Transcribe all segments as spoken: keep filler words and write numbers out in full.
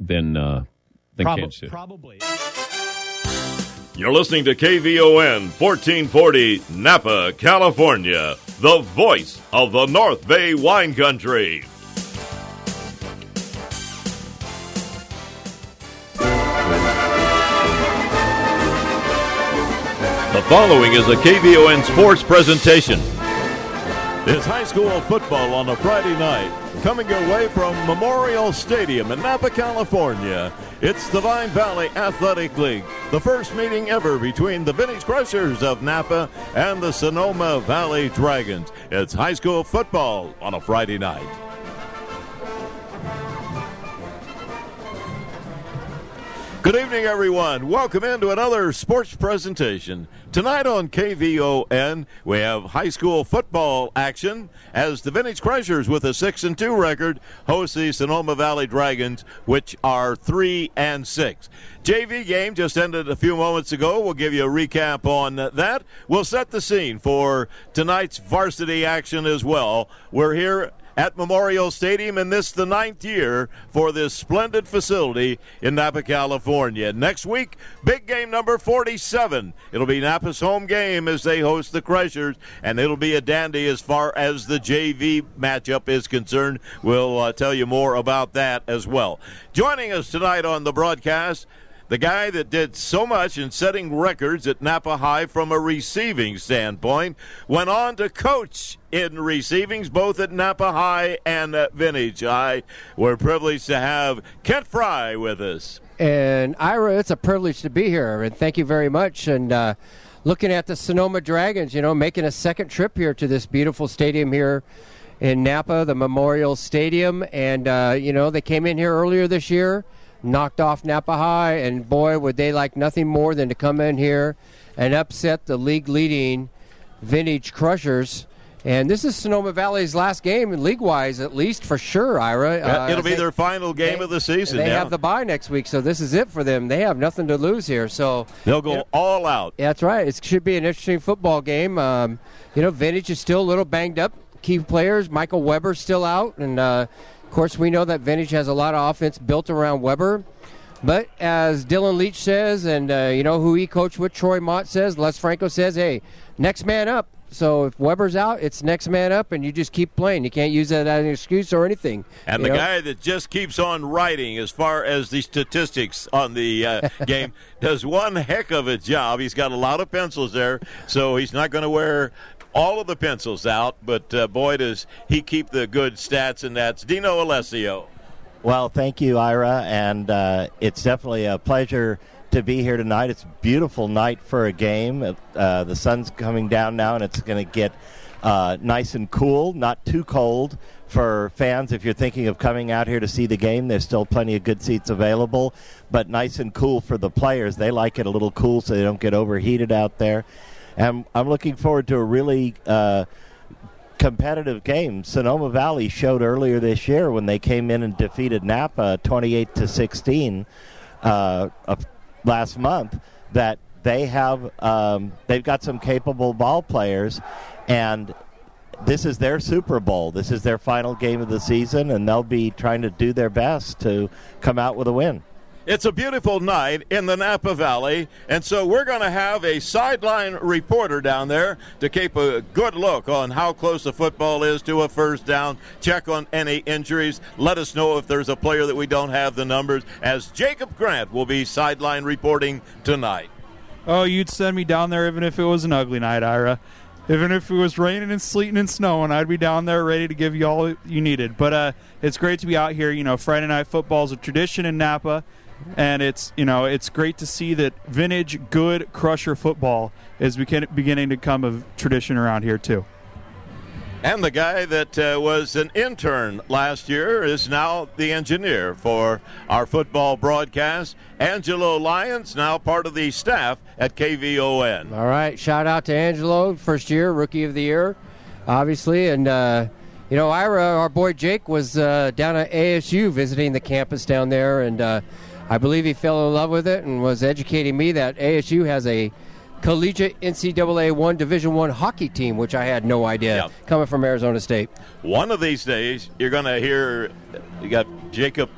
than uh, than Prob- Kansas City. Probably. You're listening to K V O N fourteen forty Napa, California, the voice of the North Bay wine country. The following is a K V O N sports presentation. It's high school football on a Friday night, coming your way from Memorial Stadium in Napa, California. It's the Vine Valley Athletic League, the first meeting ever between the Vintage Crushers of Napa and the Sonoma Valley Dragons. It's high school football on a Friday night. Good evening, everyone. Welcome into another sports presentation. Tonight on K V O N, we have high school football action as the Vintage Crushers, with a six and two record, host the Sonoma Valley Dragons, which are three and six. J V game just ended a few moments ago. We'll give you a recap on that. We'll set the scene for tonight's varsity action as well. We're here at Memorial Stadium, and this is the ninth year for this splendid facility in Napa, California. Next week, big game number forty-seven. It'll be Napa's home game as they host the Crushers, and it'll be a dandy as far as the J V matchup is concerned. We'll uh, tell you more about that as well. Joining us tonight on the broadcast, the guy that did so much in setting records at Napa High from a receiving standpoint, went on to coach in receivings both at Napa High and at Vintage High. We're privileged to have Kent Fry with us. And Ira, it's a privilege to be here, and thank you very much. And uh, looking at the Sonoma Dragons, you know, making a second trip here to this beautiful stadium here in Napa, the Memorial Stadium. And, uh, you know, they came in here earlier this year, knocked off Napa High, and boy, would they like nothing more than to come in here and upset the league-leading Vintage Crushers. And this is Sonoma Valley's last game, league-wise, at least for sure, Ira. Yeah, uh, it'll be they, their final game they, of the season. They yeah. have the bye next week, so this is it for them. They have nothing to lose here. So they'll go you know, all out. Yeah, that's right. It should be an interesting football game. Um, you know, Vintage is still a little banged up. Key players, Michael Weber's still out, and uh, of course we know that Vintage has a lot of offense built around Weber. But as Dylan Leach says, and uh, you know who he coached with, Troy Mott says, Les Franco says, hey, next man up. So if Weber's out, it's next man up, and you just keep playing. You can't use that as an excuse or anything. And the know? guy that just keeps on writing as far as the statistics on the uh, game does one heck of a job. He's got a lot of pencils there, so he's not going to wear all of the pencils out. But, uh, boy, does he keep the good stats, and that's Dino Alessio. Well, thank you, Ira, and uh, it's definitely a pleasure to be here tonight. It's a beautiful night for a game. Uh, the sun's coming down now, and it's going to get uh, nice and cool, not too cold for fans. If you're thinking of coming out here to see the game, there's still plenty of good seats available, but nice and cool for the players. They like it a little cool so they don't get overheated out there. And I'm looking forward to a really uh, competitive game. Sonoma Valley showed earlier this year when they came in and defeated Napa twenty-eight to sixteen uh, last month that they have um, they've got some capable ball players, and this is their Super Bowl. This is their final game of the season, and they'll be trying to do their best to come out with a win. It's a beautiful night in the Napa Valley, and so we're going to have a sideline reporter down there to keep a good look on how close the football is to a first down, check on any injuries, let us know if there's a player that we don't have the numbers, as Jacob Grant will be sideline reporting tonight. Oh, you'd send me down there even if it was an ugly night, Ira. Even if it was raining and sleeting and snowing, I'd be down there ready to give you all you needed. But uh, it's great to be out here. You know, Friday night football is a tradition in Napa. And it's, you know, it's great to see that vintage, good Crusher football is beginning to become a tradition around here, too. And the guy that uh, was an intern last year is now the engineer for our football broadcast. Angelo Lyons, now part of the staff at K V O N. All right, shout out to Angelo, first year, Rookie of the Year, obviously. And, uh, you know, Ira, our boy Jake, was uh, down at A S U visiting the campus down there, and uh, I believe he fell in love with it and was educating me that A S U has a collegiate N C double A one Division One hockey team, which I had no idea, yeah. coming from Arizona State. One of these days, you're going to hear, you got Jacob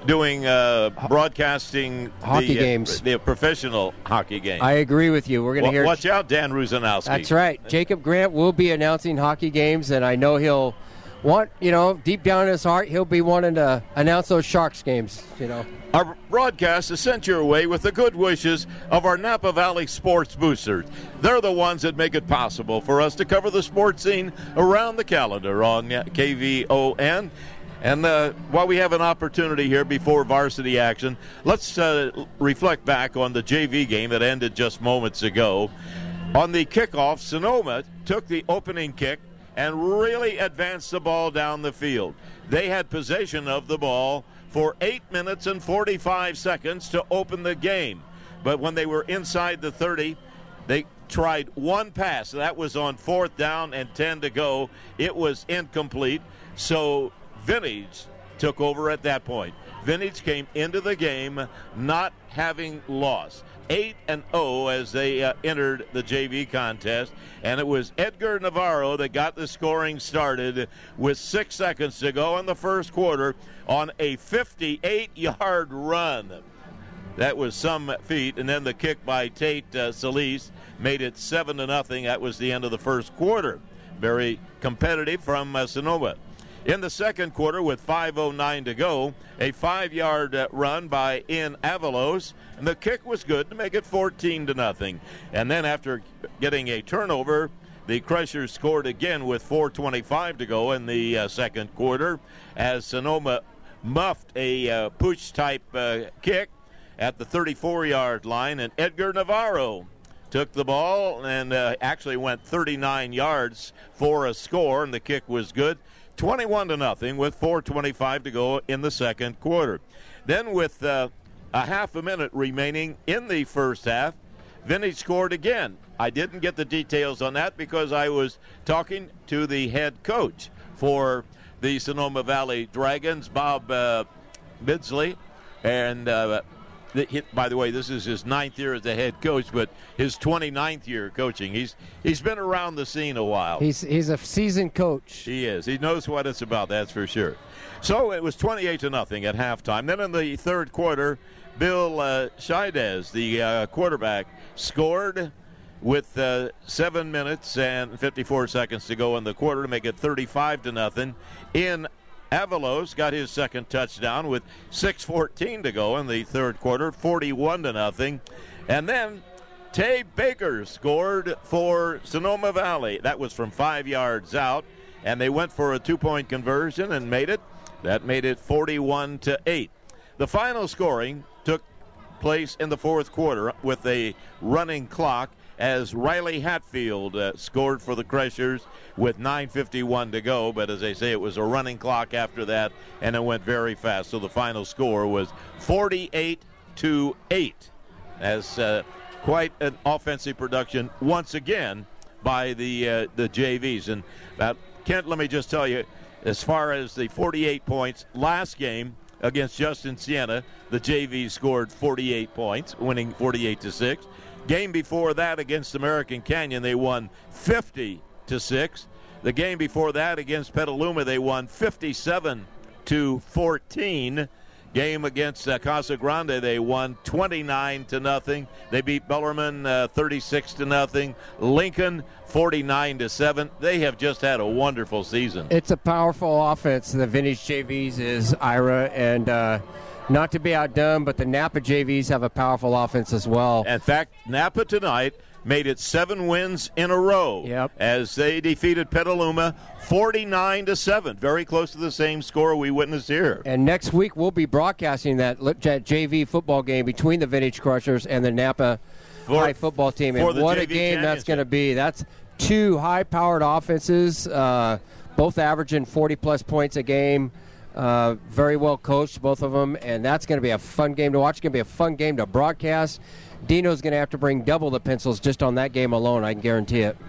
doing uh, broadcasting hockey the, games, uh, the professional hockey game. I agree with you. We're going to w- hear. Watch out, Dan Ruzanowski. That's right. Jacob Grant will be announcing hockey games, and I know he'll want, you know, deep down in his heart, he'll be wanting to announce those Sharks games, you know. Our broadcast is sent your way with the good wishes of our Napa Valley Sports Boosters. They're the ones that make it possible for us to cover the sports scene around the calendar on K V O N. And uh, while we have an opportunity here before varsity action, let's uh, reflect back on the J V game that ended just moments ago. On the kickoff, Sonoma took the opening kick and really advanced the ball down the field. They had possession of the ball for eight minutes and forty-five seconds to open the game. But when they were inside the thirty, they tried one pass. That was on fourth down and ten to go. It was incomplete. So Vintage took over at that point. Vintage came into the game not having lost. eight and oh as they uh, entered the J V contest, and it was Edgar Navarro that got the scoring started with six seconds to go in the first quarter on a fifty-eight-yard run. That was some feat, and then the kick by Tate uh, Solis made it seven to nothing. That was the end of the first quarter. Very competitive from uh, Sonoma. In the second quarter, with five oh nine to go, a five-yard uh, run by In Avalos, and the kick was good to make it fourteen to nothing. And then after getting a turnover, the Crushers scored again with four twenty-five to go in the uh, second quarter as Sonoma muffed a uh, push-type uh, kick at the thirty-four-yard line, and Edgar Navarro took the ball and uh, actually went thirty-nine yards for a score, and the kick was good. twenty-one to nothing with four twenty-five to go in the second quarter. Then with uh, a half a minute remaining in the first half, Vintage scored again. I didn't get the details on that because I was talking to the head coach for the Sonoma Valley Dragons, Bob uh, Bidsley, and uh, the, he, by the way, this is his ninth year as the head coach, but his twenty-ninth year coaching. He's he's been around the scene a while. He's he's a seasoned coach. He is. He knows what it's about, that's for sure. So it was twenty-eight to nothing at halftime. Then in the third quarter, Bill uh, Scheidez, the uh, quarterback, scored with uh, seven minutes and fifty-four seconds to go in the quarter to make it thirty-five to nothing. In Avalos got his second touchdown with six fourteen to go in the third quarter, forty-one to nothing. And then Tay Baker scored for Sonoma Valley. That was from five yards out, and they went for a two-point conversion and made it. That made it forty-one to eight. The final scoring took place in the fourth quarter with a running clock as Riley Hatfield uh, scored for the Crushers with nine fifty-one to go. But as I say, it was a running clock after that, and it went very fast. So the final score was forty-eight to eight, as uh, quite an offensive production once again by the uh, the J Vs. And uh, Kent, let me just tell you, as far as the forty-eight points last game against Justin Siena, the J Vs scored forty-eight points, winning forty-eight to six. Game before that against American Canyon, they won fifty to six. The game before that against Petaluma, they won fifty-seven to fourteen. Game against uh, Casa Grande, they won twenty-nine to nothing. They beat Bellarmine uh, thirty-six to nothing. Lincoln forty-nine to seven. They have just had a wonderful season. It's a powerful offense. The Vintage J Vs is Ira, and uh, not to be outdone, but the Napa J Vs have a powerful offense as well. In fact, Napa tonight made it seven wins in a row. Yep. As they defeated Petaluma forty-nine to seven, very close to the same score we witnessed here. And next week we'll be broadcasting that J V football game between the Vintage Crushers and the Napa For, High football team. for And the what J a V game that's going to championship. be. That's two high-powered offenses, uh, both averaging forty-plus points a game. Uh, very well coached, both of them, and that's going to be a fun game to watch. It's going to be a fun game to broadcast. Dino's going to have to bring double the pencils just on that game alone, I can guarantee it.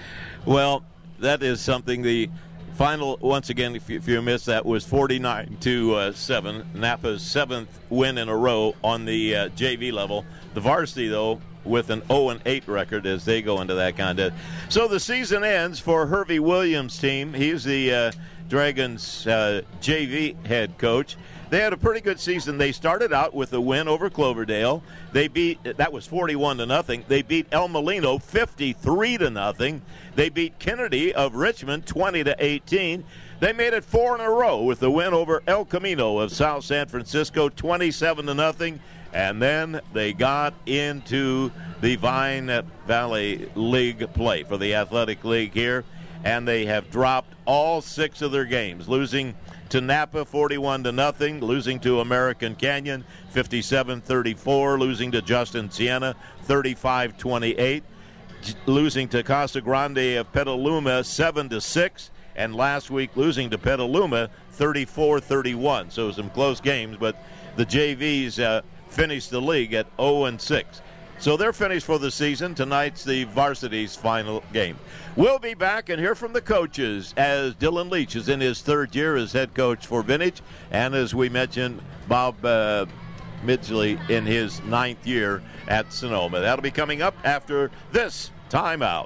Well, that is something. The final, once again, if you, if you missed that, was forty-nine to seven. Napa's seventh win in a row on the uh, J V level. The varsity, though, with an oh and eight record as they go into that contest. So the season ends for Hervey Williams' team. He's the uh, Dragons uh, J V head coach. they had a pretty good season. They started out with a win over Cloverdale. They beat, that was forty-one to nothing. They beat El Molino fifty-three to nothing. They beat Kennedy of Richmond twenty to eighteen. They made it four in a row with the win over El Camino of South San Francisco twenty-seven to nothing. And then they got into the Vine Valley League play for the Athletic League here, and they have dropped all six of their games, losing to Napa forty-one to nothing, losing to American Canyon fifty-seven thirty-four, losing to Justin Siena thirty-five twenty-eight, losing to Casa Grande of Petaluma seven to six, and last week losing to Petaluma thirty-four thirty-one. So some close games, but the J Vs uh, finished the league at oh and six. So they're finished for the season. Tonight's the varsity's final game. We'll be back and hear from the coaches as Dylan Leach is in his third year as head coach for Vintage, and as we mentioned, Bob uh, Midgley in his ninth year at Sonoma. That'll be coming up after this timeout.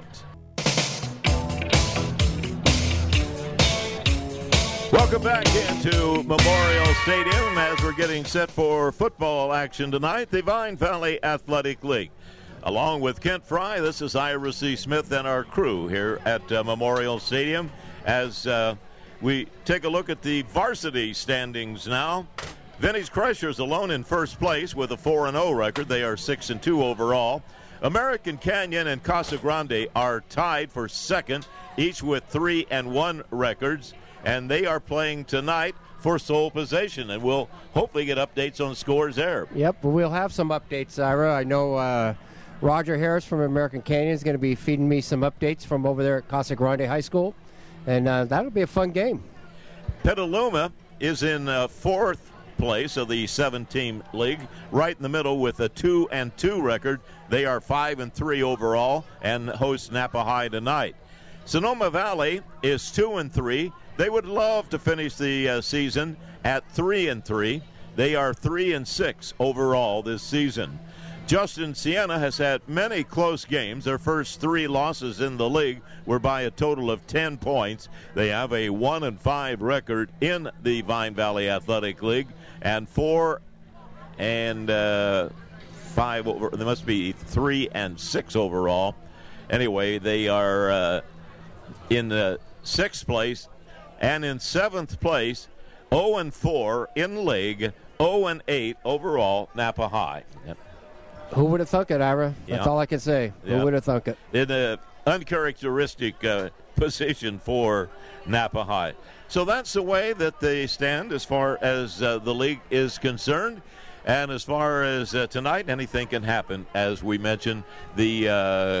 Welcome back into Memorial Stadium as we're getting set for football action tonight, the Vine Valley Athletic League. Along with Kent Fry, this is Ira C. Smith and our crew here at uh, Memorial Stadium as uh, we take a look at the varsity standings now. Vintage Crushers alone in first place with a four and oh record. They are six and two overall. American Canyon and Casa Grande are tied for second, each with three and one records. And they are playing tonight for sole possession, and we'll hopefully get updates on scores there. Yep, we'll have some updates, Ira. I know uh, Roger Harris from American Canyon is going to be feeding me some updates from over there at Casa Grande High School, and uh, that'll be a fun game. Petaluma is in uh, fourth place of the seven-team league, right in the middle with a two and two record. They are five and three overall and host Napa High tonight. Sonoma Valley is two and three. They would love to finish the uh, season at three and three. They are three and six overall this season. Justin Siena has had many close games. Their first three losses in the league were by a total of ten points. They have a one and five record in the Vine Valley Athletic League, and four and uh, five over. They must be three and six overall. Anyway, they are uh, in the sixth place. And in seventh place, oh and four in league, oh and eight overall, Napa High. Yep. Who would have thunk it, Ira? That's yeah. all I can say. Yeah. Who would have thunk it? In an uncharacteristic uh, position for Napa High. So that's the way that they stand as far as uh, the league is concerned. And as far as uh, tonight, anything can happen. As we mentioned, the uh,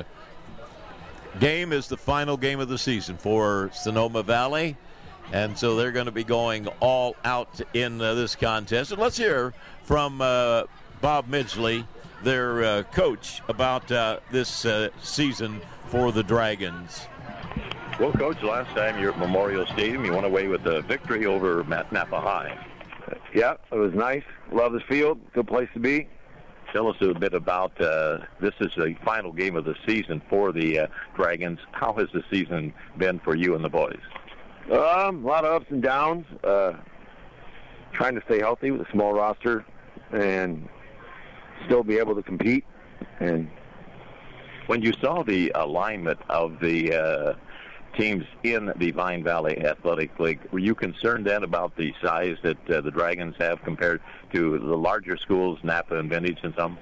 game is the final game of the season for Sonoma Valley. And so they're going to be going all out in uh, this contest. And let's hear from uh, Bob Midgley, their uh, coach, about uh, this uh, season for the Dragons. Well, Coach, last time you're at Memorial Stadium, you went away with a victory over Napa High. Yeah, it was nice. Love this field. Good place to be. Tell us a bit about uh, this is the final game of the season for the uh, Dragons. How has the season been for you and the boys? Um, a lot of ups and downs. Uh, trying to stay healthy with a small roster and still be able to compete. And when you saw the alignment of the uh, teams in the Vine Valley Athletic League, were you concerned then about the size that uh, the Dragons have compared to the larger schools, Napa and Vintage and some?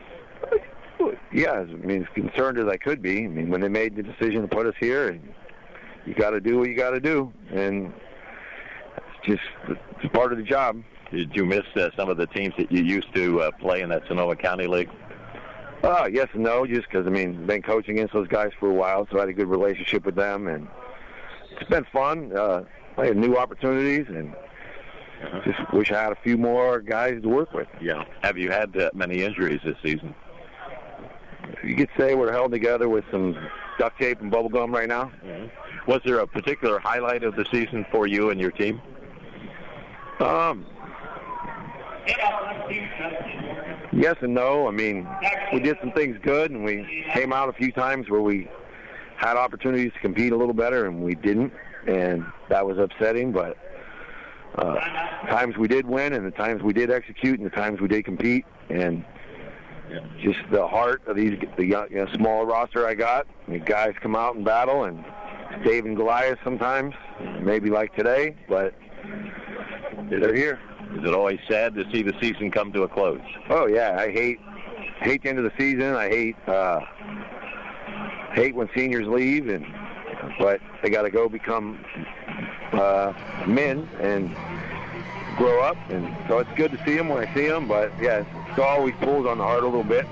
Yeah, I mean, as concerned as I could be. I mean, when they made the decision to put us here, and you got to do what you got to do, and it's just it's part of the job. Did you miss uh, some of the teams that you used to uh, play in that Sonoma County League? Uh, yes and no, just because, I mean, been coaching against those guys for a while, so I had a good relationship with them, and it's been fun. Uh, I had new opportunities, and uh-huh. just wish I had a few more guys to work with. Yeah. Have you had uh, many injuries this season? You could say we're held together with some duct tape and bubble gum right now. Mm-hmm. Was there a particular highlight of the season for you and your team? Um, yes and no. I mean, we did some things good, and we came out a few times where we had opportunities to compete a little better, and we didn't, and that was upsetting. But uh, times we did win and the times we did execute and the times we did compete. And just the heart of these the young, you know, small roster I got. The guys come out and battle, and it's Dave and Goliath sometimes, maybe like today, but they're here. Is it always sad to see the season come to a close? Oh yeah, I hate hate the end of the season. I hate uh, hate when seniors leave, and but they got to go become uh, men and grow up, and so it's good to see them when I see them. But yeah, it always pulls on the heart a little bit.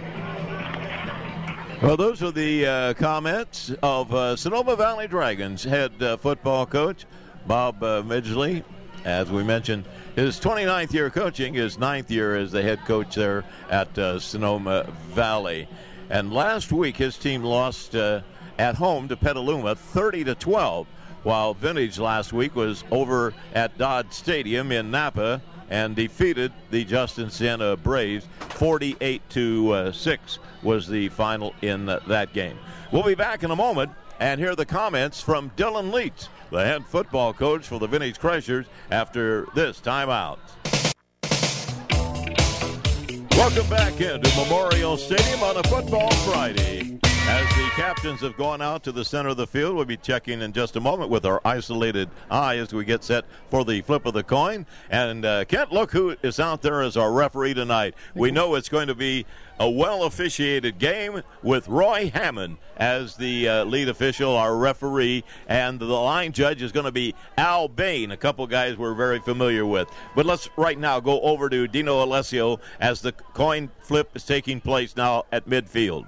Well, those are the uh, comments of uh, Sonoma Valley Dragons head uh, football coach Bob uh, Midgley. As we mentioned, his twenty-ninth year coaching, his ninth year as the head coach there at uh, Sonoma Valley. And last week, his team lost uh, at home to Petaluma thirty to twelve, while Vintage last week was over at Dodd Stadium in Napa and defeated the Justin Siena Braves forty-eight to six was the final in uh, that game. We'll be back in a moment and hear the comments from Dylan Leitz, the head football coach for the Vintage Crushers, after this timeout. Welcome back into Memorial Stadium on a football Friday. As the captains have gone out to the center of the field, we'll be checking in just a moment with our isolated eye as we get set for the flip of the coin. And uh, Kent, look who is out there as our referee tonight. We know it's going to be a well-officiated game with Roy Hammond as the uh, lead official, our referee, and the line judge is going to be Al Bain, a couple guys we're very familiar with. But let's right now go over to Dino Alessio as the coin flip is taking place now at midfield.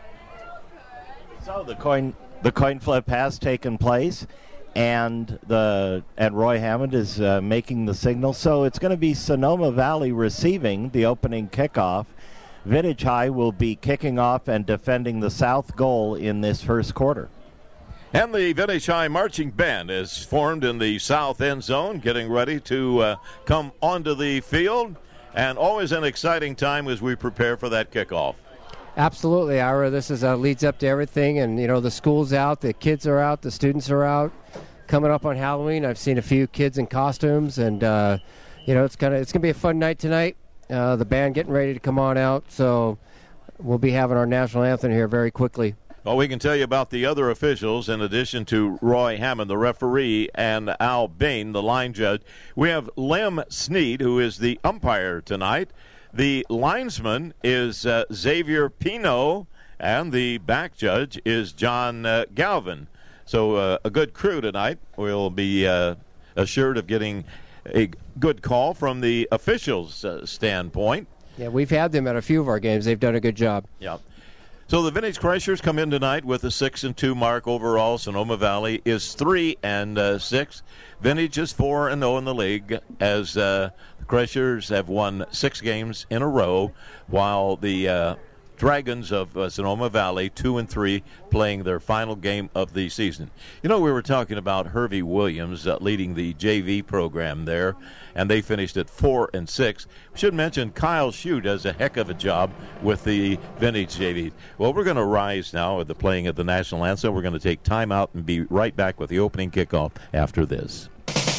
So the coin the coin flip has taken place, and the and Roy Hammond is uh, making the signal. So it's going to be Sonoma Valley receiving the opening kickoff. Vintage High will be kicking off and defending the south goal in this first quarter. And the Vintage High marching band is formed in the south end zone, getting ready to uh, come onto the field. And always an exciting time as we prepare for that kickoff. Absolutely, Ira. This is uh, leads up to everything, and you know the school's out, the kids are out, the students are out. Coming up on Halloween, I've seen a few kids in costumes, and uh, you know it's gonna it's gonna be a fun night tonight. Uh, the band getting ready to come on out, so we'll be having our national anthem here very quickly. Well, we can tell you about the other officials in addition to Roy Hammond, the referee, and Al Bain, the line judge. We have Lem Sneed, who is the umpire tonight. The linesman is uh, Xavier Pino, and the back judge is John uh, Galvin. So uh, a good crew tonight. We'll be uh, assured of getting a good call from the officials' uh, standpoint. Yeah, we've had them at a few of our games. They've done a good job. Yeah. So the Vintage Crushers come in tonight with a six and two mark overall. Sonoma Valley is three and uh, six. Vintage is four and zero in the league as uh, the Crushers have won six games in a row, while the uh, Dragons of uh, Sonoma Valley two and three, playing their final game of the season. You know, we were talking about Hervey Williams uh, leading the J V program there, and they finished at four and six. We should mention Kyle Shue does a heck of a job with the Vintage J V. Well, we're going to rise now with the playing of the national anthem. We're going to take time out and be right back with the opening kickoff after this.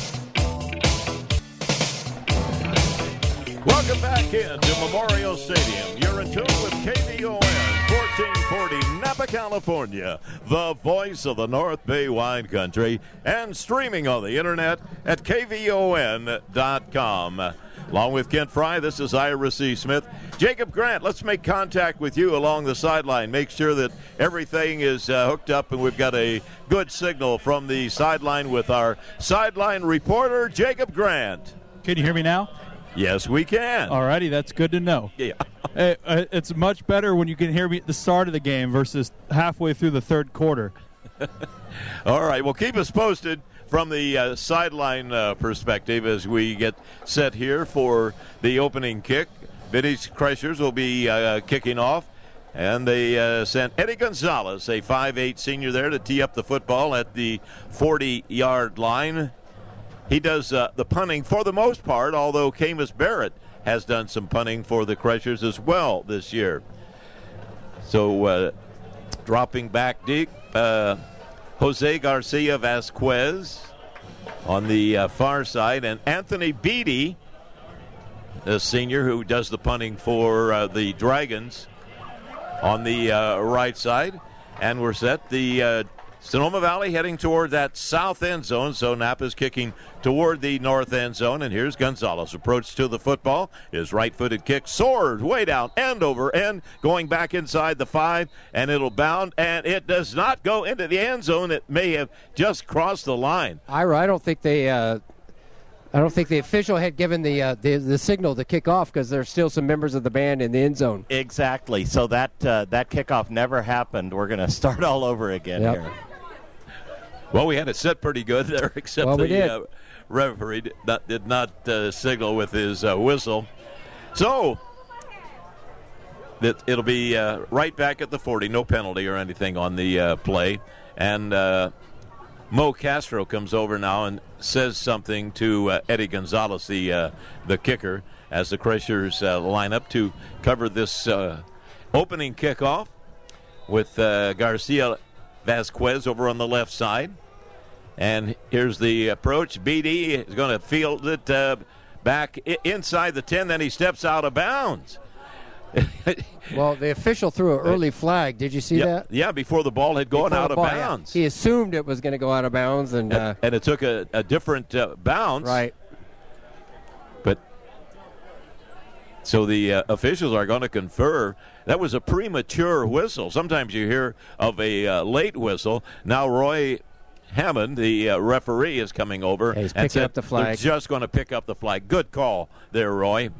Welcome back into Memorial Stadium. You're in tune with K V O N fourteen forty Napa, California, the voice of the North Bay wine country, and streaming on the internet at K V O N dot com. Along with Kent Fry, this is Ira C. Smith. Jacob Grant, let's make contact with you along the sideline. Make sure that everything is uh, hooked up and we've got a good signal from the sideline with our sideline reporter, Jacob Grant. Can you hear me now? Yes, we can. All righty, that's good to know. Yeah. Hey, uh, it's much better when you can hear me at the start of the game versus halfway through the third quarter. All right, well, keep us posted from the uh, sideline uh, perspective as we get set here for the opening kick. Vintage Crushers will be uh, kicking off, and they uh, sent Eddie Gonzalez, a five eight senior, there to tee up the football at the forty-yard line. He does uh, the punting for the most part, although Camus Barrett has done some punting for the Crushers as well this year. So uh, dropping back deep, uh, Jose Garcia Vasquez on the uh, far side, and Anthony Beatty, the senior who does the punting for uh, the Dragons, on the uh, right side. And we're set. The uh, Sonoma Valley heading toward that south end zone, so Napa's kicking toward the north end zone. And here's Gonzalez. Approach to the football. His right-footed kick soars way down, end over end, going back inside the five, and it'll bound, and it does not go into the end zone. It may have just crossed the line. Ira, I don't think they uh, I don't think the official had given the uh, the, the signal to kick off because there's still some members of the band in the end zone. Exactly. So that uh, that kickoff never happened. We're going to start all over again Yep. here. Well, we had it set pretty good there, except Well, we the did. Uh, referee did not, did not uh, signal with his uh, whistle. So that it'll be uh, right back at the forty, no penalty or anything on the uh, play. And uh, Mo Castro comes over now and says something to uh, Eddie Gonzalez, the uh, the kicker, as the Crushers uh, line up to cover this uh, opening kickoff with uh, Garcia Vasquez over on the left side. And here's the approach. Beatty is going to field it uh, back I- inside the ten, then he steps out of bounds. Well, the official threw an early flag. Did you see yeah, that? Yeah, before the ball had gone Before out the of ball, yeah. bounds. He assumed it was going to go out of bounds, and, And, uh, and it took a, a different uh, bounce. right. But so the uh, officials are going to confer. That was a premature whistle. Sometimes you hear of a uh, late whistle. Now Roy Hammond, the uh, referee, is coming over Yeah, he's and picking said up the flag. they're just going to pick up the flag. Good call there, Roy.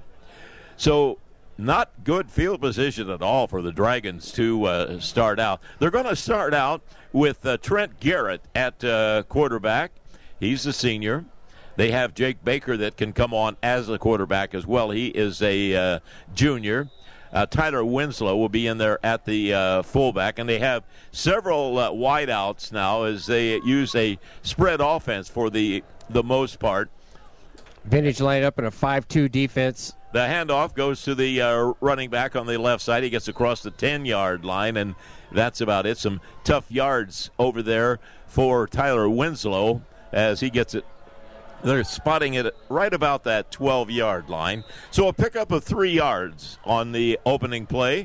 So not good field position at all for the Dragons to uh, start out. They're going to start out with uh, Trent Garrett at uh, quarterback. He's the senior. They have Jake Baker that can come on as a quarterback as well. He is a uh, junior. Uh, Tyler Winslow will be in there at the uh, fullback, and they have several uh, wideouts now as they use a spread offense for the the most part. Vintage lined up in a five two defense. The handoff goes to the uh, running back on the left side. He gets across the ten-yard line, and that's about it. Some tough yards over there for Tyler Winslow as he gets it. They're spotting it right about that twelve-yard line. So a pickup of three yards on the opening play.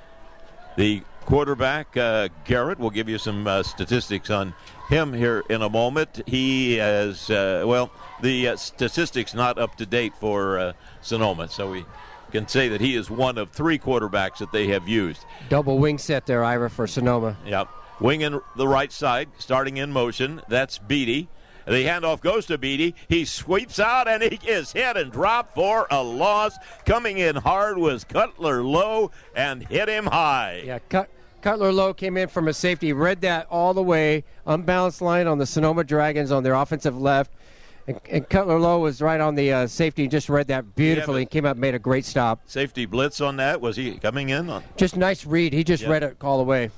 The quarterback, uh, Garrett, will give you some uh, statistics on him here in a moment. He has, uh, well, the uh, statistics not up to date for uh, Sonoma, so we can say that he is one of three quarterbacks that they have used. Double wing set there, Ira, for Sonoma. Yep. Wing in the right side, starting in motion. That's Beatty. The handoff goes to Beatty. He sweeps out, and he is hit and dropped for a loss. Coming in hard was Cutler Lowe and hit him high. Yeah, Cut, Cutler Lowe came in from a safety, read that all the way, unbalanced line on the Sonoma Dragons on their offensive left. And, and Cutler Lowe was right on the uh, safety and just read that beautifully. Yeah, and came up and made a great stop. Safety blitz on that. Was he coming in? On? Just nice read. He just Yeah. read it all the way.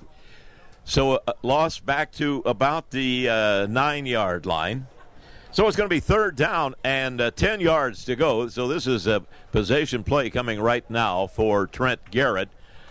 So uh, loss back to about the uh, nine-yard line. So it's going to be third down and uh, ten yards to go. So this is a possession play coming right now for Trent Garrett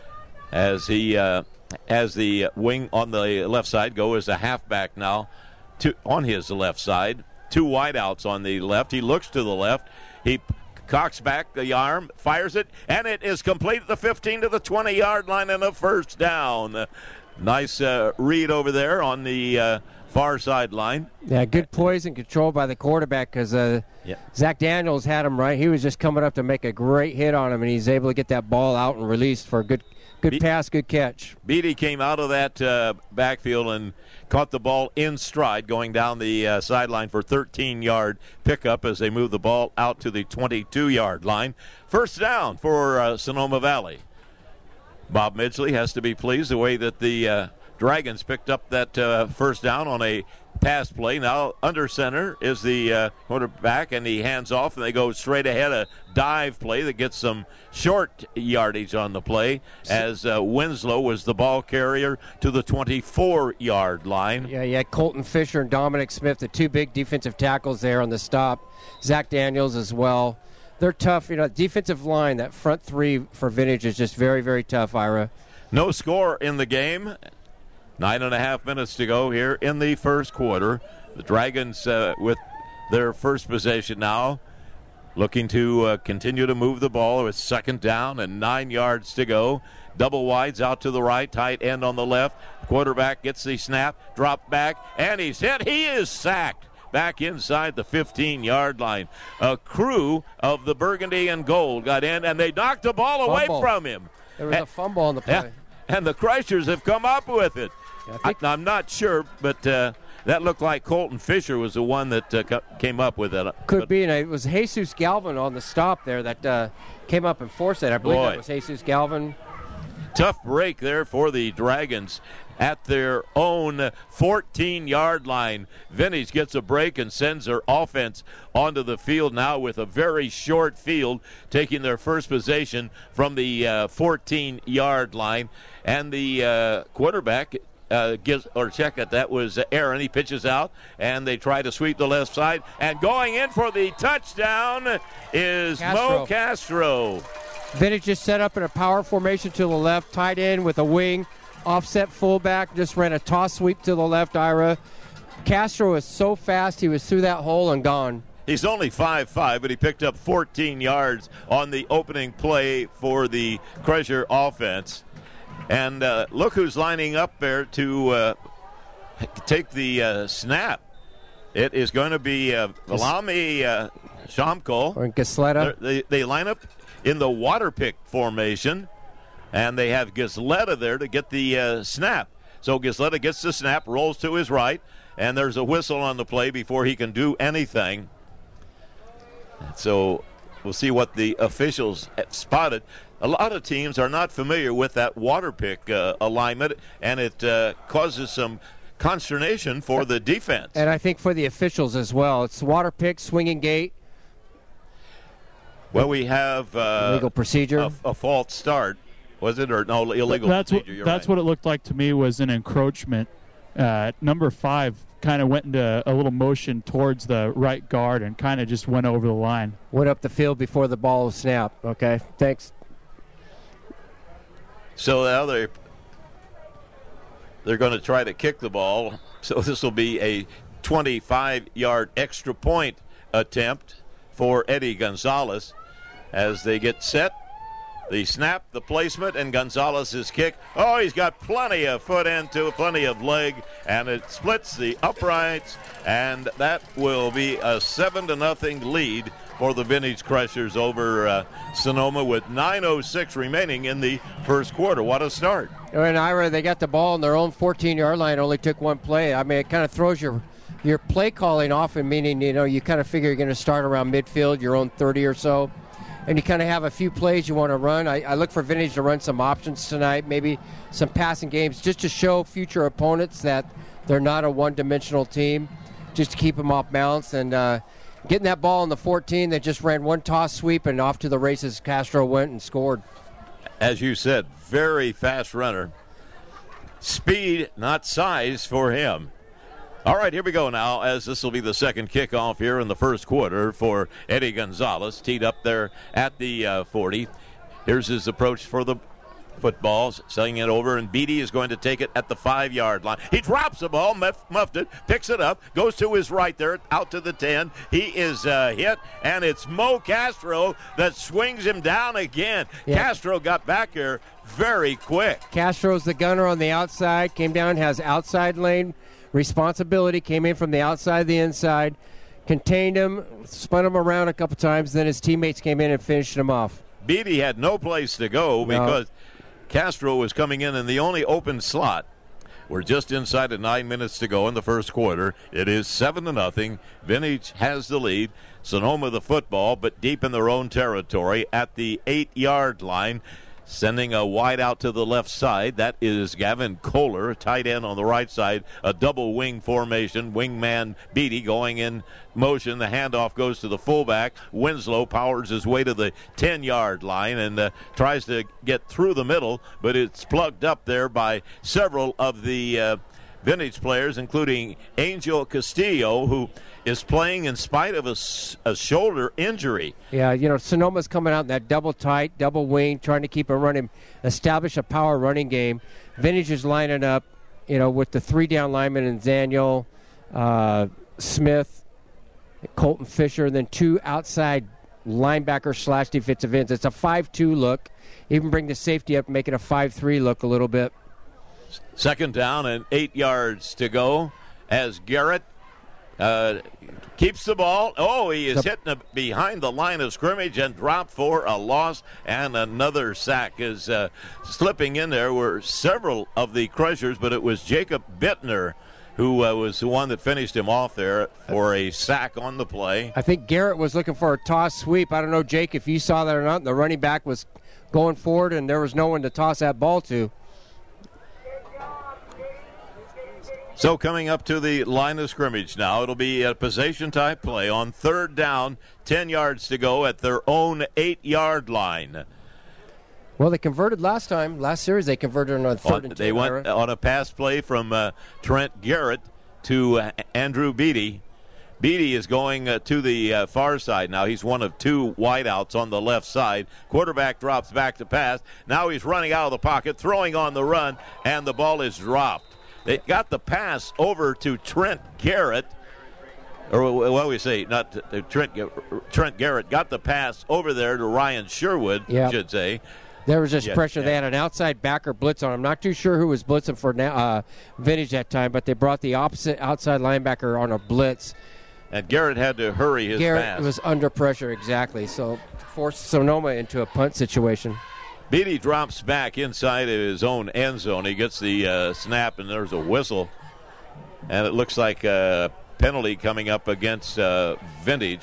as he uh, has the wing on the left side go as a halfback now to, on his left side. Two wideouts on the left. He looks to the left. He cocks back the arm, fires it, and it is complete at the fifteen to the twenty-yard line and a first down. Nice uh, read over there on the uh, far sideline. Yeah, good poise and control by the quarterback because uh, Yeah. Zach Daniels had him right. He was just coming up to make a great hit on him, and he's able to get that ball out and released for a good, good Be- pass, good catch. Beatty came out of that uh, backfield and caught the ball in stride going down the uh, sideline for thirteen-yard pickup as they move the ball out to the twenty-two-yard line. First down for uh, Sonoma Valley. Bob Midgley has to be pleased the way that the uh, Dragons picked up that uh, first down on a pass play. Now under center is the uh, quarterback, and he hands off, and they go straight ahead, a dive play that gets some short yardage on the play as uh, Winslow was the ball carrier to the twenty-four-yard line. Yeah, yeah, Colton Fisher and Dominic Smith, the two big defensive tackles there on the stop. Zach Daniels as well. They're tough. You know, defensive line, that front three for Vintage is just very, very tough, Ira. No score in the game. Nine and a half minutes to go here in the first quarter. The Dragons uh, with their first possession now, looking to uh, continue to move the ball. It's second down and nine yards to go. Double wides out to the right, tight end on the left. Quarterback gets the snap, dropped back, and he's hit. He is sacked back inside the fifteen-yard line. A crew of the burgundy and gold got in, and they knocked the ball away Fumble. from him. There was and, a fumble on the play. yeah, and the Crushers have come up with it. I think- I, I'm not sure, but uh, that looked like Colton Fisher was the one that uh, co- came up with it. Could But be, and it was Jesus Galvin on the stop there that uh, came up and forced it. I believe Boy. that was Jesus Galvin. Tough break there for the Dragons at their own fourteen-yard line. Vintage gets a break and sends their offense onto the field now with a very short field, taking their first possession from the uh, fourteen-yard line. And the uh, quarterback uh, gives, or check it, that was Aaron. He pitches out, and they try to sweep the left side. And going in for the touchdown is Castro. Mo Castro. Vintage just set up in a power formation to the left, tight end with a wing, offset fullback, just ran a toss sweep to the left, Ira. Castro is so fast, he was through that hole and gone. He's only five five, but he picked up fourteen yards on the opening play for the Crusher offense. And uh, look who's lining up there to uh, take the uh, snap. It is going to be uh, Valami uh, Shamko. Or Gisletta. They, they line up in the water pick formation, and they have Gisletta there to get the uh, snap. So Gisletta gets the snap, rolls to his right, and there's a whistle on the play before he can do anything. So we'll see what the officials have spotted. A lot of teams are not familiar with that water pick uh, alignment, and it uh, causes some consternation for the defense. And I think for the officials as well. It's water pick, swinging gate. Well, we have uh, Legal procedure. a, a false start, was it, or no illegal that's procedure? what You're that's right. what it looked like to me, was an encroachment. Uh, number five kind of went into a little motion towards the right guard and kind of just went over the line. Went up the field before the ball was snapped. Okay, thanks. So now they're, they're going to try to kick the ball. So this will be a twenty-five-yard extra point attempt for Eddie Gonzalez as they get set. The snap, the placement, and Gonzalez's kick. Oh, he's got plenty of foot into, plenty of leg, and it splits the uprights, and that will be a seven to nothing lead for the Vintage Crushers over uh, Sonoma with nine oh six remaining in the first quarter. What a start. And Ira, they got the ball on their own fourteen-yard line, only took one play. I mean, it kind of throws your your play calling off, and meaning, you know, you kind of figure you're going to start around midfield, your own thirty or so, and you kind of have a few plays you want to run. I, I look for Vintage to run some options tonight, maybe some passing games, just to show future opponents that they're not a one-dimensional team, just to keep them off balance. And uh, getting that ball on the fourteen, they just ran one toss sweep, and off to the races Castro went and scored. As you said, very fast runner. Speed, not size for him. All right, here we go now, as this will be the second kickoff here in the first quarter for Eddie Gonzalez, teed up there at the uh, forty. Here's his approach for the football, sending it over, and Beatty is going to take it at the five-yard line. He drops the ball, muff, muffed it, picks it up, goes to his right there, out to the ten. He is uh, hit, and it's Mo Castro that swings him down again. Yeah. Castro got back here very quick. Castro's the gunner on the outside, came down, has outside lane responsibility, came in from the outside, the inside, contained him, spun him around a couple times, then his teammates came in and finished him off. Beatty had no place to go because No. Castro was coming in in the only open slot. We're just inside of nine minutes to go in the first quarter. It is seven to nothing. Vintage has the lead. Sonoma the football, but deep in their own territory at the eight-yard line. Sending a wide out to the left side. That is Gavin Kohler, tight end on the right side. A double wing formation. Wingman Beatty going in motion. The handoff goes to the fullback. Winslow powers his way to the ten-yard line and uh, tries to get through the middle, but it's plugged up there by several of the uh, Vintage players, including Angel Castillo, who is playing in spite of a, a shoulder injury. Yeah, you know, Sonoma's coming out in that double tight, double wing, trying to keep a running, establish a power running game. Vintage is lining up, you know, with the three down linemen and Zaniel, uh, Smith, Colton Fisher, and then two outside linebacker slash defensive ends. It's a five two look. Even bring the safety up, make it a five three look a little bit. Second down and eight yards to go as Garrett uh, keeps the ball. Oh, he is hitting it behind the line of scrimmage and dropped for a loss, and another sack is uh, slipping in there. Were several of the Crushers, but it was Jacob Bittner who uh, was the one that finished him off there for a sack on the play. I think Garrett was looking for a toss sweep. I don't know, Jake, if you saw that or not. The running back was going forward, and there was no one to toss that ball to. So coming up to the line of scrimmage now, it'll be a possession-type play on third down, ten yards to go at their own eight-yard line. Well, they converted last time. Last series they converted on a third on, and They ten, went Ira. on a pass play from uh, Trent Garrett to uh, Andrew Beatty. Beatty is going uh, to the uh, far side now. He's one of two wideouts on the left side. Quarterback drops back to pass. Now he's running out of the pocket, throwing on the run, and the ball is dropped. They got the pass over to Trent Garrett. Or what do we say? Not uh, Trent, Trent Garrett got the pass over there to Ryan Sherwood, Yep. I should say. There was just Yeah, pressure. yeah. They had an outside backer blitz on him. Not too sure who was blitzing for now, uh, Vintage that time, but they brought the opposite outside linebacker on a blitz. And Garrett had to hurry his Garrett pass. was under pressure, exactly, so forced Sonoma into a punt situation. Beatty drops back inside of his own end zone. He gets the uh, snap, and there's a whistle. And it looks like a penalty coming up against uh, Vintage.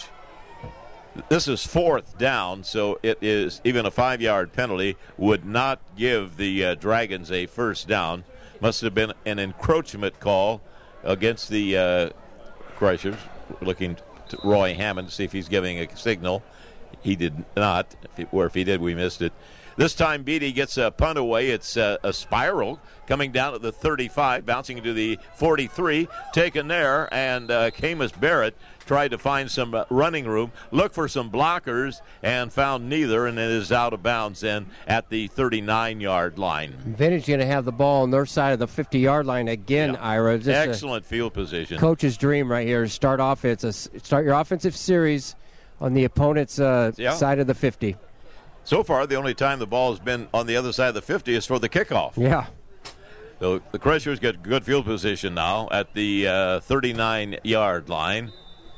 This is fourth down, so it is even a five-yard penalty would not give the uh, Dragons a first down. Must have been an encroachment call against the uh, Crushers. Looking to Roy Hammond to see if he's giving a signal. He did not, or if he did, we missed it. This time Beatty gets a punt away. It's a, a spiral coming down at the thirty-five, bouncing to the forty-three, taken there, and uh, Camus Barrett tried to find some uh, running room, look for some blockers, and found neither, and it is out of bounds then at the thirty-nine-yard line. Vintage going to have the ball on their side of the fifty-yard line again, Yeah. Ira. Just a Excellent field position. coach's dream right here. Start off. It's a, start your offensive series on the opponent's uh, Yeah. side of the fifty. So far, the only time the ball has been on the other side of the fifty is for the kickoff. Yeah. So the Crushers get good field position now at the uh, thirty-nine-yard line.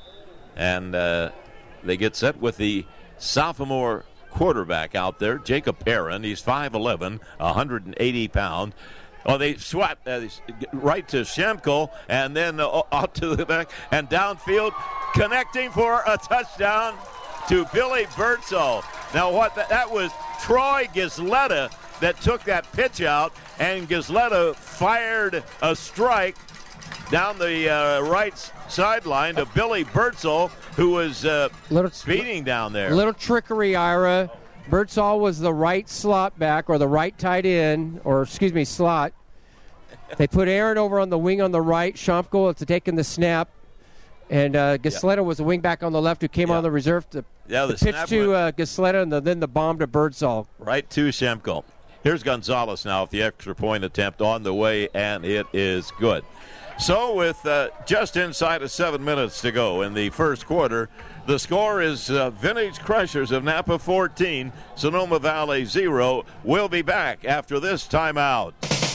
And uh, they get set with the sophomore quarterback out there, Jacob Aaron. He's five eleven, one hundred eighty pounds. Oh, they swap uh, right to Shemko and then uh, out to the back and downfield, connecting for a touchdown to Billy Birdsall. Now, what the, that was Troy Gisletta that took that pitch out, and Gisletta fired a strike down the uh, right sideline to Billy Birdsall, who was uh, Little- speeding down there. Little trickery, Ira. Birdsall was the right slot back, or the right tight end, or excuse me, slot. They put Aaron over on the wing on the right. Shomko is taking the snap. And uh, Gisletta was the wing back on the left who came Yeah. on the reserve to, Yeah, the to pitch snap to went- uh, Gisletta, and the, then the bomb to Birdsall. Right to Shemko. Here's Gonzalez now with the extra point attempt on the way, and it is good. So with uh, just inside of seven minutes to go in the first quarter, the score is uh, Vintage Crushers of Napa fourteen, Sonoma Valley zero. We'll be back after this timeout.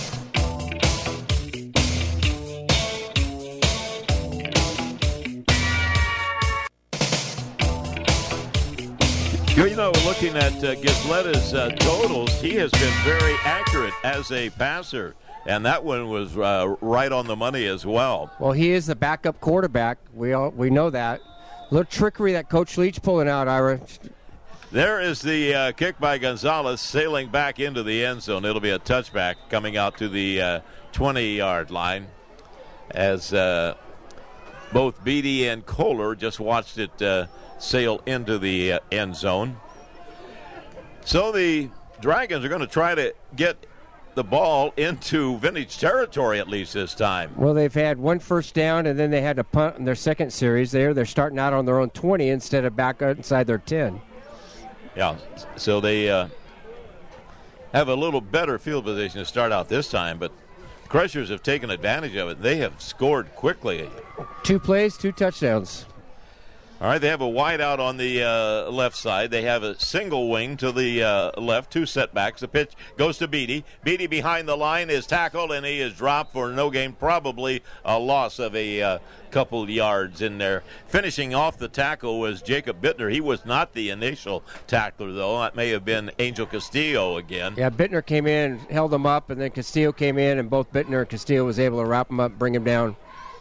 You know, looking at uh, Gisletta's uh, totals, he has been very accurate as a passer, and that one was uh, right on the money as well. Well, he is the backup quarterback. We all we know that. A little trickery that Coach Leach pulling out, Ira. There is the uh, kick by Gonzalez sailing back into the end zone. It'll be a touchback coming out to the uh, twenty-yard line as uh, both Beatty and Kohler just watched it uh, sail into the uh, end zone. So the Dragons are going to try to get the ball into Vintage territory at least this time. Well, they've had one first down, and then they had to punt in their second series. There, they're starting out on their own twenty instead of back inside their ten. Yeah, so they uh, have a little better field position to start out this time, but Crushers have taken advantage of it. They have scored quickly. Two plays, two touchdowns. All right, they have a wide out on the uh, left side. They have a single wing to the uh, left, two setbacks. The pitch goes to Beatty. Beatty behind the line is tackled, and he is dropped for no gain, probably a loss of a uh, couple yards in there. Finishing off the tackle was Jacob Bittner. He was not the initial tackler, though. That may have been Angel Castillo again. Yeah, Bittner came in, held him up, and then Castillo came in, and both Bittner and Castillo was able to wrap him up and bring him down.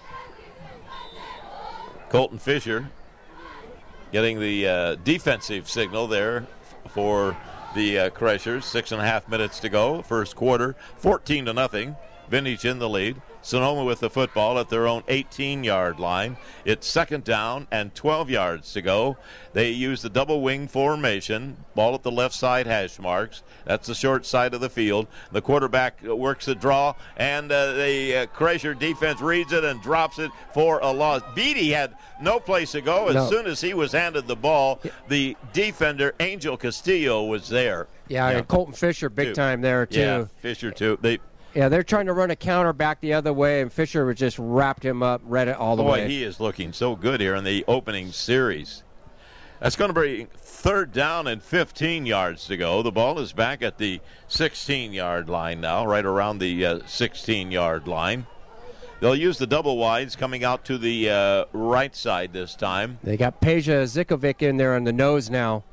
Colton Fisher getting the uh, defensive signal there for the uh, Crushers. Six and a half minutes to go. First quarter, fourteen to nothing. Vintage in the lead. Sonoma with the football at their own eighteen-yard line. It's second down and twelve yards to go. They use the double wing formation. Ball at the left side hash marks. That's the short side of the field. The quarterback works the draw, and uh, the uh, Crusher defense reads it and drops it for a loss. Beatty had no place to go. As no. soon as he was handed the ball, the defender, Angel Castillo, was there. Yeah, yeah. And Colton Fisher big Two. time there, too. Yeah, Fisher, too. They Yeah, they're trying to run a counter back the other way, and Fisher was just wrapped him up, read it all the Boy, way. he is looking so good here in the opening series. That's going to be third down and fifteen yards to go. The ball is back at the sixteen-yard line now, right around the uh, sixteen-yard line. They'll use the double wides coming out to the uh, right side this time. They got Peja Zikovic in there on the nose now.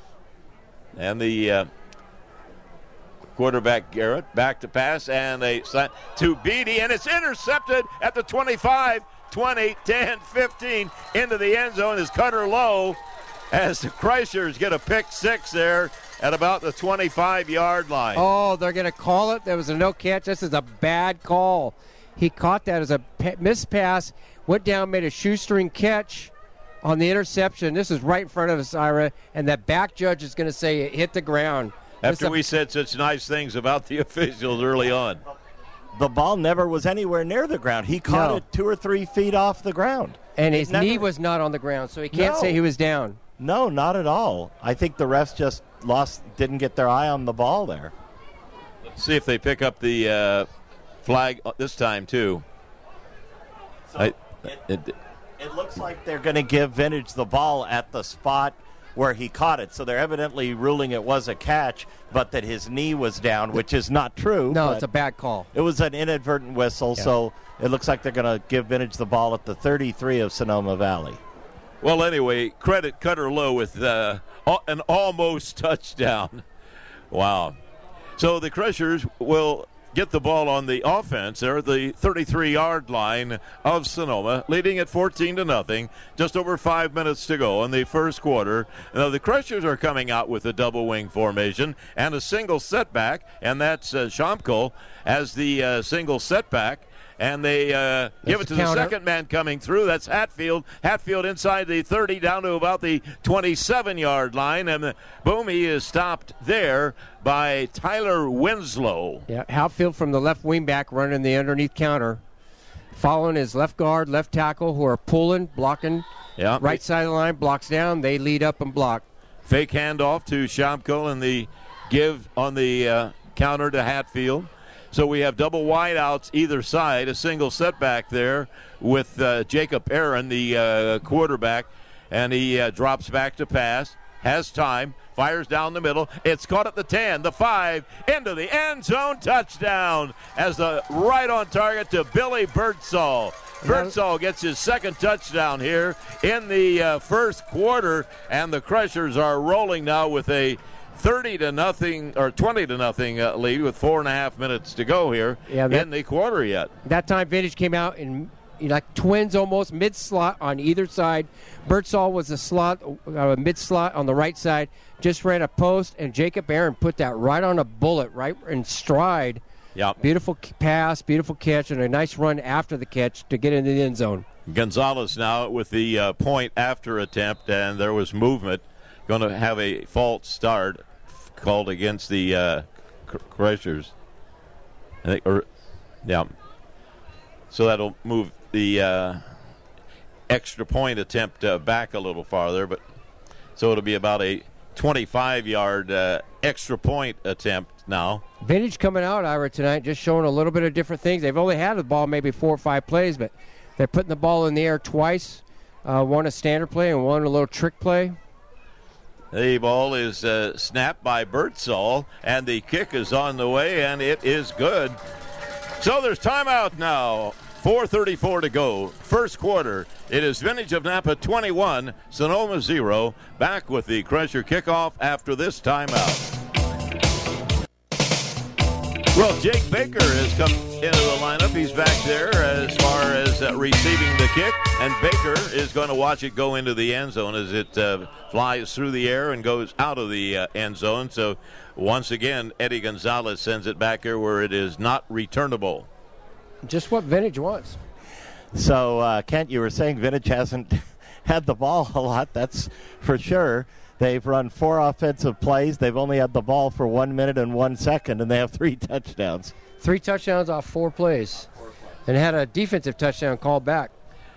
And the uh, quarterback Garrett back to pass, and a slant to Beatty, and it's intercepted at the twenty-five, twenty, ten, fifteen into the end zone. Is Cutter Lowe as the Crushers get a pick six there at about the twenty-five-yard line. Oh, they're going to call it. There was a no catch. This is a bad call. He caught that as a missed pass, went down, made a shoestring catch on the interception. This is right in front of us, Ira, and that back judge is going to say it hit the ground. After a, we said such nice things about the officials early on. The ball never was anywhere near the ground. He caught No. it two or three feet off the ground. And his never, knee was not on the ground, so he can't No. say he was down. No, not at all. I think the refs just lost, didn't get their eye on the ball there. Let's see if they pick up the uh, flag this time, too. So I, it, it, it looks like they're going to give Vintage the ball at the spot where he caught it. So they're evidently ruling it was a catch, but that his knee was down, which is not true. No, it's a bad call. It was an inadvertent whistle, Yeah. so it looks like they're going to give Vintage the ball at the thirty-three of Sonoma Valley. Well, anyway, credit Cutter Lowe with uh, an almost touchdown. Wow. So the Crushers will get the ball on the offense. They're at the thirty-three-yard line of Sonoma, leading at fourteen to nothing. Just over five minutes to go in the first quarter. Now the Crushers are coming out with a double wing formation and a single setback, and that's uh, Shomko as the uh, single setback. And they uh, give it to the counter. second man coming through. That's Hatfield. Hatfield inside the thirty down to about the twenty-seven-yard line. And uh, boom, he is stopped there by Tyler Winslow. Yeah, Hatfield from the left wing back running the underneath counter. Following his left guard, left tackle, who are pulling, blocking. Yeah. Right side of the line, blocks down. They lead up and block. Fake handoff to Shomko and the give on the uh, counter to Hatfield. So we have double wideouts either side, a single setback there with uh, Jacob Aaron, the uh, quarterback, and he uh, drops back to pass, has time, fires down the middle. It's caught at the ten, the five, into the end zone, touchdown as the right on target to Billy Birdsall. Birdsall gets his second touchdown here in the uh, first quarter, and the Crushers are rolling now with a thirty to nothing or twenty to nothing uh, lead with four and a half minutes to go here Yeah, that- in the quarter yet. That time, Vintage came out in you know, like twins almost, mid-slot on either side. Birdsall was a slot, uh, mid-slot on the right side, just ran a post, and Jacob Aaron put that right on a bullet, right in stride. Yeah. Beautiful k- pass, beautiful catch, and a nice run after the catch to get into the end zone. Gonzalez now with the uh, point after attempt, and there was movement. Going to have a false start called against the uh, Crushers. I think, or yeah. So that'll move the uh, extra point attempt uh, back a little farther, but so it'll be about a twenty-five-yard uh, extra point attempt now. Vintage coming out, Ira, tonight, just showing a little bit of different things. They've only had the ball maybe four or five plays, but they're putting the ball in the air twice, Uh, one a standard play and one a little trick play. The ball is uh, snapped by Birdsall, and the kick is on the way, and it is good. So there's timeout now. four thirty-four to go. First quarter. It is Vintage of Napa twenty-one, Sonoma zero. Back with the Crusher kickoff after this timeout. Well, Jake Baker has come into the lineup. He's back there as far as uh, receiving the kick, and Baker is going to watch it go into the end zone as it uh, flies through the air and goes out of the uh, end zone. So once again, Eddie Gonzalez sends it back here where it is not returnable. Just what Vintage wants. So, uh, Kent, you were saying Vintage hasn't had the ball a lot. That's for sure. They've run four offensive plays. They've only had the ball for one minute and one second, and they have three touchdowns. Three touchdowns off four plays. And had a defensive touchdown called back.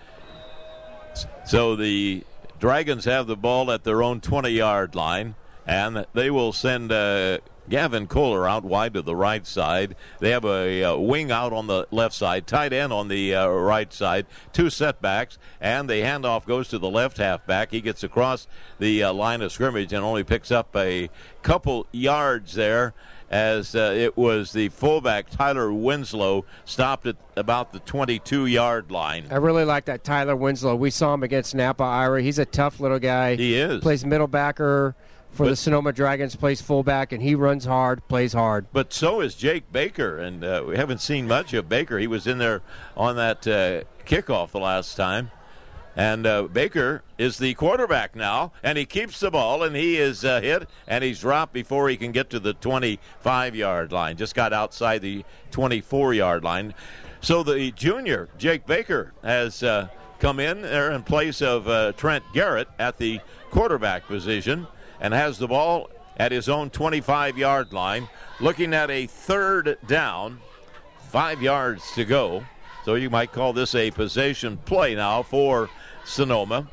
So the Dragons have the ball at their own twenty-yard line, and they will send uh, Gavin Kohler out wide to the right side. They have a uh, wing out on the left side, tight end on the uh, right side, two setbacks, and the handoff goes to the left halfback. He gets across the uh, line of scrimmage and only picks up a couple yards there as uh, it was the fullback, Tyler Winslow, stopped at about the twenty-two-yard line. I really like that Tyler Winslow. We saw him against Napa Ira. He's a tough little guy. He is. Plays middle backer for but, the Sonoma Dragons, plays fullback, and he runs hard, plays hard. But so is Jake Baker, and uh, we haven't seen much of Baker. He was in there on that uh, kickoff the last time. And uh, Baker is the quarterback now, and he keeps the ball, and he is uh, hit, and he's dropped before he can get to the twenty-five-yard line. Just got outside the twenty-four-yard line. So the junior, Jake Baker, has uh, come in there in place of uh, Trent Garrett at the quarterback position, and has the ball at his own twenty-five-yard line, looking at a third down, five yards to go. So you might call this a possession play now for Sonoma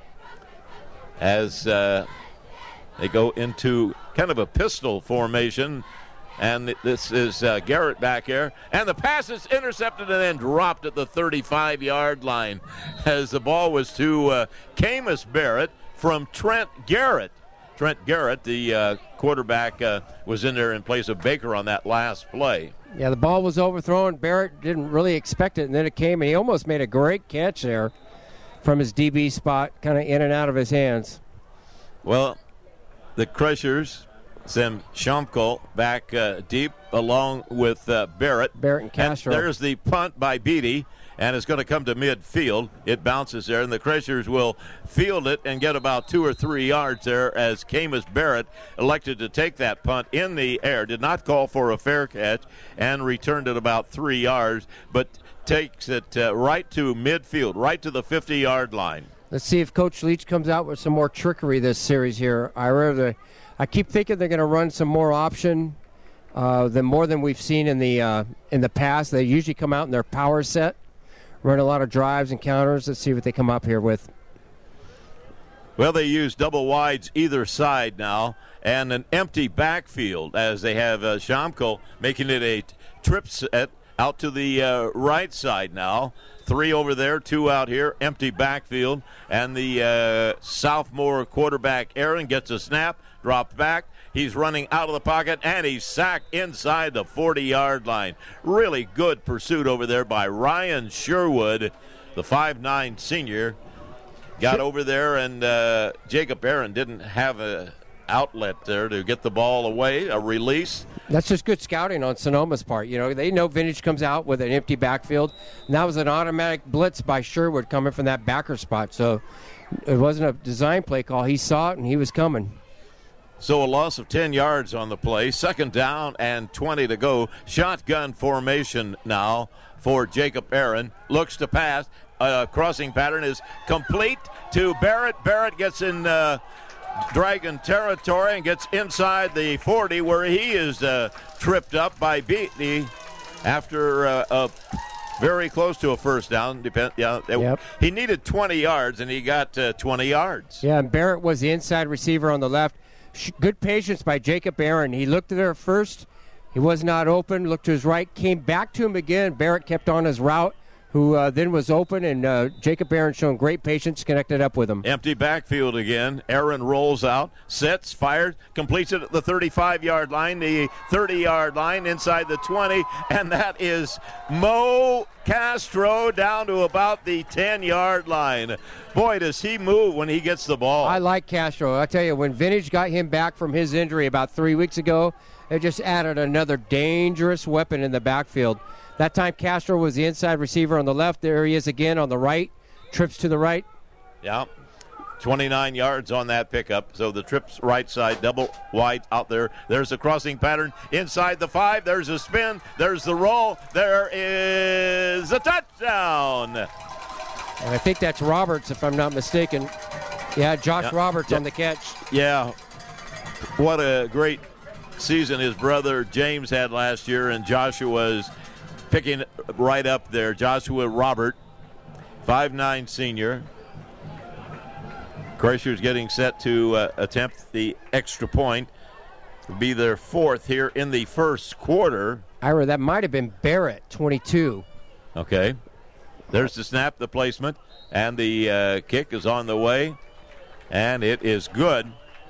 as uh, they go into kind of a pistol formation. And this is uh, Garrett back here. And the pass is intercepted and then dropped at the thirty-five-yard line as the ball was to uh, Camus Barrett from Trent Garrett. Trent Garrett, the uh, quarterback, uh, was in there in place of Baker on that last play. Yeah, the ball was overthrown. Barrett didn't really expect it, and then it came, and he almost made a great catch there from his D B spot, kind of in and out of his hands. Well, the Crushers send Schomkel back uh, deep along with uh, Barrett. Barrett and Castro. And there's the punt by Beatty, and it's going to come to midfield. It bounces there, and the Crushers will field it and get about two or three yards there as Camus Barrett elected to take that punt in the air. Did not call for a fair catch and returned it about three yards, but takes it uh, right to midfield, right to the fifty-yard line. Let's see if Coach Leach comes out with some more trickery this series here. Ira, the, I keep thinking they're going to run some more option uh, than more than we've seen in the uh, in the past. They usually come out in their power set, run a lot of drives and counters. Let's see what they come up here with. Well, they use double wides either side now and an empty backfield as they have uh, Schomkel making it a trip set out to the uh, right side now. Three over there, two out here, empty backfield. And the uh, sophomore quarterback, Aaron, gets a snap, dropped back. He's running out of the pocket, and he's sacked inside the forty-yard line. Really good pursuit over there by Ryan Sherwood, the five nine senior. Got over there, and uh, Jacob Aaron didn't have an outlet there to get the ball away, a release. That's just good scouting on Sonoma's part. You know, they know Vintage comes out with an empty backfield. And that was an automatic blitz by Sherwood coming from that backer spot. So it wasn't a design play call. He saw it, and he was coming. So a loss of ten yards on the play. Second down and twenty to go. Shotgun formation now for Jacob Aaron. Looks to pass. Uh, crossing pattern is complete to Barrett. Barrett gets in uh, Dragon territory and gets inside the forty where he is uh, tripped up by Beatty after uh, a very close to a first down. Depend, yeah, it, yep. He needed twenty yards, and he got uh, twenty yards. Yeah, and Barrett was the inside receiver on the left. Good patience by Jacob Aaron. He looked there first. He was not open. Looked to his right. Came back to him again. Barrett kept on his route. who uh, then was open, and uh, Jacob Aaron showing great patience, connected up with him. Empty backfield again. Aaron rolls out, sets, fires, completes it at the thirty-five-yard line, the thirty-yard line, inside the twenty, and that is Mo Castro down to about the ten-yard line. Boy, does he move when he gets the ball. I like Castro. I tell you, when Vintage got him back from his injury about three weeks ago, it just added another dangerous weapon in the backfield. That time Castro was the inside receiver on the left. There he is again on the right. Trips to the right. Yeah. twenty-nine yards on that pickup. So the trips right side, double wide out there. There's a crossing pattern inside the five. There's a spin. There's the roll. There is a touchdown. And I think that's Roberts, if I'm not mistaken. Yeah, Josh yeah. Roberts yeah. on the catch. Yeah. What a great season his brother James had last year, and Joshua's picking right up there. Joshua Robert, five nine senior. Kreischer's getting set to uh, attempt the extra point. It'll be their fourth here in the first quarter. Ira, that might have been Barrett, twenty-two. Okay. There's the snap, the placement, and the uh, kick is on the way, and it is good.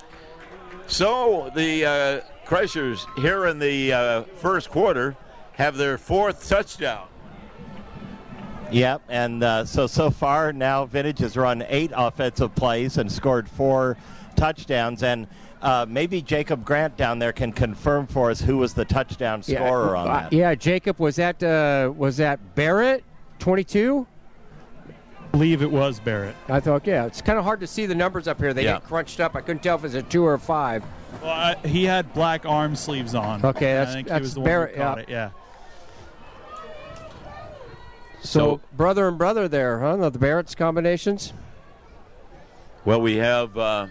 So the uh, Kreischers here in the uh, first quarter have their fourth touchdown. Yep, and uh, so, so far now Vintage has run eight offensive plays and scored four touchdowns, and uh, maybe Jacob Grant down there can confirm for us who was the touchdown scorer yeah, on uh, that. Yeah, Jacob, was that, uh, was that Barrett, twenty-two? I believe it was Barrett. I thought, yeah, it's kind of hard to see the numbers up here. They Yeah. get crunched up. I couldn't tell if it was a two or a five. Well, I, he had black arm sleeves on. Okay, that's- I think that's he was the Barrett, one who caught yeah. it. Yeah. So, So- brother and brother there, huh? The Barrett's combinations. Well, we have uh,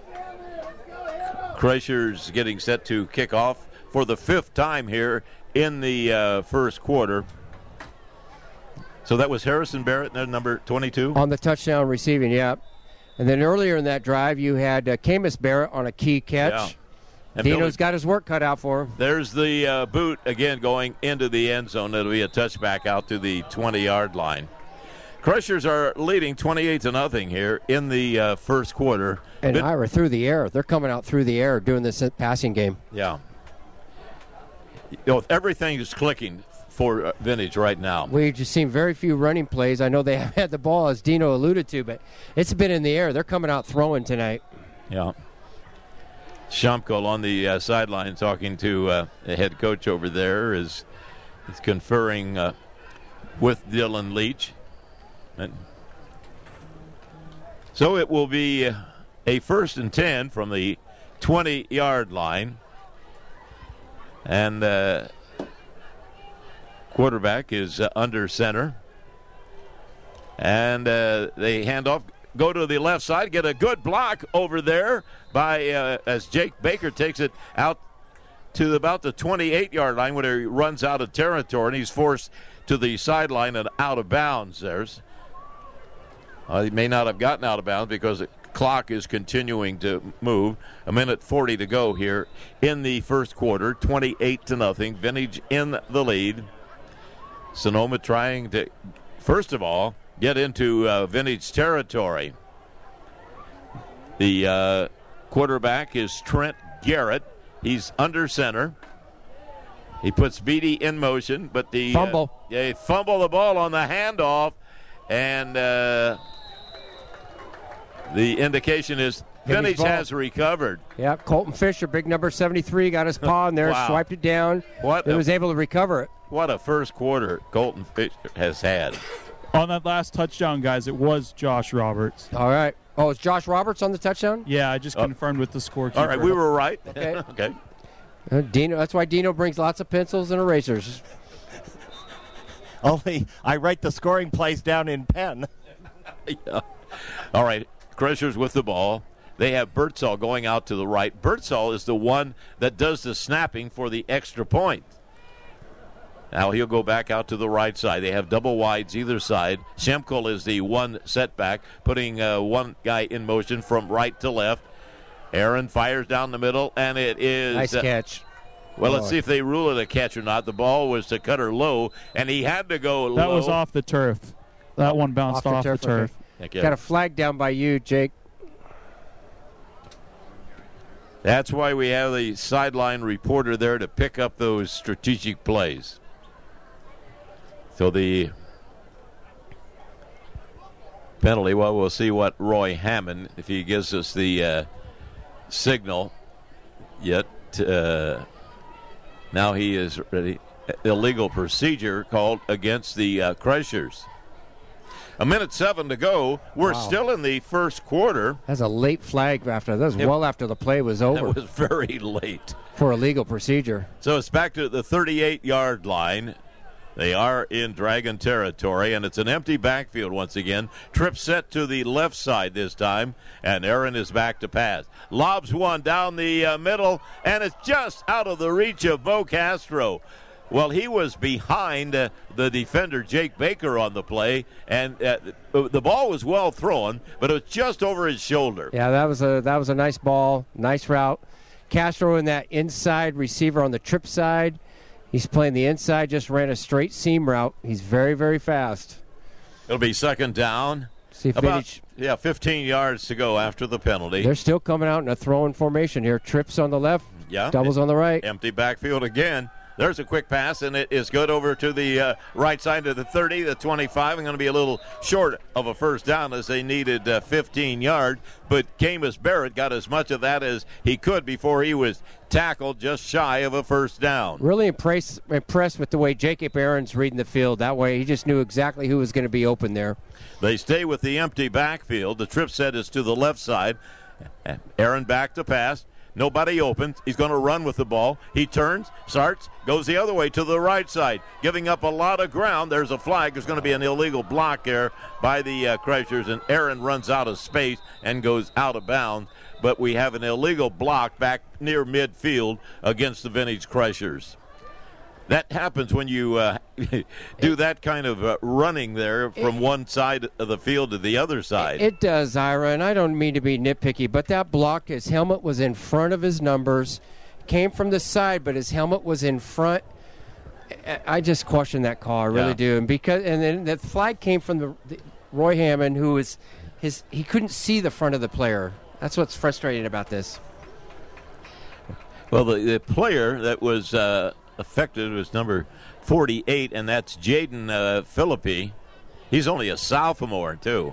Kreischer's getting set to kick off for the fifth time here in the uh, first quarter. So that was Harrison Barrett, number twenty-two. On the touchdown receiving, yeah. And then earlier in that drive, you had uh, Camus Barrett on a key catch. Yeah. And Dino's Billy- got his work cut out for him. There's the uh, boot again going into the end zone. It'll be a touchback out to the twenty-yard line. Crushers are leading twenty-eight to nothing here in the uh, first quarter. And But- Ira through the air. They're coming out through the air doing this passing game. yeah. You know, everything is clicking for uh, Vintage right now. We've just seen very few running plays. I know they have had the ball, as Dino alluded to, but it's been in the air. They're coming out throwing tonight. Yeah. Shumko on the uh, sideline talking to uh, the head coach over there is, is conferring uh, with Dylan Leach. And so it will be a first and ten from the twenty-yard line. And uh, quarterback is uh, under center. And uh, they hand off, go to the left side, get a good block over there by uh, as Jake Baker takes it out to about the twenty-eight-yard line when he runs out of territory, and he's forced to the sideline and out of bounds. There's uh, he may not have gotten out of bounds because the clock is continuing to move. A minute forty to go here in the first quarter, twenty-eight to nothing. Vintage in the lead. Sonoma trying to, first of all, get into uh, Vintage territory. The uh, quarterback is Trent Garrett. He's under center. He puts Beatty in motion, but the Fumble. Uh, they fumble the ball on the handoff, and uh, the indication is Vintage Vintage ball. has recovered. Yeah, Colton Fisher, big number seventy-three, got his paw in there, Wow. swiped it down, What and a- was able to recover it. What a first quarter Colton Fisher has had. On that last touchdown, guys, it was Josh Roberts. All right. Oh, is Josh Roberts on the touchdown? Yeah, I just Oh. confirmed with the scorekeeper. All right, we were right. Okay. okay. Uh, Dino. That's why Dino brings lots of pencils and erasers. Only I write the scoring plays down in pen. Yeah. All right, Crushers with the ball. They have Birdsall going out to the right. Birdsall is the one that does the snapping for the extra point. Now he'll go back out to the right side. They have double wides either side. Shemkel is the one setback, putting uh, one guy in motion from right to left. Aaron fires down the middle, and it is Nice uh, catch. Well, let's Oh. see if they rule it a catch or not. The ball was to Cutter Lowe, and he had to go That low. was off the turf. That one bounced Off off the the turf, turf. Okay. Got a flag down by you, Jake. That's why we have the sideline reporter there to pick up those strategic plays. So the penalty, well, we'll see what Roy Hammond, if he gives us the uh, signal yet. Uh, now he is ready. Illegal procedure called against the uh, Crushers. A minute seven to go. We're Wow. still in the first quarter. That's a late flag after that. Was It- well after the play was over That was very late. for illegal procedure. So it's back to the thirty-eight-yard line. They are in Dragon territory, and it's an empty backfield once again. Trip set to the left side this time, and Aaron is back to pass. Lobs one down the uh, middle, and it's just out of the reach of Bo Castro. Well, he was behind uh, the defender, Jake Baker, on the play, and uh, the ball was well thrown, but it was just over his shoulder. Yeah, that was a that was a nice ball, nice route. Castro in that inside receiver on the trip side. He's playing the inside, just ran a straight seam route. He's very, very fast. It'll be second down. See if About, Vintage, yeah, fifteen yards to go after the penalty. they're still coming out in a throwing formation here. Trips on the left, Yeah. doubles on the right. Empty backfield again. There's a quick pass, and it is good over to the uh, right side of the thirty, the twenty-five. I'm going to be a little short of a first down as they needed uh, fifteen yards. But Camus Barrett got as much of that as he could before he was tackled just shy of a first down. Really impressed, impressed with the way Jacob Aaron's reading the field. That way he just knew exactly who was going to be open there. They stay with the empty backfield. The trip set is to the left side. Aaron back to pass. Nobody open. He's going to run with the ball. He turns, starts, goes the other way to the right side, giving up a lot of ground. There's a flag. There's going to be an illegal block there by the uh, Crushers, and Aaron runs out of space and goes out of bounds. But we have an illegal block back near midfield against the Vintage Crushers. That happens when you uh, do that kind of uh, running there from one side of the field to the other side. It does, Ira, and I don't mean to be nitpicky, but that block, his helmet was in front of his numbers, came from the side, but his helmet was in front. I- I just question that call, I really Yeah. do. And because and then the flag came from the, the Roy Hammond, who was his he couldn't see the front of the player. That's what's frustrating about this. Well, the, the player that was uh, affected was number forty-eight, and that's Jaden uh, Philippi. He's only a sophomore, too.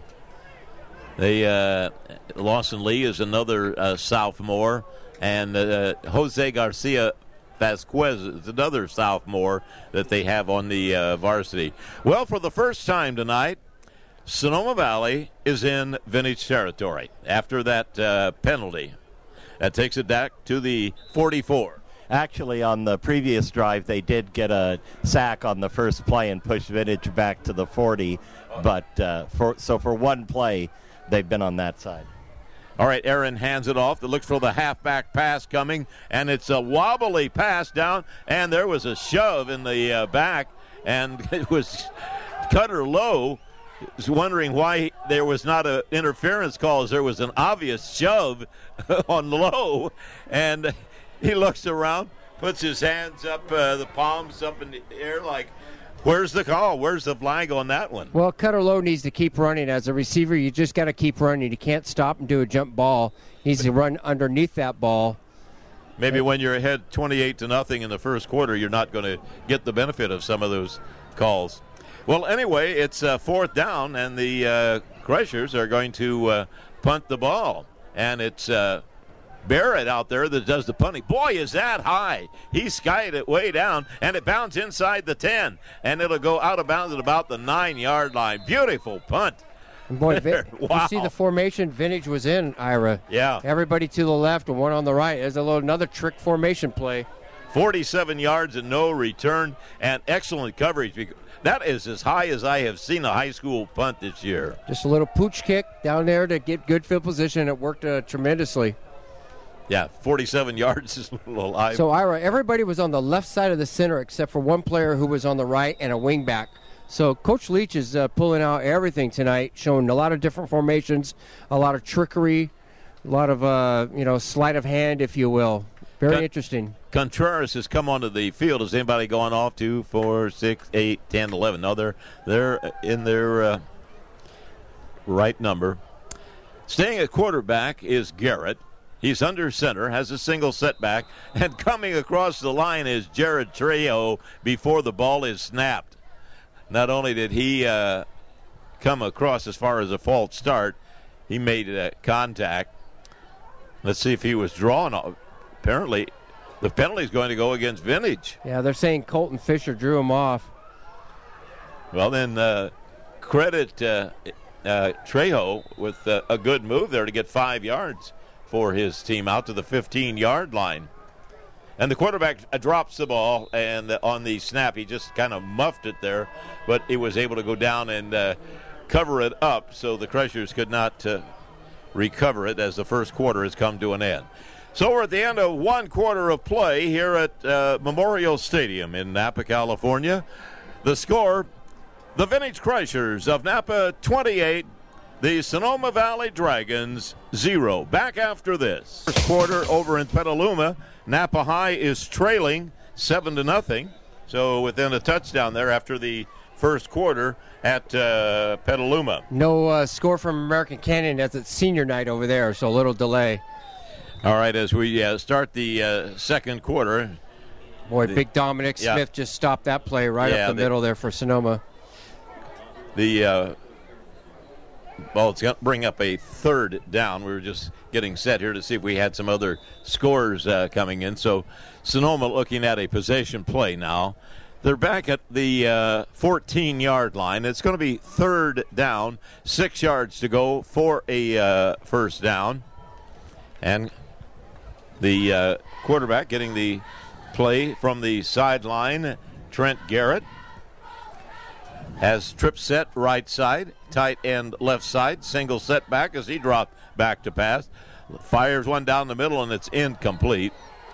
They, uh, Lawson Lee is another uh, sophomore, and uh, Jose Garcia Vasquez is another sophomore that they have on the uh, varsity. Well, for the first time tonight, Sonoma Valley is in Vintage territory after that uh, penalty. That takes it back to the forty-four. Actually, on the previous drive, they did get a sack on the first play and push Vintage back to the forty. But uh, for so for one play, they've been on that side. All right, Aaron hands it off. It looks for the halfback pass coming, and it's a wobbly pass down, and there was a shove in the uh, back, and it was Cutter Lowe was wondering why there was not an interference call, as there was an obvious shove on Lowe, and he looks around, puts his hands up, uh, the palms up in the air like, where's the call? Where's the flag on that one? Well, Cutter Lowe needs to keep running. As a receiver, you just got to keep running. You can't stop and do a jump ball. He needs to run underneath that ball. Maybe when you're ahead twenty-eight to nothing in the first quarter, you're not going to get the benefit of some of those calls. Well, anyway, it's uh, fourth down, and the uh, Crushers are going to uh, punt the ball. And it's uh, Barrett out there that does the punting. Boy, is that high. He skied it way down, and it bounced inside the ten. And it'll go out of bounds at about the nine-yard line. Beautiful punt. And boy, Vin- Wow. you see the formation Vintage was in, Ira. Yeah. Everybody to the left and one on the right. There's a little another trick formation play. forty-seven yards and no return, and excellent coverage. That is as high as I have seen a high school punt this year. Just a little pooch kick down there to get good field position. It worked uh, tremendously. Yeah, forty-seven yards is a little high. So, Ira, everybody was on the left side of the center except for one player who was on the right and a wingback. So Coach Leach is uh, pulling out everything tonight, showing a lot of different formations, a lot of trickery, a lot of, uh, you know, sleight of hand, if you will. Very Cut- interesting. Contreras has come onto the field. Has anybody gone off? Two, four, six, eight, ten, eleven. No, they're, they're in their uh, right number. Staying at quarterback is Garrett. He's under center, has a single setback, and coming across the line is Jared Trejo before the ball is snapped. Not only did he uh, come across as far as a false start, he made uh, contact. Let's see if he was drawn. Apparently, the penalty is going to go against Vintage. Yeah, they're saying Colton Fisher drew him off. Well, then uh, credit uh, uh, Trejo with uh, a good move there to get five yards for his team out to the fifteen-yard line. And the quarterback uh, drops the ball, and uh, on the snap, he just kind of muffed it there, but he was able to go down and uh, cover it up so the Crushers could not uh, recover it as the first quarter has come to an end. So we're at the end of one quarter of play here at uh, Memorial Stadium in Napa, California. The score, the Vintage Crushers of Napa twenty-eight, the Sonoma Valley Dragons zero. Back after this. First quarter over in Petaluma, Napa High is trailing seven to nothing. So within a touchdown there after the first quarter at uh, Petaluma. No uh, score from American Canyon. That's at senior night over there, so a little delay. All right, as we uh, start the uh, second quarter. Boy, the, big Dominic yeah. Smith just stopped that play right yeah, up the, the middle there for Sonoma. The uh, well, it's going to bring up a third down. We were just getting set here to see if we had some other scores uh, coming in. So Sonoma looking at a possession play now. They're back at the uh, fourteen-yard line. It's going to be third down, six yards to go for a uh, first down. And the uh, quarterback getting the play from the sideline, Trent Garrett, has trip set right side, tight end left side, single setback as he dropped back to pass. Fires one down the middle, and it's incomplete.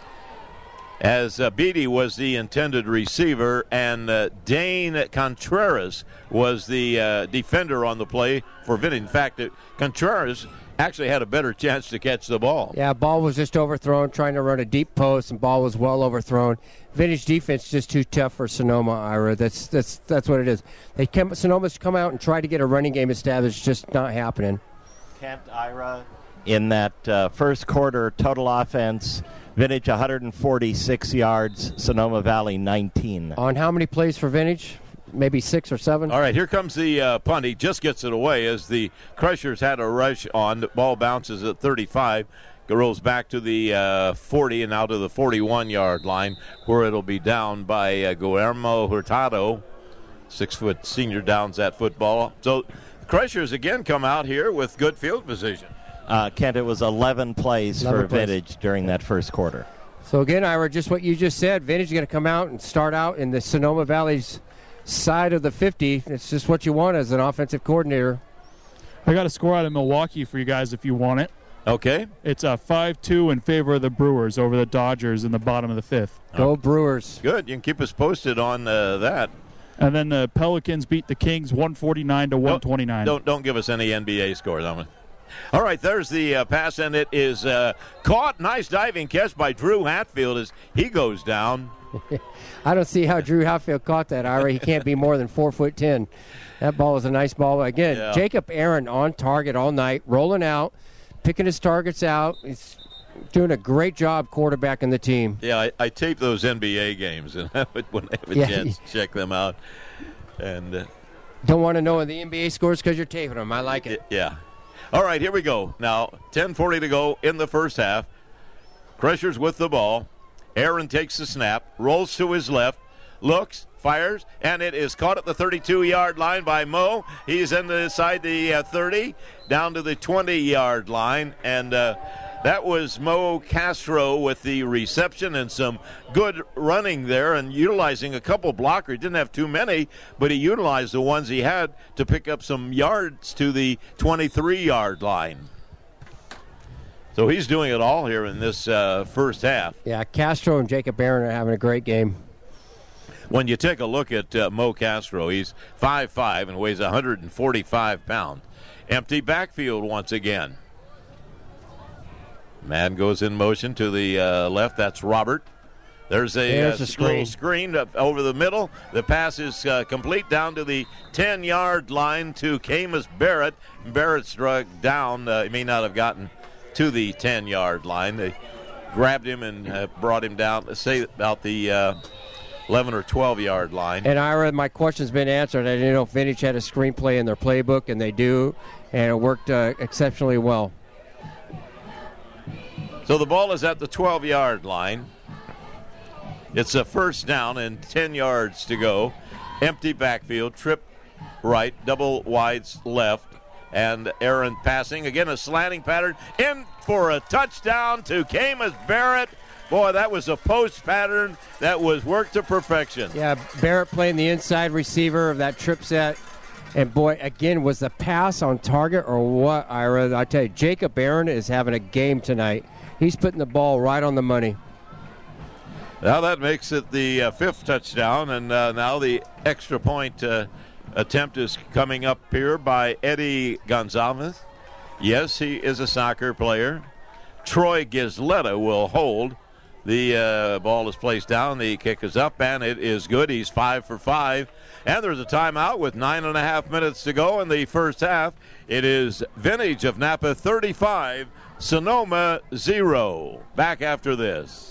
As uh, Beatty was the intended receiver, and uh, Dane Contreras was the uh, defender on the play for Vintage. In fact, it, Contreras actually had a better chance to catch the ball. Yeah, ball was just overthrown, trying to run a deep post, and ball was well overthrown. Vintage defense just too tough for Sonoma, Ira. That's that's that's what it is. They come, Sonoma's come out and try to get a running game established, just not happening. Kent, Ira, in that uh, first quarter, total offense, Vintage one hundred forty-six yards, Sonoma Valley nineteen. On how many plays for Vintage? Maybe six or seven. All right, here comes the uh, punt. He just gets it away as the Crushers had a rush on. The ball bounces at thirty-five, rolls back to the uh, forty and out to the forty-one-yard line where it'll be down by uh, Guillermo Hurtado, six-foot senior downs that football. So the Crushers again come out here with good field position. Uh, Kent, it was eleven plays eleven for plays. Vintage during that first quarter. So again, Ira, just what you just said. Vintage is going to come out and start out in the Sonoma Valley's side of the fifty. It's just what you want as an offensive coordinator. I got a score out of Milwaukee for you guys if you want it. Okay. It's a five two in favor of the Brewers over the Dodgers in the bottom of the fifth. Go Brewers. Good. You can keep us posted on uh, that. And then the Pelicans beat the Kings one forty-nine to one twenty-nine. Don't, don't give us any N B A scores. I'm All right, there's the uh, pass, and it is uh, caught. Nice diving catch by Drew Hatfield as he goes down. I don't see how Drew Hatfield caught that, Ira. He can't be more than four foot ten. That ball was a nice ball. Again, Yeah. Jacob Aaron on target all night, rolling out, picking his targets out. He's doing a great job quarterbacking the team. Yeah, I, I tape those N B A games, and when I have a Yeah. chance to check them out. And uh, Don't want to know the N B A scores because you're taping them. I like it. yeah. All right, here we go. Now, ten forty to go in the first half. Crushers with the ball. Aaron takes the snap, rolls to his left, looks, fires, and it is caught at the thirty-two-yard line by Mo. He's inside the uh, thirty, down to the twenty-yard line, and uh, that was Mo Castro with the reception and some good running there and utilizing a couple blockers. He didn't have too many, but he utilized the ones he had to pick up some yards to the twenty-three-yard line. So he's doing it all here in this uh, first half. Yeah, Castro and Jacob Aaron are having a great game. When you take a look at uh, Mo Castro, he's five five and weighs one hundred forty-five pounds. Empty backfield once again. Man goes in motion to the uh, left. That's Robert. There's a, There's uh, a screen. little screen up over the middle. The pass is uh, complete down to the ten-yard line to Camus Barrett. Barrett's struck down. Uh, he may not have gotten to the ten-yard line. They grabbed him and uh, brought him down, let's say about the uh, eleven or twelve-yard line. And Ira, my question's been answered. I didn't know if Vintage had a screenplay in their playbook, and they do, and it worked uh, exceptionally well. So the ball is at the twelve-yard line. It's a first down and ten yards to go. Empty backfield, trip right, double wides left, and Aaron passing. Again, a slanting pattern in for a touchdown to Camus Barrett. Boy, that was a post pattern that was worked to perfection. Yeah, Barrett playing the inside receiver of that trip set. And, boy, again, was the pass on target or what, Ira? I tell you, Jacob Aaron is having a game tonight. He's putting the ball right on the money. Now that makes it the uh, fifth touchdown, and uh, now the extra point uh, attempt is coming up here by Eddie Gonzalez. Yes, he is a soccer player. Troy Gisletta will hold. The uh, ball is placed down. The kick is up, and it is good. He's five for five. And there's a timeout with nine and a half minutes to go in the first half. It is Vintage of Napa thirty-five, Sonoma zero. Back after this.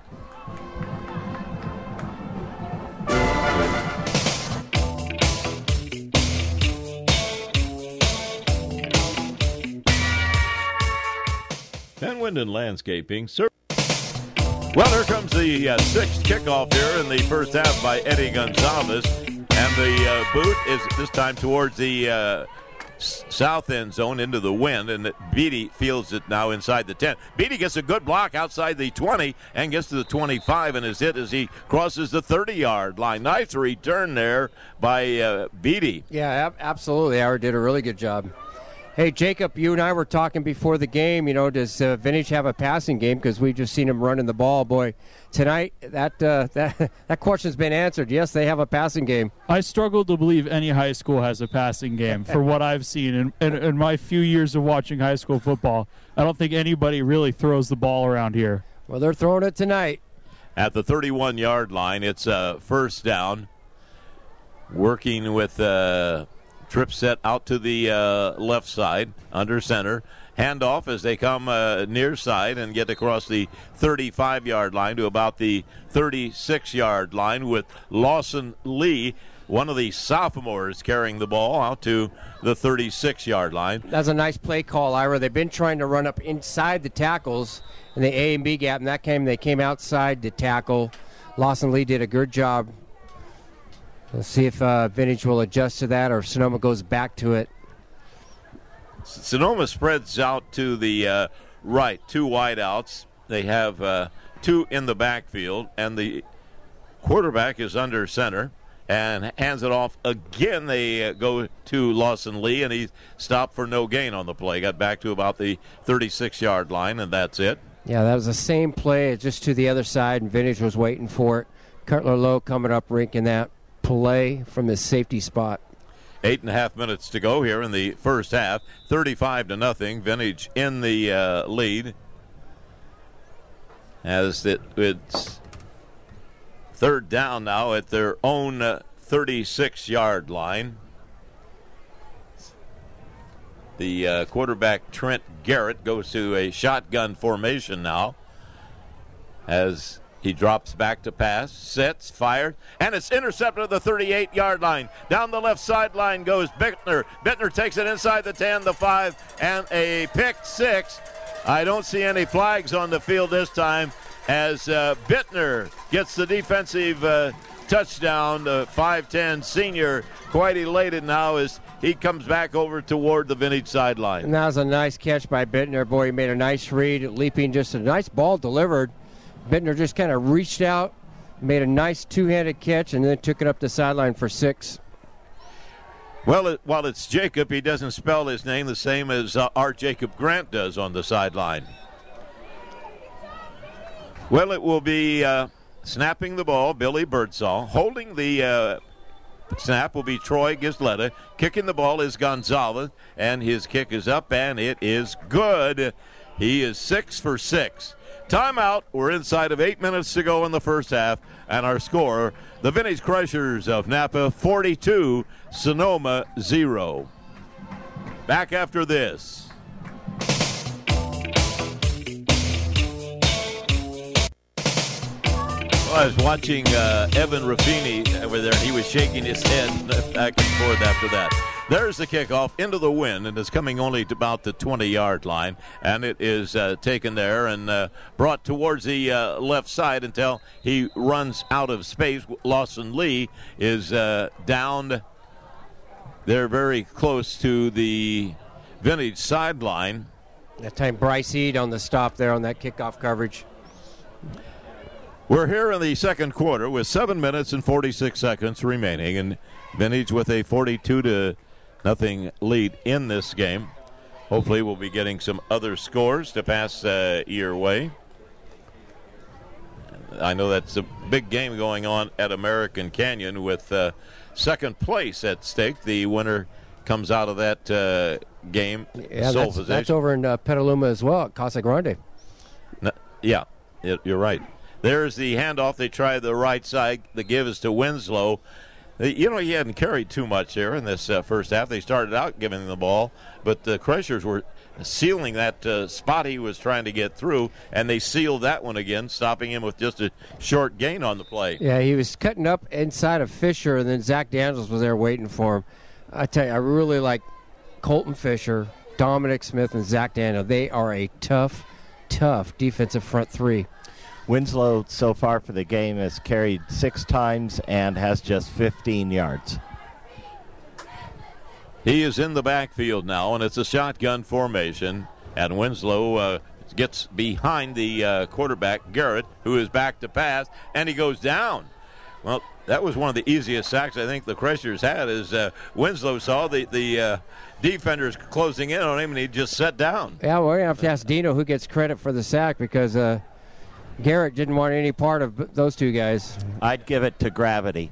Van Winden Landscaping. Sir. Well, here comes the uh, sixth kickoff here in the first half by Eddie Gonzalez. And the uh, boot is this time towards the uh, s- south end zone into the wind. And Beatty fields it now inside the ten. Beatty gets a good block outside the twenty and gets to the twenty-five and is hit as he crosses the thirty-yard line. Nice return there by uh, Beatty. Yeah, ab- absolutely. Ira did a really good job. Hey, Jacob, you and I were talking before the game. You know, does uh, Vintage have a passing game? Because we just seen him running the ball. Boy, tonight that uh, that that question's been answered. Yes, they have a passing game. I struggle to believe any high school has a passing game for what I've seen in, in, in my few years of watching high school football. I don't think anybody really throws the ball around here. Well, they're throwing it tonight. At the thirty-one-yard line, it's a first down. Working with uh, trip set out to the uh, left side, under center. Handoff as they come uh, near side and get across the thirty-five-yard line to about the thirty-six-yard line with Lawson Lee, one of the sophomores, carrying the ball out to the thirty-six-yard line. That's a nice play call, Ira. They've been trying to run up inside the tackles in the A and B gap, and that came they came outside to tackle. Lawson Lee did a good job. Let's see if uh, Vintage will adjust to that or Sonoma goes back to it. Sonoma spreads out to the uh, right, two wideouts. They have uh, two in the backfield, and the quarterback is under center and hands it off again. They uh, go to Lawson Lee, and he's stopped for no gain on the play. Got back to about the thirty-six-yard line, and that's it. Yeah, that was the same play, just to the other side, and Vintage was waiting for it. Cutler Lowe coming up, rinking that play from his safety spot. Eight and a half minutes to go here in the first half. thirty-five to nothing. Vintage in the uh, lead. As it, it's third down now at their own uh, thirty-six-yard line. The uh, quarterback, Trent Garrett, goes to a shotgun formation now as he drops back to pass, sets, fires, and it's intercepted at the thirty-eight-yard line. Down the left sideline goes Bittner. Bittner takes it inside the ten, the five, and a pick six. I don't see any flags on the field this time as uh, Bittner gets the defensive uh, touchdown. The five ten senior quite elated now as he comes back over toward the Vintage sideline. And that was a nice catch by Bittner. Boy, he made a nice read, leaping, just a nice ball delivered. Bittner just kind of reached out, made a nice two-handed catch, and then took it up the sideline for six. Well, it, while it's Jacob, he doesn't spell his name the same as uh, our Jacob Grant does on the sideline. Well, it will be uh, snapping the ball, Billy Birdsall. Holding the uh, snap will be Troy Gisletta. Kicking the ball is Gonzalez, and his kick is up, and it is good. He is six for six. Timeout. We're inside of eight minutes to go in the first half, and our score, the Vintage Crushers of Napa forty-two, Sonoma zero. Back after this. I was watching uh, Evan Raffini over there. He was shaking his head back and forth after that. There's the kickoff into the wind, and it's coming only to about the twenty-yard line, and it is uh, taken there and uh, brought towards the uh, left side until he runs out of space. Lawson Lee is uh, down there very close to the Vintage sideline. That time Bryce Ead on the stop there on that kickoff coverage. We're here in the second quarter with seven minutes and forty-six seconds remaining, and Vintage with a forty-two to nothing lead in this game. Hopefully we'll be getting some other scores to pass uh, your way. I know that's a big game going on at American Canyon with uh, second place at stake. The winner comes out of that uh, game. Yeah, sole that's, position. that's over in uh, Petaluma as well at Casa Grande. No, yeah, you're right. There's the handoff. They try the right side. The give is to Winslow. You know, he hadn't carried too much there in this uh, first half. They started out giving him the ball, but the Crushers were sealing that uh, spot he was trying to get through, and they sealed that one again, stopping him with just a short gain on the play. Yeah, he was cutting up inside of Fisher, and then Zach Daniels was there waiting for him. I tell you, I really like Colton Fisher, Dominic Smith, and Zach Daniels. They are a tough, tough defensive front three. Winslow so far for the game has carried six times and has just fifteen yards. He is in the backfield now, and it's a shotgun formation. And Winslow uh, gets behind the uh, quarterback, Garrett, who is back to pass, and he goes down. Well, that was one of the easiest sacks I think the Crushers had, as uh, Winslow saw the, the uh, defenders closing in on him, and he just sat down. Yeah, we're going to have to ask Dino who gets credit for the sack, because uh, Garrett didn't want any part of those two guys. I'd give it to gravity.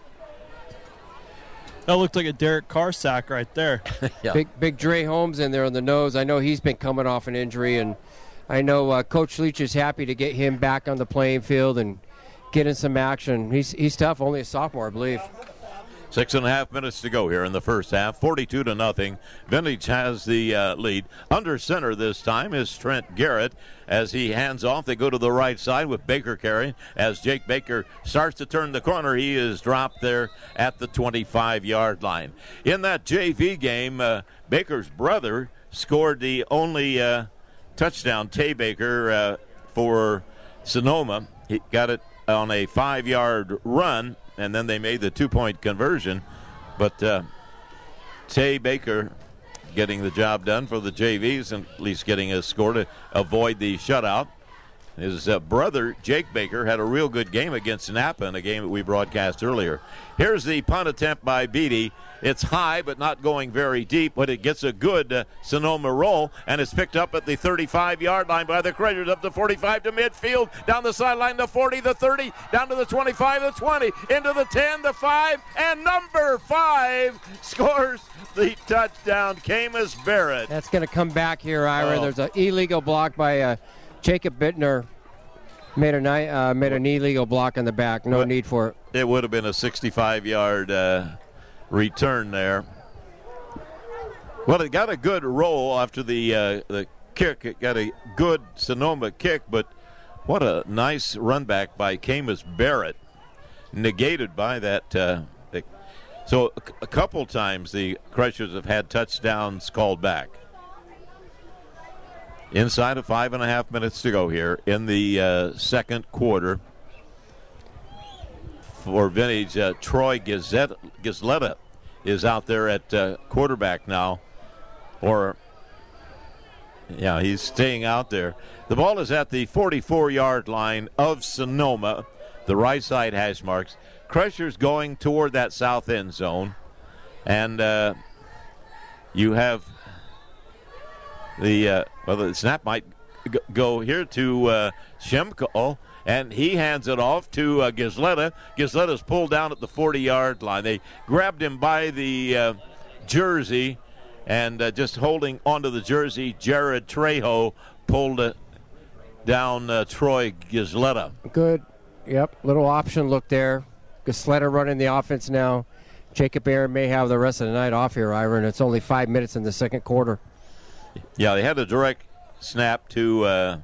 That looked like a Derek Carr sack right there. Yeah. Big big Dre Holmes in there on the nose. I know he's been coming off an injury, and I know uh, Coach Leach is happy to get him back on the playing field and get in some action. He's he's tough, only a sophomore, I believe. Six and a half minutes to go here in the first half. forty-two to nothing. Vintage has the uh, lead. Under center this time is Trent Garrett. As he hands off, they go to the right side with Baker carrying. As Jake Baker starts to turn the corner, he is dropped there at the twenty-five-yard line. In that J V game, uh, Baker's brother scored the only uh, touchdown, Tay Baker, uh, for Sonoma. He got it on a five-yard run, and then they made the two-point conversion. But uh, Tay Baker getting the job done for the J Vs, and at least getting a score to avoid the shutout. His uh, brother, Jake Baker, had a real good game against Napa in a game that we broadcast earlier. Here's the punt attempt by Beatty. It's high, but not going very deep, but it gets a good uh, Sonoma roll, and it's picked up at the thirty-five-yard line by the Crushers, up to forty-five to midfield, down the sideline to forty, the thirty, down to the twenty-five, the twenty, into the ten, the five, and number five scores the touchdown, Camus Barrett. That's going to come back here, Ira. Oh. There's an illegal block by uh, Jacob Bittner. Made a ni- uh, made an illegal block in the back. No What? need for it. It would have been a sixty-five-yard uh, return there. Well, it got a good roll after the uh, the kick. It got a good Sonoma kick, but what a nice run back by Camus Barrett, negated by that. Uh, the, so a, a couple times the Crushers have had touchdowns called back. Inside of five and a half minutes to go here in the uh, second quarter. For Vintage, uh, Troy Gazette, Gazletta is out there at uh, quarterback now. Or, yeah, he's staying out there. The ball is at the forty-four-yard line of Sonoma, the right side hash marks. Crushers going toward that south end zone. And uh, you have the, uh, well, the snap might g- go here to uh, Shemko. And he hands it off to uh, Gazletta. Gazletta's pulled down at the forty-yard line. They grabbed him by the uh, jersey, and uh, just holding onto the jersey, Jared Trejo pulled uh, down uh, Troy Gisletta. Good. Yep, little option look there. Gisletta running the offense now. Jacob Aaron may have the rest of the night off here, Ira, and it's only five minutes in the second quarter. Yeah, they had a direct snap to uh,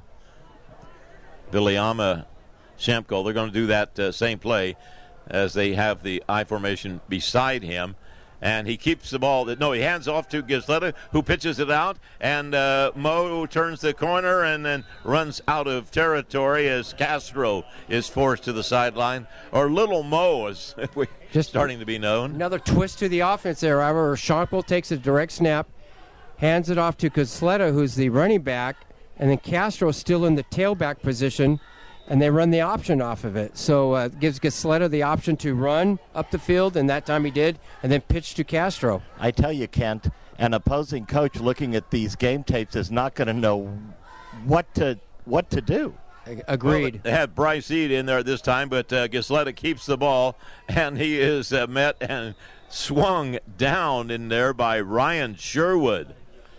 Viliama Shemko. They're going to do that uh, same play as they have the I formation beside him. And he keeps the ball. No, he hands off to Gisletta, who pitches it out. And uh, Mo turns the corner and then runs out of territory as Castro is forced to the sideline. Or Little Mo is just starting to be known. Another twist to the offense there, Ira. Shankle takes a direct snap, hands it off to Gisletta, who's the running back. And then Castro's still in the tailback position. And they run the option off of it. So uh, gives Gisletta the option to run up the field, and that time he did, and then pitch to Castro. I tell you, Kent, an opposing coach looking at these game tapes is not going to know what to what to do. Agreed. Well, they had Bryce Ead in there this time, but uh, Gisletta keeps the ball, and he is uh, met and swung down in there by Ryan Sherwood.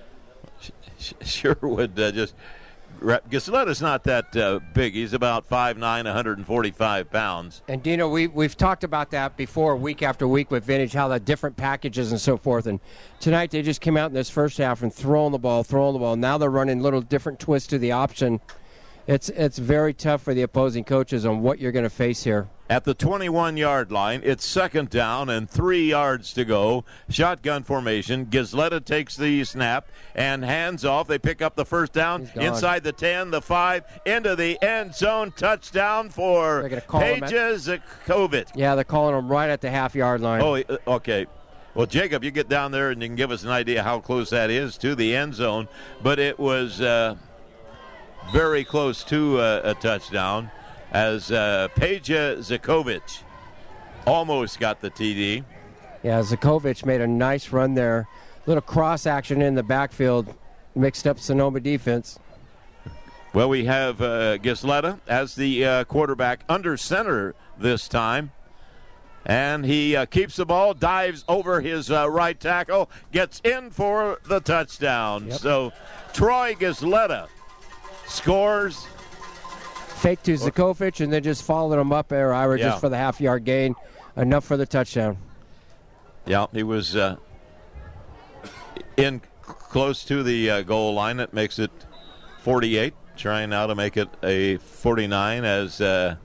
Sherwood uh, just... Gisletta's not that uh, big. He's about five nine, one hundred forty-five pounds. And, Dino, we, we've talked about that before, week after week with Vintage, how the different packages and so forth. And tonight they just came out in this first half and throwing the ball, throwing the ball. Now they're running little different twists to the option. It's, it's very tough for the opposing coaches on what you're going to face here. At the twenty-one-yard line, it's second down and three yards to go. Shotgun formation. Gisletta takes the snap and hands off. They pick up the first down inside the ten, the five, into the end zone. Touchdown for Paige Zakovic. Yeah, they're calling him right at the half-yard line. Oh, okay. Well, Jacob, you get down there and you can give us an idea how close that is to the end zone. But it was uh, very close to uh, a touchdown, as uh, Paige Zakovic almost got the T D. Yeah, Zakovic made a nice run there. Little cross action in the backfield, mixed up Sonoma defense. Well, we have uh, Gisletta as the uh, quarterback under center this time. And he uh, keeps the ball, dives over his uh, right tackle, gets in for the touchdown. Yep. So Troy Gisletta scores. Fake to Zakovic, and then just followed him up there, Ira, yeah. just for the half-yard gain. Enough for the touchdown. Yeah, he was uh, in close to the uh, goal line. That makes it forty-eight, trying now to make it a forty-nine as uh,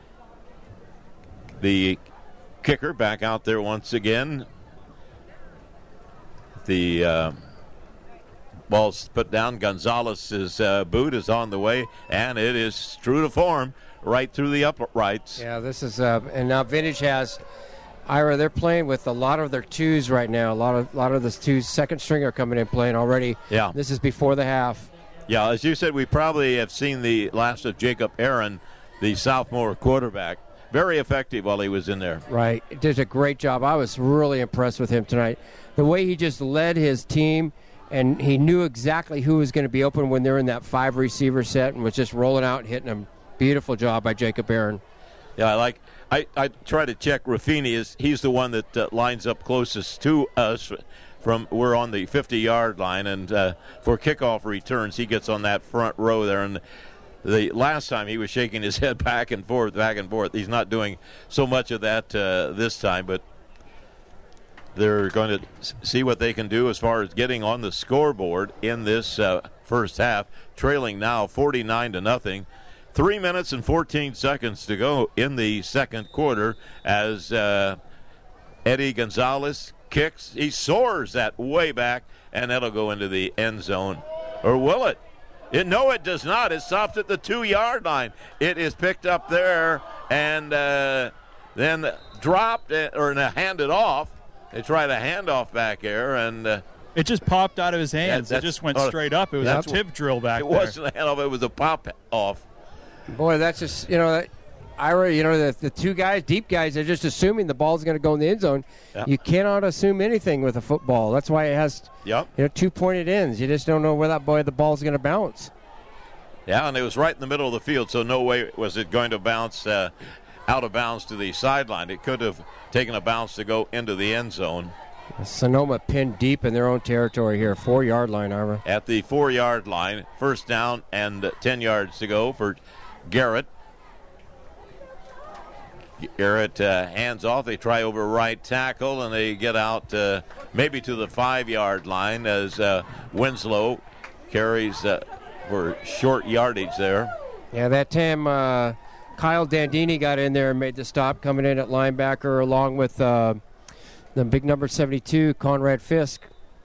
the kicker back out there once again. The... Uh, Ball's put down. Gonzalez's uh, boot is on the way, and it is true to form right through the uprights. Yeah, this is, uh, and now Vintage has, Ira, they're playing with a lot of their twos right now. A lot of, lot of the twos, second string are coming in playing already. Yeah. This is before the half. Yeah, as you said, we probably have seen the last of Jacob Aaron, the sophomore quarterback. Very effective while he was in there. Right. Did a great job. I was really impressed with him tonight. The way he just led his team, and he knew exactly who was going to be open when they're in that five receiver set and was just rolling out and hitting them. Beautiful job by Jacob Aaron. Yeah, I like. I, I try to check Raffini. Is he's the one that uh, lines up closest to us. From we're on the fifty-yard line, and uh, for kickoff returns, he gets on that front row there. And the last time he was shaking his head back and forth, back and forth. He's not doing so much of that uh, this time, but they're going to see what they can do as far as getting on the scoreboard in this uh, first half, trailing now forty-nine to nothing. Three minutes and fourteen seconds to go in the second quarter as uh, Eddie Gonzalez kicks. He soars that way back, and that'll go into the end zone. Or will it? it no, it does not. It stops at the two-yard line. It is picked up there and uh, then dropped or handed off. They tried a handoff back there, and uh, it just popped out of his hands. It just went straight up. It was a tip drill back it there. It wasn't a handoff. It was a pop off. Boy, that's just, you know, that, Ira, you know, the, the two guys, deep guys, they're just assuming the ball's going to go in the end zone. Yep. You cannot assume anything with a football. That's why it has, yep. you know, two pointed ends. You just don't know where that boy the ball's going to bounce. Yeah, and it was right in the middle of the field, so no way was it going to bounce uh, out of bounds to the sideline. It could have taken a bounce to go into the end zone. Sonoma pinned deep in their own territory here, four-yard line, Ira. At the four-yard line, first down and ten yards to go for Garrett. Garrett uh, hands off. They try over right tackle, and they get out uh, maybe to the five-yard line as uh, Winslow carries uh, for short yardage there. Yeah, that time uh, Kyle Dandini got in there and made the stop, coming in at linebacker along with uh, the big number seventy-two, Conrad Fisk.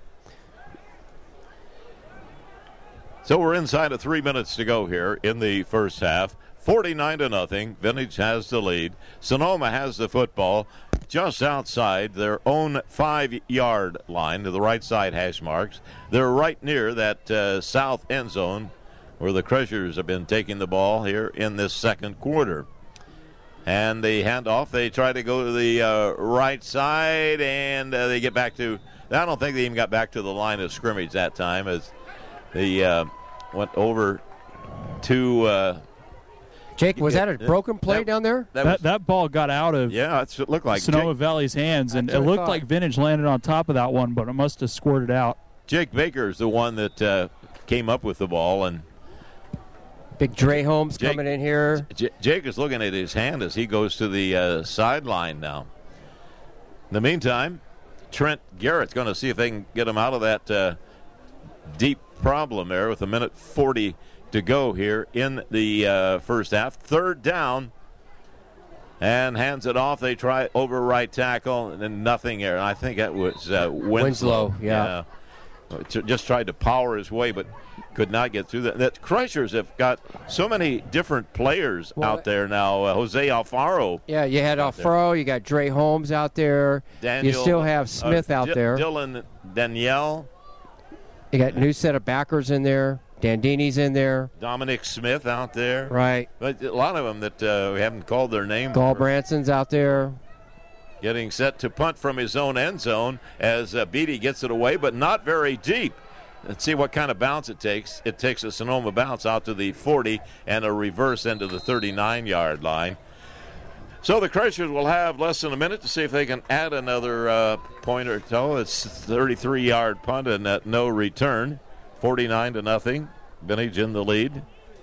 So we're inside of three minutes to go here in the first half. forty-nine to nothing. Vintage has the lead. Sonoma has the football just outside their own five-yard line to the right side hash marks. They're right near that uh, south end zone where the Crushers have been taking the ball here in this second quarter. And the handoff, they try to go to the uh, right side, and uh, they get back to, I don't think they even got back to the line of scrimmage that time as they uh, went over to... Uh, Jake, was that a broken play that, down there? That, that, that ball got out of yeah, it looked like Sonoma Jake, Valley's hands, and it what I looked thought. like Vintage landed on top of that one, but it must have squirted out. Jake Baker is the one that uh, came up with the ball, and Big Dre Holmes Jake, coming in here. J- Jake is looking at his hand as he goes to the uh, sideline now. In the meantime, Trent Garrett's going to see if they can get him out of that uh, deep problem there with a minute forty to go here in the uh, first half. Third down, and hands it off. They try over right tackle, and then nothing there. And I think that was uh, Winslow. Winslow, yeah. yeah. Just tried to power his way, but could not get through that. That Crushers have got so many different players well, out there now. Uh, Jose Alfaro. Yeah, you had Alfaro, you got Dre Holmes out there. Daniel, you still have Smith uh, out D- there. Dylan Danielle. You got a new set of backers in there. Dandini's in there. Dominic Smith out there. Right. But a lot of them that uh, we haven't called their name. Gall Branson's out there. Getting set to punt from his own end zone as uh, Beatty gets it away, but not very deep. Let's see what kind of bounce it takes. It takes a Sonoma bounce out to the forty and a reverse into the thirty-nine-yard line. So the Crushers will have less than a minute to see if they can add another uh, point or so. It's a thirty-three-yard punt and uh, no return. forty-nine to nothing. Vintage in the lead.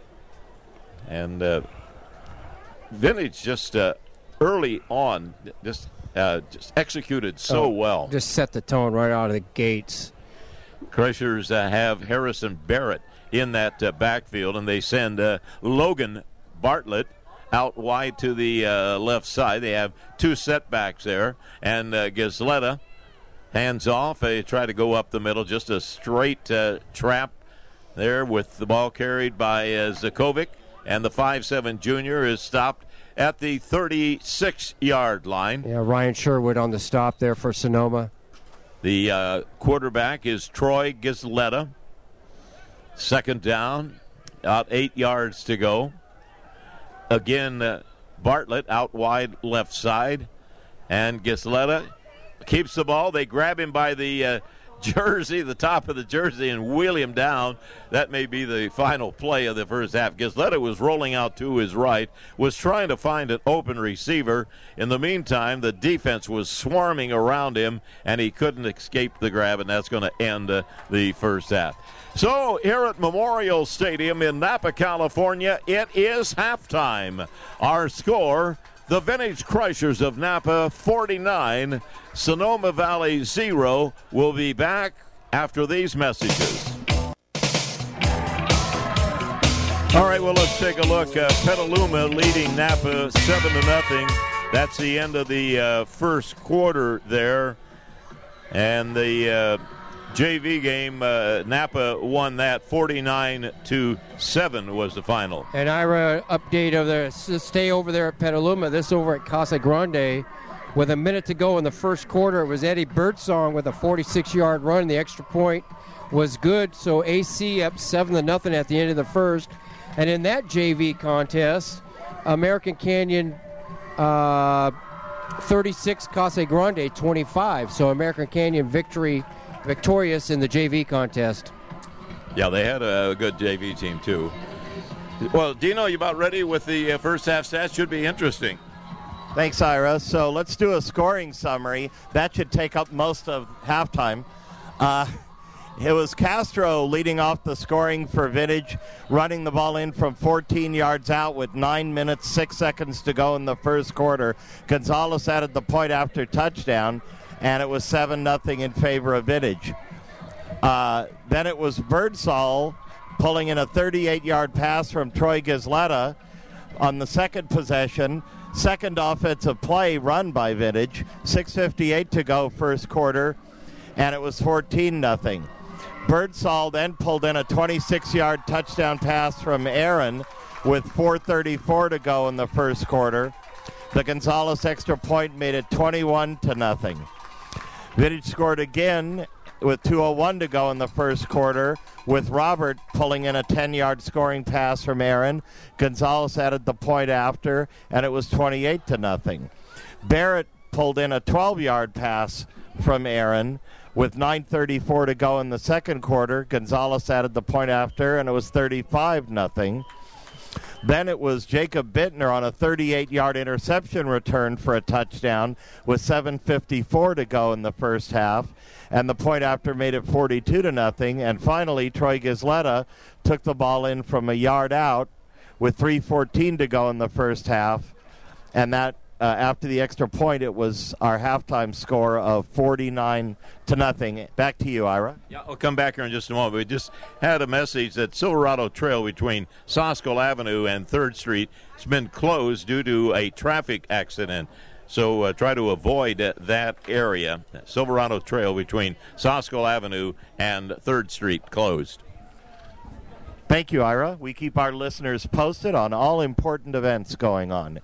And uh, Vintage just uh, early on just uh, just executed so oh, well. Just set the tone right out of the gates. Crushers uh, have Harrison Barrett in that uh, backfield, and they send uh, Logan Bartlett out wide to the uh, left side. They have two setbacks there, and uh, Gazletta hands off. They try to go up the middle, just a straight uh, trap there with the ball carried by uh, Zakovic, and the five seven junior is stopped at the thirty-six-yard line. Yeah, Ryan Sherwood on the stop there for Sonoma. The uh, quarterback is Troy Gazletta. Second down, about eight yards to go. Again, uh, Bartlett out wide left side. And Gazletta keeps the ball. They grab him by the uh, jersey, the top of the jersey, and wheel him down. That may be the final play of the first half. Gazletta was rolling out to his right, was trying to find an open receiver. In the meantime, the defense was swarming around him, and he couldn't escape the grab, and that's going to end uh, the first half. So here at Memorial Stadium in Napa, California, it is halftime. Our score, the Vintage Crushers of Napa forty-nine, Sonoma Valley zero. We'll be back after these messages. All right, well, let's take a look. Uh, Petaluma leading Napa seven to nothing. That's the end of the uh, first quarter there. And the uh, J V game, uh, Napa won that forty-nine to seven was the final. And Ira, update of the stay over there at Petaluma. This over at Casa Grande. With a minute to go in the first quarter, it was Eddie Birdsong with a forty-six-yard run. The extra point was good, so A C up seven to nothing at the end of the first. And in that J V contest, American Canyon uh, thirty-six, Casa Grande twenty-five. So American Canyon victory, victorious in the J V contest. Yeah, they had a good J V team too. Well, Dino, you about ready with the uh, first half stats? Should be interesting. Thanks, Ira. So let's do a scoring summary. That should take up most of halftime. Uh, it was Castro leading off the scoring for Vintage, running the ball in from fourteen yards out with nine minutes, six seconds to go in the first quarter. Gonzalez added the point after touchdown, and it was seven nothing in favor of Vintage. Uh, then it was Birdsall pulling in a thirty-eight-yard pass from Troy Gisletta on the second possession. Second offensive play run by Vintage. six fifty-eight to go first quarter, and it was fourteen nothing. Birdsall then pulled in a twenty-six-yard touchdown pass from Aaron with four thirty-four to go in the first quarter. The Gonzalez extra point made it twenty-one to nothing. Vintage scored again with two oh one to go in the first quarter, with Robert pulling in a ten-yard scoring pass from Aaron. Gonzalez added the point after, and it was twenty-eight to nothing. Barrett pulled in a twelve-yard pass from Aaron with nine thirty-four to go in the second quarter. Gonzalez added the point after, and it was thirty-five nothing. Then it was Jacob Bittner on a thirty-eight-yard interception return for a touchdown with seven fifty-four to go in the first half, and the point after made it forty-two to nothing. And finally, Troy Gisletta took the ball in from a yard out with three fourteen to go in the first half, and that uh, after the extra point, it was our halftime score of forty-nine to nothing. Back to you, Ira. Yeah, I'll come back here in just a moment. We just had a message that Silverado Trail between Soskell Avenue and third Street has been closed due to a traffic accident. So uh, try to avoid uh, that area. Silverado Trail between Soskell Avenue and third Street closed. Thank you, Ira. We keep our listeners posted on all important events going on.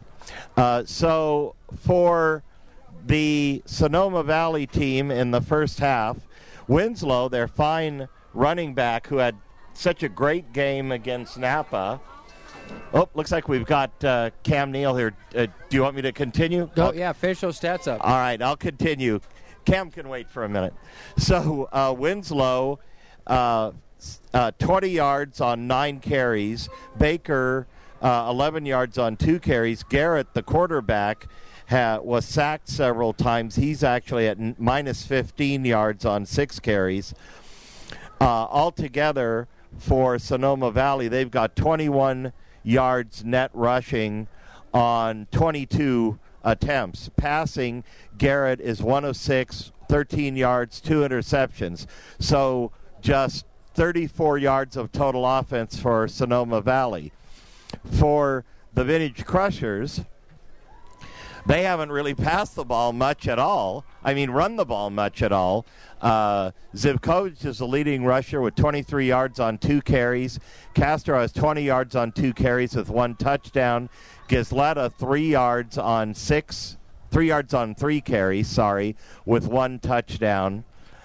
Uh, so for the Sonoma Valley team in the first half, Winslow, their fine running back who had such a great game against Napa. Oh, looks like we've got uh, Cam Neal here. Uh, do you want me to continue? Go, I'll, yeah, finish those stats up. All right, I'll continue. Cam can wait for a minute. So uh, Winslow, uh, uh, twenty yards on nine carries. Baker, uh, eleven yards on two carries. Garrett, the quarterback, ha- was sacked several times. He's actually at n- minus fifteen yards on six carries. Uh, altogether, for Sonoma Valley, they've got twenty-one yards net rushing on twenty-two attempts. Passing, Garrett is one of six, thirteen yards, two interceptions. So just thirty-four yards of total offense for Sonoma Valley. For the Vintage Crushers, they haven't really passed the ball much at all. I mean, run the ball much at all. Uh, Zivkovic is the leading rusher with twenty-three yards on two carries. Castro has twenty yards on two carries with one touchdown. Gisletta, three yards on six, three yards on three carries, sorry, with one touchdown.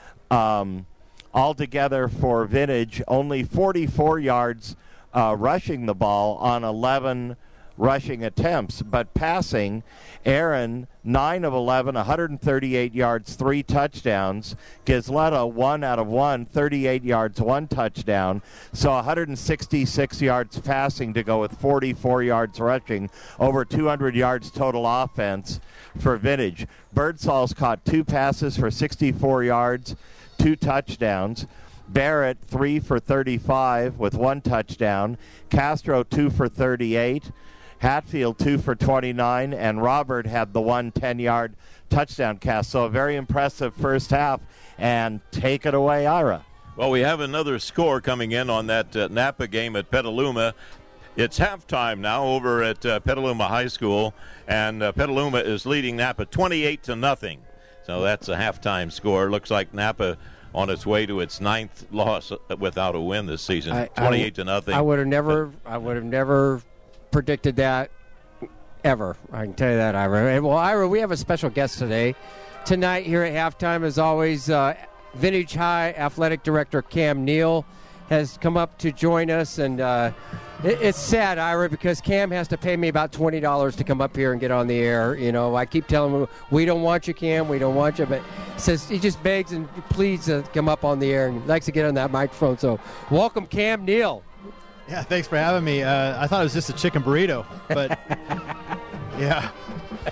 Um, altogether for Vintage, only forty-four yards uh, rushing the ball on eleven rushing attempts, but passing, Aaron, nine of eleven, one hundred thirty-eight yards, three touchdowns. Gisletta, one out of one, thirty-eight yards, one touchdown. So one hundred sixty-six yards passing to go with forty-four yards rushing, over two hundred yards total offense for Vintage. Birdsall's caught two passes for sixty-four yards, two touchdowns. Barrett, three for thirty-five with one touchdown. Castro, two for thirty-eight. Hatfield, two for twenty-nine, and Robert had the one ten-yard touchdown cast. So a very impressive first half, and take it away, Ira. Well, we have another score coming in on that uh, Napa game at Petaluma. It's halftime now over at uh, Petaluma High School, and uh, Petaluma is leading Napa twenty-eight to nothing. So that's a halftime score. Looks like Napa on its way to its ninth loss without a win this season, I, twenty-eight to nothing. I would have never, I would have never predicted that ever. I can tell you that, Ira. Well, Ira, we have a special guest today. Tonight here at halftime, as always, uh, Vintage High Athletic Director Cam Neal has come up to join us, and uh, it, it's sad, Ira, because Cam has to pay me about twenty dollars to come up here and get on the air. You know, I keep telling him, we don't want you, Cam, we don't want you, but he says he just begs and pleads to come up on the air and likes to get on that microphone. So welcome, Cam Neal. Yeah, thanks for having me. Uh, I thought it was just a chicken burrito, but yeah.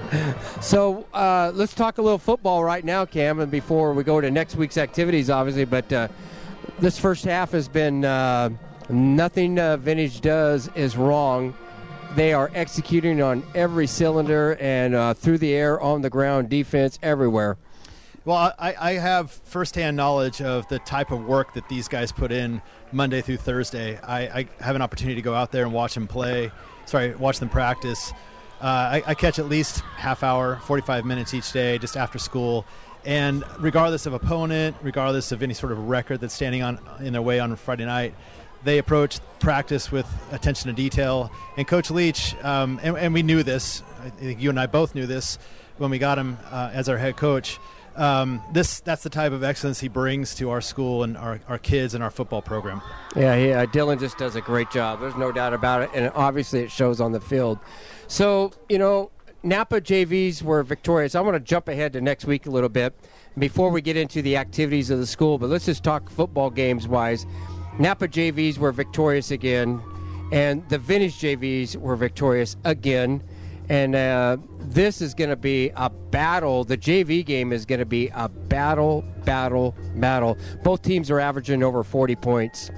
So uh, let's talk a little football right now, Cam, and before we go to next week's activities, obviously. But uh, this first half has been uh, nothing uh, Vintage does is wrong. They are executing on every cylinder and uh, through the air, on the ground, defense, everywhere. Well, I, I have firsthand knowledge of the type of work that these guys put in Monday through Thursday. I, I have an opportunity to go out there and watch them play, sorry, watch them practice. Uh, I, I catch at least half hour, forty-five minutes each day just after school. And regardless of opponent, regardless of any sort of record that's standing on in their way on Friday night, they approach practice with attention to detail. And Coach Leach, um, and, and we knew this, I think you and I both knew this when we got him uh, as our head coach, Um, this that's the type of excellence he brings to our school and our, our kids and our football program. Yeah, he, uh, Dylan just does a great job. There's no doubt about it, and obviously it shows on the field. So, you know, Napa J Vs were victorious. I want to jump ahead to next week a little bit before we get into the activities of the school, but let's just talk football games-wise. Napa J Vs were victorious again, and the Vintage J Vs were victorious again. And uh, this is going to be a battle. The J V game is going to be a battle, battle, battle. Both teams are averaging over forty points.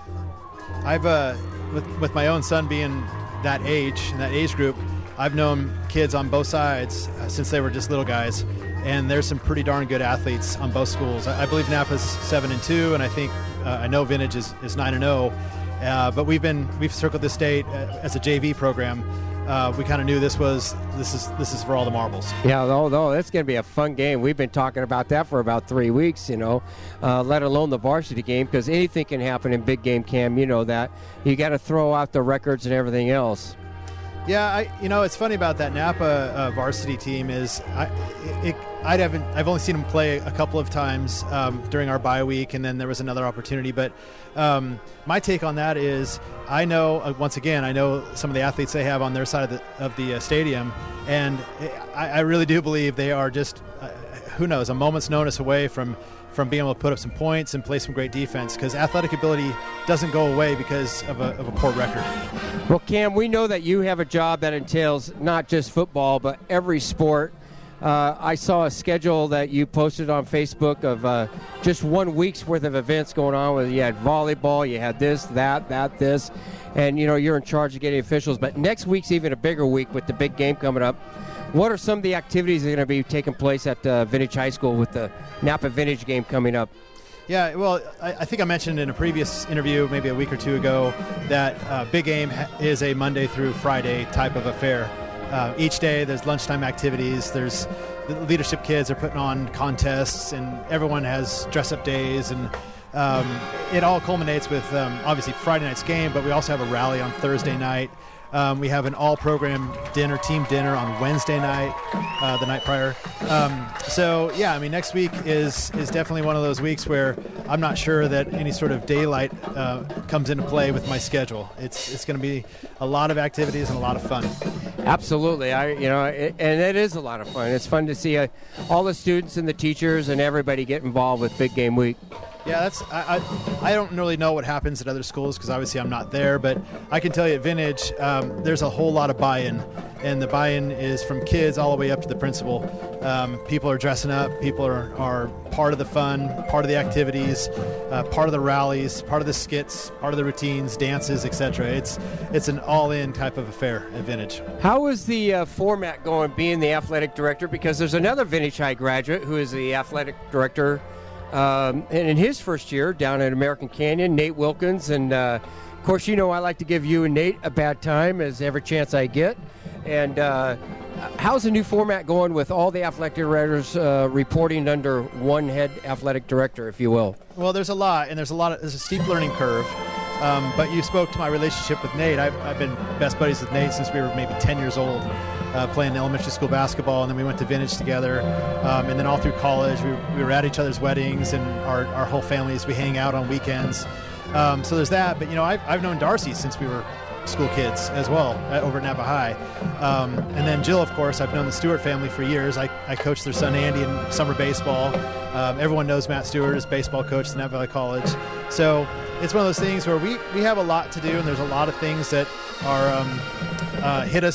I've, uh, with, with my own son being that age, in that age group, I've known kids on both sides uh, since they were just little guys. And there's some pretty darn good athletes on both schools. I, I believe Napa's seven and two, and I think uh, I know Vintage is, is nine and zero. Uh, but we've been we've circled the state uh, as a J V program. Uh, we kind of knew this was this is this is for all the marbles. Yeah, no, no, it's going to be a fun game. We've been talking about that for about three weeks, you know, uh, let alone the varsity game, because anything can happen in big game, Cam. You know that. You got to throw out the records and everything else. Yeah, I, you know, it's funny about that Napa uh, varsity team is I, it, I haven't I've only seen them play a couple of times um, during our bye week, and then there was another opportunity. But um, my take on that is I know uh, once again I know some of the athletes they have on their side of the of the uh, stadium, and I, I really do believe they are just uh, who knows a moment's notice away from. from being able to put up some points and play some great defense, because athletic ability doesn't go away because of a, of a poor record. Well, Cam, we know that you have a job that entails not just football, but every sport. Uh, I saw a schedule that you posted on Facebook of uh, just one week's worth of events going on. With you had volleyball, you had this, that, that, this, and you know you're in charge of getting officials. But next week's even a bigger week with the big game coming up. What are some of the activities that are going to be taking place at uh, Vintage High School with the Napa Vintage game coming up? Yeah, well, I, I think I mentioned in a previous interview, maybe a week or two ago, that uh, Big Game ha- is a Monday through Friday type of affair. Uh, each day there's lunchtime activities. There's the leadership kids are putting on contests, and everyone has dress-up days, and um, it all culminates with um, obviously Friday night's game, but we also have a rally on Thursday night. Um, we have an all-program dinner, team dinner on Wednesday night, uh, the night prior. Um, so, yeah, I mean, next week is is definitely one of those weeks where I'm not sure that any sort of daylight uh, comes into play with my schedule. It's it's going to be a lot of activities and a lot of fun. Absolutely, I you know, it, and it is a lot of fun. It's fun to see uh, all the students and the teachers and everybody get involved with Big Game Week. Yeah, that's I, I, I don't really know what happens at other schools because obviously I'm not there, but I can tell you at Vintage, um, there's a whole lot of buy-in, and the buy-in is from kids all the way up to the principal. Um, people are dressing up, people are, are part of the fun, part of the activities, uh, part of the rallies, part of the skits, part of the routines, dances, et cetera. It's it's an all-in type of affair at Vintage. How is the uh, format going, being the athletic director? Because there's another Vintage High graduate who is the athletic director. Um, and in his first year down at American Canyon, Nate Wilkins. And, uh, of course, you know I like to give you and Nate a bad time as every chance I get. And uh, how's the new format going with all the athletic directors uh, reporting under one head athletic director, if you will? Well, there's a lot, and there's a lot of, there's a steep learning curve. Um, but you spoke to my relationship with Nate. I've, I've been best buddies with Nate since we were maybe ten years old. Uh, playing elementary school basketball, and then we went to Vintage together, um, and then all through college we, we were at each other's weddings, and our, our whole families, we hang out on weekends. Um, so there's that, but you know I've, I've known Darcy since we were school kids as well uh, over at Napa High, um, and then Jill, of course, I've known the Stewart family for years. I, I coached their son Andy in summer baseball. Um, everyone knows Matt Stewart as baseball coach at Napa Valley College. So it's one of those things where we, we have a lot to do, and there's a lot of things that are um, uh, hit us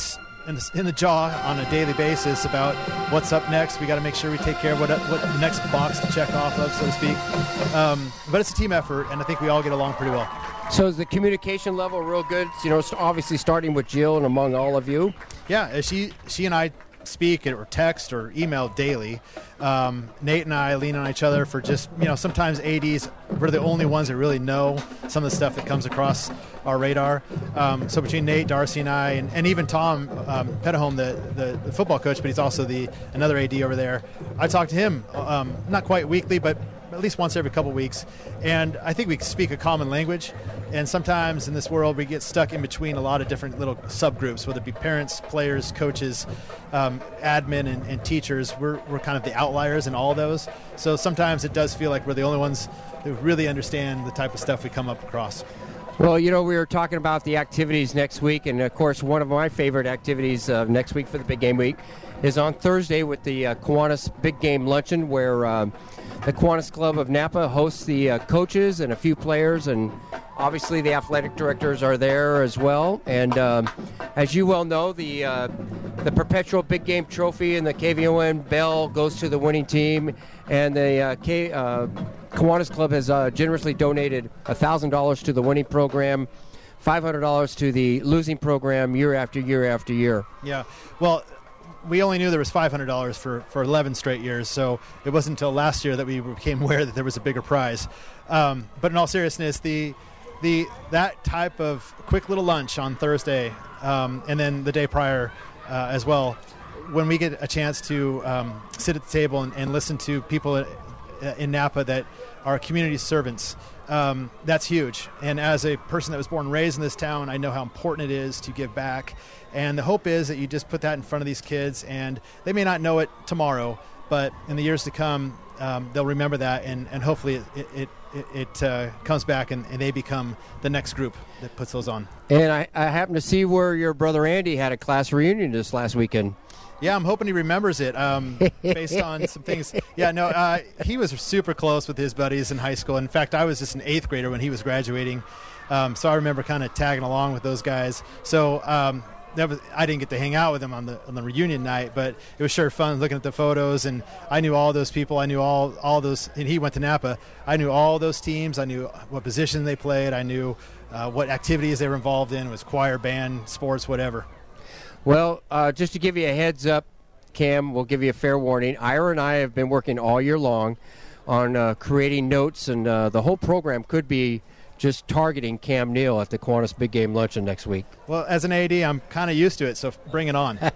in the, in the jaw on a daily basis about what's up next. We got to make sure we take care of what what the next box to check off of, so to speak. Um, but it's a team effort, and I think we all get along pretty well. So is the communication level real good? You know, obviously starting with Jill and among all of you. Yeah, she she and I speak or text or email daily. Um, Nate and I lean on each other for just, you know, sometimes A Ds, we're the only ones that really know some of the stuff that comes across our radar. Um, so between Nate, Darcy, and I, and, and even Tom um, Petahome, the, the, the football coach, but he's also the another A D over there, I talk to him, um, not quite weekly, but at least once every couple weeks. And I think we speak a common language. And sometimes in this world, we get stuck in between a lot of different little subgroups, whether it be parents, players, coaches, um, admin, and, and teachers. We're, we're kind of the outliers in all of those. So sometimes it does feel like we're the only ones who really understand the type of stuff we come up across. Well, you know, we were talking about the activities next week, and of course, one of my favorite activities uh, next week for the Big Game Week is on Thursday with the uh, Kiwanis Big Game Luncheon, where um, the Kiwanis Club of Napa hosts the uh, coaches and a few players, and obviously the athletic directors are there as well. And um, as you well know, the uh, the perpetual Big Game Trophy and the K V O N bell goes to the winning team, and the uh, K, uh, Kiwanis Club has uh, generously donated one thousand dollars to the winning program, five hundred dollars to the losing program year after year after year. Yeah, well, we only knew there was five hundred dollars for, for eleven straight years, so it wasn't until last year that we became aware that there was a bigger prize. Um, but in all seriousness, the the that type of quick little lunch on Thursday, um, and then the day prior uh, as well, when we get a chance to um, sit at the table and, and listen to people in Napa that are community servants, um, that's huge. And as a person that was born and raised in this town, I know how important it is to give back. And the hope is that you just put that in front of these kids, and they may not know it tomorrow, but in the years to come, um, they'll remember that, and, and hopefully it it, it, it uh, comes back and, and they become the next group that puts those on. And I, I happen to see where your brother Andy had a class reunion this last weekend. Yeah, I'm hoping he remembers it um, based on some things. Yeah, no, uh, he was super close with his buddies in high school. In fact, I was just an eighth grader when he was graduating, um, so I remember kind of tagging along with those guys. So um, that was I didn't get to hang out with him on the on the reunion night, but it was sure fun looking at the photos. And I knew all those people. I knew all all those. And he went to Napa. I knew all those teams. I knew what position they played. I knew uh, what activities they were involved in. It was choir, band, sports, whatever. Well, uh, just to give you a heads up, Cam, we'll give you a fair warning. Ira and I have been working all year long on uh, creating notes, and uh, the whole program could be just targeting Cam Neal at the Kiwanis Big Game Luncheon next week. Well, as an A D, I'm kind of used to it, so bring it on.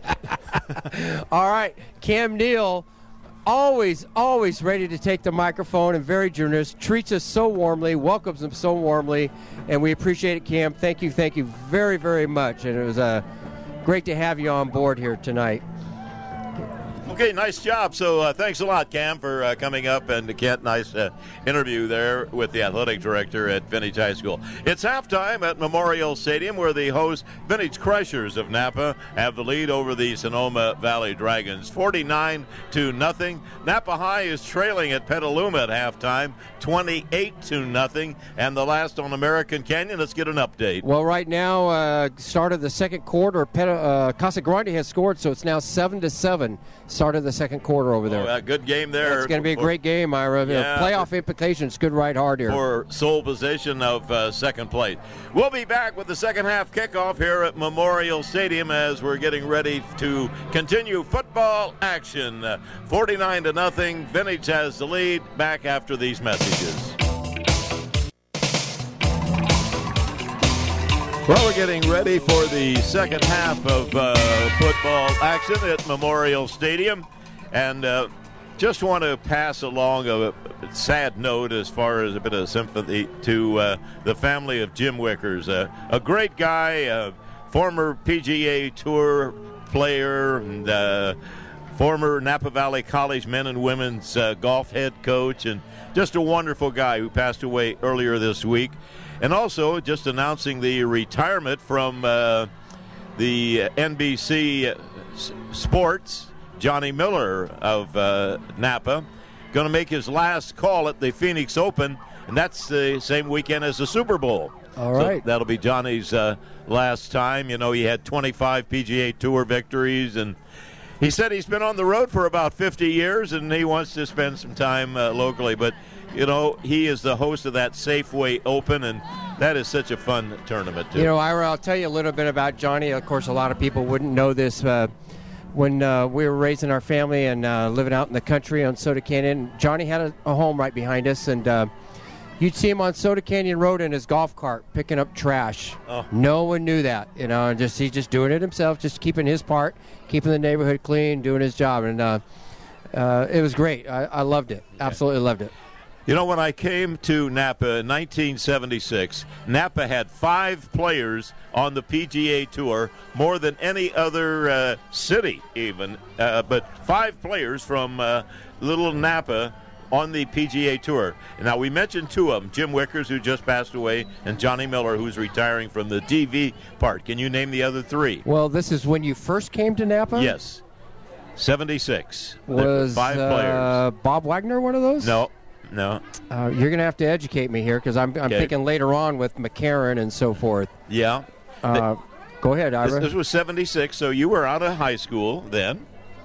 All right. Cam Neal, always, always ready to take the microphone and very generous, treats us so warmly, welcomes them so warmly, and we appreciate it, Cam. Thank you, thank you very, very much. And it was uh, great to have you on board here tonight. Okay, nice job. So uh, thanks a lot, Cam, for uh, coming up, and Kent, nice uh, interview there with the athletic director at Vintage High School. It's halftime at Memorial Stadium, where the host Vintage Crushers of Napa have the lead over the Sonoma Valley Dragons, forty-nine to nothing. Napa High is trailing at Petaluma at halftime, twenty-eight to nothing. And the last on American Canyon, let's get an update. Well, right now, uh, start of the second quarter, Peta, uh, Casa Grande has scored, so it's now seven to seven. Start of the second quarter over there. Oh, a good game there. It's going to be a great game, Ira. Yeah, playoff implications could ride hard here. For sole position of uh, second place. We'll be back with the second half kickoff here at Memorial Stadium as we're getting ready to continue football action. Uh, forty-nine to nothing. Vintage has the lead. Back after these messages. Well, we're getting ready for the second half of uh, football action at Memorial Stadium. And uh, just want to pass along a, a sad note as far as a bit of sympathy to uh, the family of Jim Wickers. Uh, a great guy, a former P G A Tour player, and uh, former Napa Valley College men and women's uh, golf head coach, and just a wonderful guy who passed away earlier this week. And also just announcing the retirement from uh, the N B C Sports, Johnny Miller of uh, Napa, going to make his last call at the Phoenix Open, and that's the same weekend as the Super Bowl. All right. So that'll be Johnny's uh, last time. You know, he had twenty-five P G A Tour victories, and he said he's been on the road for about fifty years, and he wants to spend some time uh, locally. But, you know, he is the host of that Safeway Open, and that is such a fun tournament, too. You know, Ira, I'll tell you a little bit about Johnny. Of course, a lot of people wouldn't know this. Uh, when uh, we were raising our family and uh, living out in the country on Soda Canyon, Johnny had a, a home right behind us, and uh, you'd see him on Soda Canyon Road in his golf cart picking up trash. Oh. No one knew that, you know. And just he's just doing it himself, just keeping his part, keeping the neighborhood clean, doing his job, and uh, uh, it was great. I, I loved it, absolutely loved it. You know, when I came to Napa in nineteen seventy-six, Napa had five players on the P G A Tour, more than any other uh, city even, uh, but five players from uh, little Napa on the P G A Tour. Now, we mentioned two of them, Jim Wickers, who just passed away, and Johnny Miller, who's retiring from the D V part. Can you name the other three? Well, this is when you first came to Napa? Yes. seventy-six. Was five uh, players. Bob Wagner one of those? No. No. Uh, you're going to have to educate me here because I'm, I'm Okay. thinking later on with McCarron and so forth. Yeah. Uh, go ahead, This, Ira. this was seventy-six, so you were out of high school then.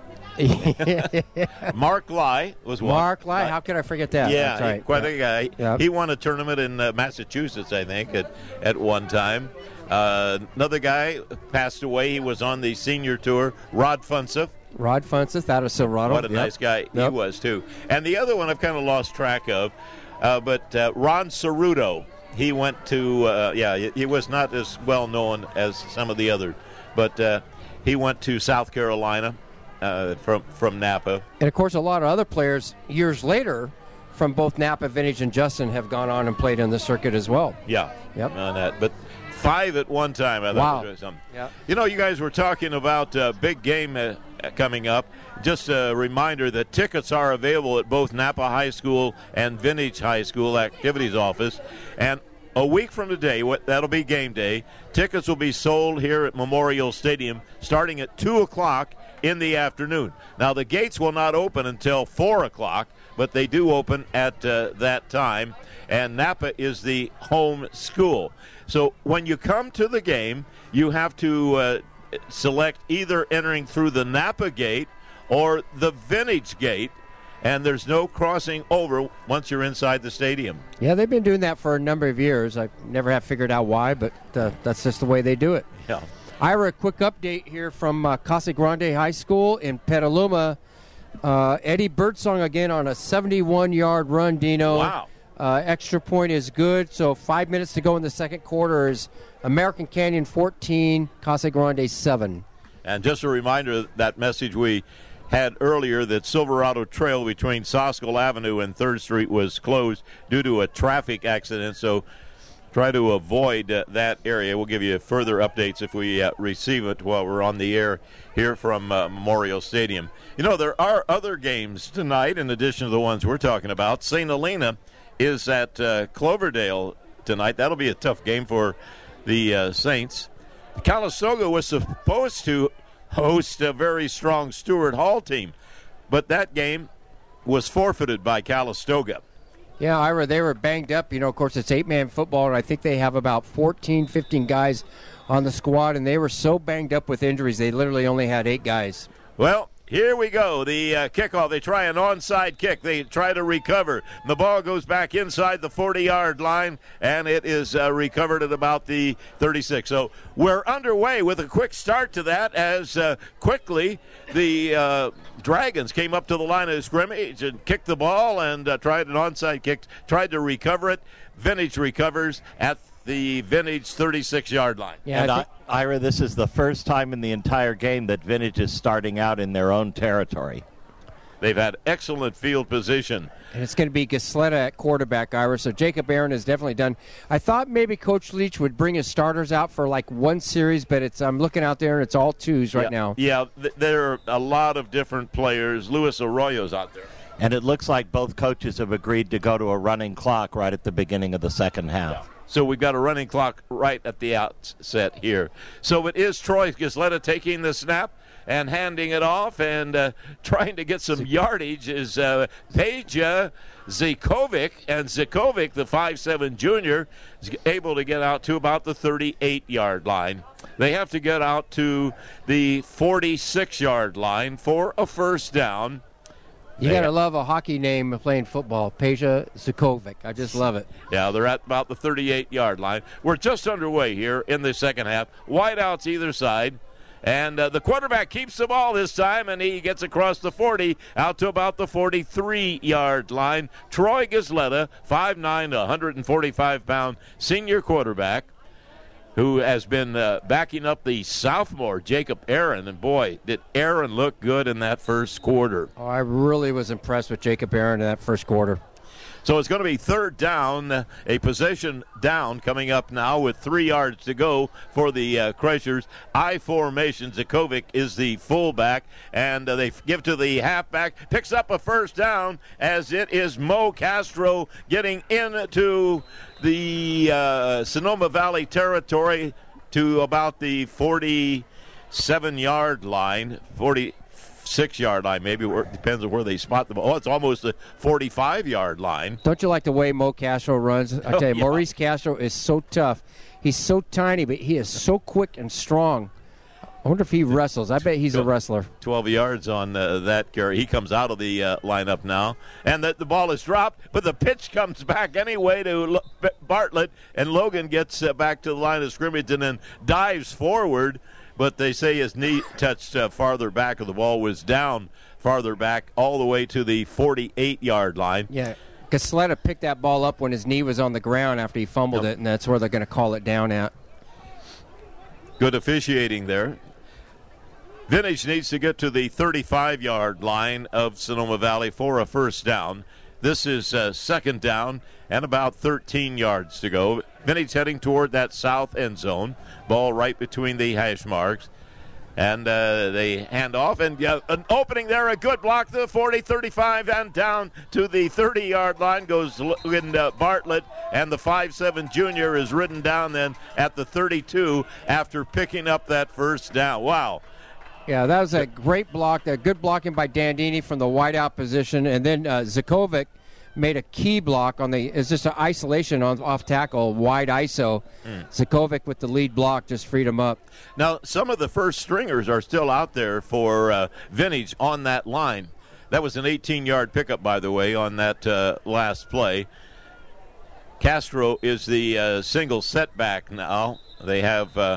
Mark Lai was one. Mark Lai, how could I forget that? Yeah, That's right. quite yeah. a guy. Yep. He won a tournament in uh, Massachusetts, I think, at, at one time. Uh, another guy passed away. He was on the senior tour, Rod Funseth. Rod Funseth out of Silverado. What a Yep. nice guy he Yep. was, too. And the other one I've kind of lost track of, uh, but uh, Ron Cerruto. He went to, uh, yeah, he, he was not as well known as some of the others, but uh, he went to South Carolina uh, from, from Napa. And, of course, a lot of other players years later from both Napa, Vintage, and Justin have gone on and played on the circuit as well. Yeah, Yep. on that. But five at one time, I thought Wow. was something. Yep. You know, you guys were talking about uh, big game uh, coming up. Just a reminder that tickets are available at both Napa High School and Vintage High School Activities Office. And a week from today, what that'll be game day, tickets will be sold here at Memorial Stadium starting at two o'clock in the afternoon. Now, the gates will not open until four o'clock, but they do open at uh, that time. And Napa is the home school. So when you come to the game, you have to uh, select either entering through the Napa gate or the Vintage gate, and there's no crossing over once you're inside the stadium. Yeah, they've been doing that for a number of years. I never have figured out why, but uh, that's just the way they do it. Yeah. Ira, a quick update here from uh, Casa Grande High School in Petaluma. Uh, Eddie Birdsong again on a seventy-one-yard run, Dino. Wow. Uh, extra point is good, so five minutes to go in the second quarter is American Canyon fourteen, Casa Grande seven. And just a reminder, that message we had earlier that Silverado Trail between Soskel Avenue and third Street was closed due to a traffic accident, so try to avoid uh, that area. We'll give you further updates if we uh, receive it while we're on the air here from uh, Memorial Stadium. You know, there are other games tonight in addition to the ones we're talking about. Saint Helena is at uh, Cloverdale tonight. That'll be a tough game for the uh, Saints. Calistoga was supposed to host a very strong Stewart Hall team, but that game was forfeited by Calistoga. Yeah, Ira, they were banged up. You know, of course, it's eight-man football, and I think they have about fourteen, fifteen guys on the squad, and they were so banged up with injuries, they literally only had eight guys. Well, here we go. The uh, kickoff. They try an onside kick. They try to recover. The ball goes back inside the forty-yard line, and it is uh, recovered at about the thirty-six. So we're underway with a quick start to that as uh, quickly the uh, Dragons came up to the line of scrimmage and kicked the ball and uh, tried an onside kick, tried to recover it. Vintage recovers at the Vintage thirty-six-yard line. Yeah, and I I think- Ira, this is the first time in the entire game that Vintage is starting out in their own territory. They've had excellent field position. And it's going to be Gasletta at quarterback, Ira. So Jacob Aaron has definitely done. I thought maybe Coach Leach would bring his starters out for like one series, but it's I'm looking out there and it's all twos right yeah, now. Yeah, th- there are a lot of different players. Luis Arroyo's out there. And it looks like both coaches have agreed to go to a running clock right at the beginning of the second half. So we've got a running clock right at the outset here. So it is Troy Gasletta taking the snap. and handing it off and uh, trying to get some yardage is uh, Peja Zikovic. And Zikovic, the five seven junior, is able to get out to about the thirty-eight-yard line. They have to get out to the forty-six-yard line for a first down. You got to love a hockey name playing football, Peja Zikovic. I just love it. Yeah, they're at about the thirty-eight-yard line. We're just underway here in the second half. Wideouts either side. And uh, the quarterback keeps the ball this time, and he gets across the forty out to about the forty-three-yard line. Troy Gisletta, five nine to one forty-five pound senior quarterback, who has been uh, backing up the sophomore, Jacob Aaron. And, boy, did Aaron look good in that first quarter. Oh, I really was impressed with Jacob Aaron in that first quarter. So it's going to be third down, a possession down coming up now with three yards to go for the uh, Crushers. I formation. Zikovic is the fullback, and uh, they give to the halfback. Picks up a first down as it is Mo Castro getting into the uh, Sonoma Valley territory to about the forty-seven-yard line, forty-six-yard line, maybe. It depends on where they spot the ball. Oh, it's almost the forty-five-yard line. Don't you like the way Mo Castro runs? I tell you, Oh, yeah. Maurice Castro is so tough. He's so tiny, but he is so quick and strong. I wonder if he wrestles. I bet he's a wrestler. twelve yards on uh, that carry. He comes out of the uh, lineup now. And the, the ball is dropped, but the pitch comes back anyway to L- Bartlett, and Logan gets uh, back to the line of scrimmage and then dives forward. But they say his knee touched uh, farther back, and the ball was down farther back all the way to the forty-eight-yard line. Yeah. Gisletta picked that ball up when his knee was on the ground after he fumbled Yep. it, and that's where they're going to call it down at. Good officiating there. Vintage needs to get to the thirty-five-yard line of Sonoma Valley for a first down. This is uh, second down and about thirteen yards to go. Vintage heading toward that south end zone. Ball right between the hash marks. And uh, they hand off, and uh, an opening there, a good block to the forty, thirty-five, and down to the thirty-yard line goes Logan uh, Bartlett, and the five seven junior is ridden down then at the thirty-two after picking up that first down. Wow. Yeah, that was a great block. A good blocking by Dandini from the wideout position, and then uh, Zikovic made a key block on the. It's just an isolation on off tackle, wide I S O. Mm. Zikovic with the lead block just freed him up. Now, some of the first stringers are still out there for uh, Vintage on that line. That was an eighteen-yard pickup, by the way, on that uh, last play. Castro is the uh, single setback now. They have. Uh,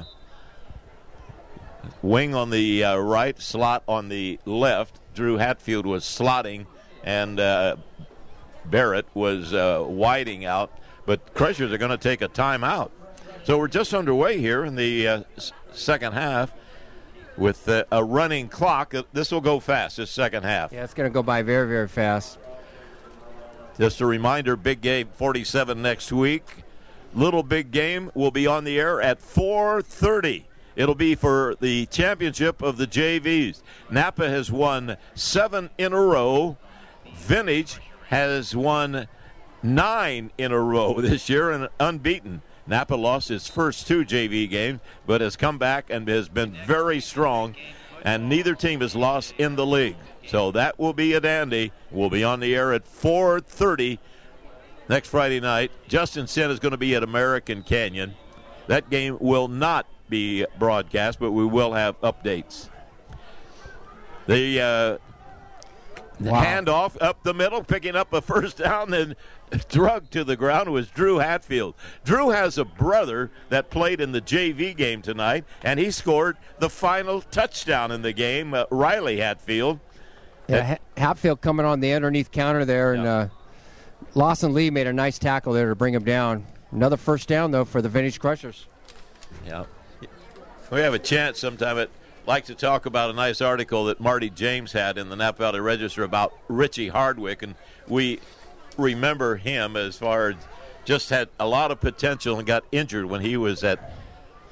Wing on the uh, right, slot on the left. Drew Hatfield was slotting, and uh, Barrett was uh, widing out. But Crushers are going to take a timeout. So we're just underway here in the uh, s- second half with uh, a running clock. Uh, this will go fast, this second half. Yeah, it's going to go by very, very fast. Just a reminder, Big Game forty-seven next week. Little Big Game will be on the air at four thirty. It'll be for the championship of the J Vs. Napa has won seven in a row. Vintage has won nine in a row this year and unbeaten. Napa lost his first two J V games, but has come back and has been very strong, and neither team has lost in the league. So that will be a dandy. We'll be on the air at four thirty next Friday night. Justin Sin is going to be at American Canyon. That game will not be broadcast, but we will have updates. The uh, Wow. handoff up the middle, picking up a first down, then drug to the ground was Drew Hatfield. Drew has a brother that played in the J V game tonight, and he scored the final touchdown in the game, uh, Riley Hatfield. Yeah, Ha- Hatfield coming on the underneath counter there, and Yeah. uh, Lawson Lee made a nice tackle there to bring him down. Another first down, though, for the Vintage Crushers. Yeah. We have a chance sometime. I'd like to talk about a nice article that Marty James had in the Napa Valley Register about Richie Hardwick, and we remember him as far as just had a lot of potential and got injured when he was at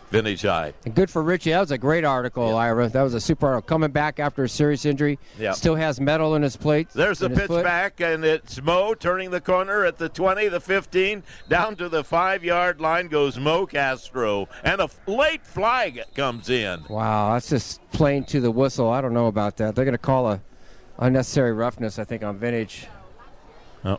Vintage High. And good for Richie. That was a great article, yeah. Ira. That was a super article. Coming back after a serious injury. Yeah. Still has metal in his plate. There's the pitch foot. Back, and it's Mo turning the corner at the twenty, the fifteen. Down to the five-yard line goes Mo Castro. And a late flag comes in. Wow, that's just playing to the whistle. I don't know about that. They're going to call a unnecessary roughness, I think, on Vintage. Oh.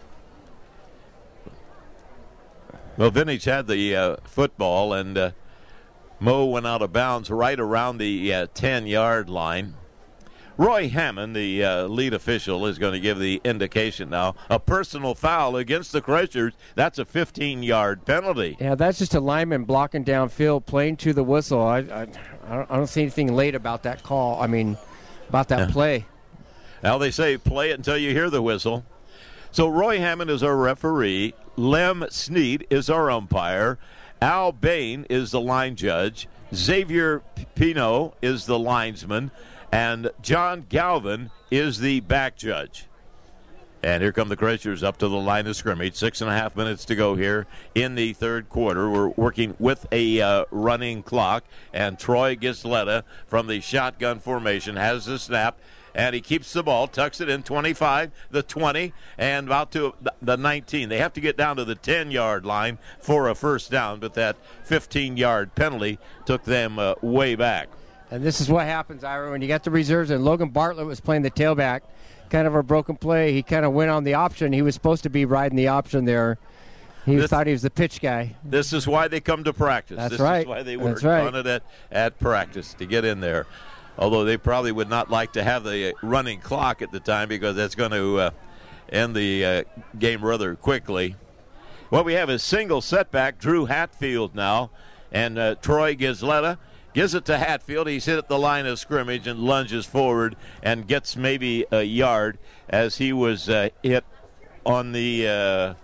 Well, Vintage had the uh, football, and uh, Mo went out of bounds right around the uh, ten-yard line. Roy Hammond, the uh, lead official, is going to give the indication now. A personal foul against the Crushers. That's a fifteen-yard penalty. Yeah, that's just a lineman blocking downfield, playing to the whistle. I, I, I, don't, I don't see anything late about that call. I mean, about that yeah. play. Now they say play it until you hear the whistle. So Roy Hammond is our referee. Lem Sneed is our umpire. Al Bain is the line judge. Xavier Pino is the linesman. And John Galvin is the back judge. And here come the Crushers up to the line of scrimmage. Six and a half minutes to go here in the third quarter. We're working with a uh, running clock. And Troy Gisletta from the shotgun formation has the snap. And he keeps the ball, tucks it in, twenty-five, the twenty, and about to the nineteen. They have to get down to the ten-yard line for a first down, but that fifteen-yard penalty took them uh, way back. And this is what happens, Ira, when you got the reserves, and Logan Bartlett was playing the tailback, kind of a broken play. He kind of went on the option. He was supposed to be riding the option there. He this, thought he was the pitch guy. This is why they come to practice. That's this right. This is why they work That's right. on it at, at practice to get in there. Although they probably would not like to have the running clock at the time because that's going to uh, end the uh, game rather quickly. What we have is single setback. Drew Hatfield now. And uh, Troy Gisletta gives it to Hatfield. He's hit at the line of scrimmage and lunges forward and gets maybe a yard as he was uh, hit on the uh,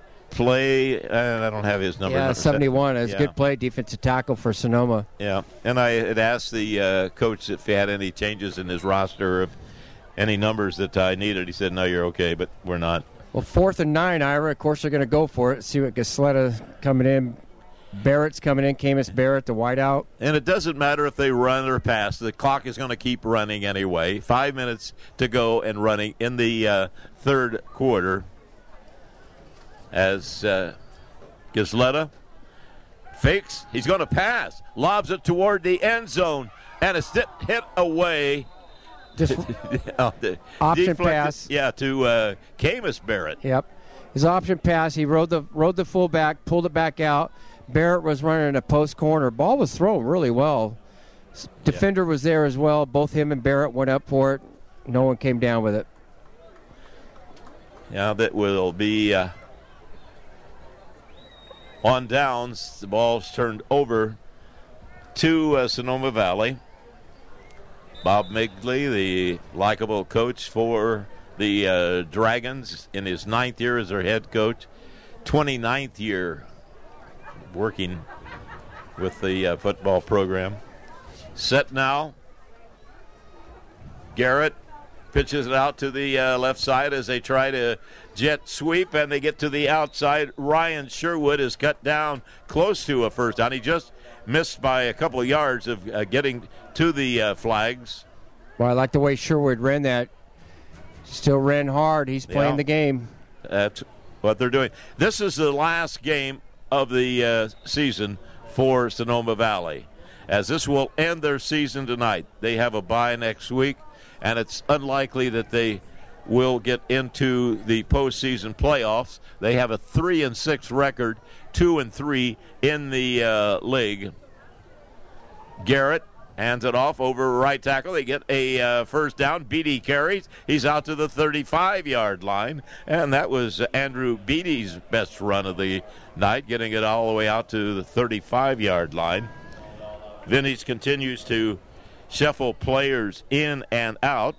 play. Uh, I don't have his number. Yeah, seventy-one. It's yeah. a good play, defensive tackle for Sonoma. Yeah, and I had asked the uh, coach if he had any changes in his roster, of any numbers that I needed. He said, no, you're okay, but we're not. Well, fourth and nine, Ira. Of course, they're going to go for it. See what Gisletta coming in. Barrett's coming in, Camus Barrett, the wideout. And it doesn't matter if they run or pass. The clock is going to keep running anyway. Five minutes to go and running in the uh, third quarter. As uh, Gisletta fakes, he's going to pass, lobs it toward the end zone, and it's hit, hit away. Just oh, the option deflected, pass. Yeah, to uh, Camus Barrett. Yep. His option pass, he rode the rode the fullback, pulled it back out. Barrett was running a post corner. Ball was thrown really well. Defender yeah. was there as well. Both him and Barrett went up for it. No one came down with it. Yeah, that will be uh, on downs. The ball's turned over to uh, Sonoma Valley. Bob Migley, the likable coach for the uh, Dragons, in his ninth year as their head coach, twenty-ninth year working with the uh, football program. Set now. Garrett pitches it out to the uh, left side as they try to jet sweep, and they get to the outside. Ryan Sherwood is cut down close to a first down. He just missed by a couple of yards of uh, getting to the uh, flags. Well, I like the way Sherwood ran that. Still ran hard. He's playing yeah. the game. That's what they're doing. This is the last game of the uh, season for Sonoma Valley, as this will end their season tonight. They have a bye next week, and it's unlikely that they will get into the postseason playoffs. They have a three and six record, two and three in the uh, league. Garrett hands it off over right tackle. They get a uh, first down. Beatty carries. He's out to the thirty-five-yard line. And that was Andrew Beatty's best run of the night, getting it all the way out to the thirty-five-yard line. Vintage continues to shuffle players in and out.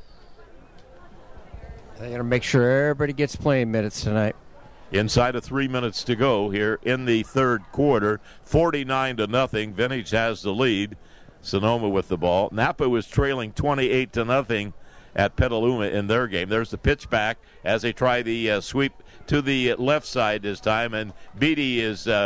They're going to make sure everybody gets playing minutes tonight. Inside of three minutes to go here in the third quarter, forty-nine to nothing. Vintage has the lead. Sonoma with the ball. Napa was trailing twenty-eight to nothing at Petaluma in their game. There's the pitch back as they try the uh, sweep to the left side this time, and Beatty is uh,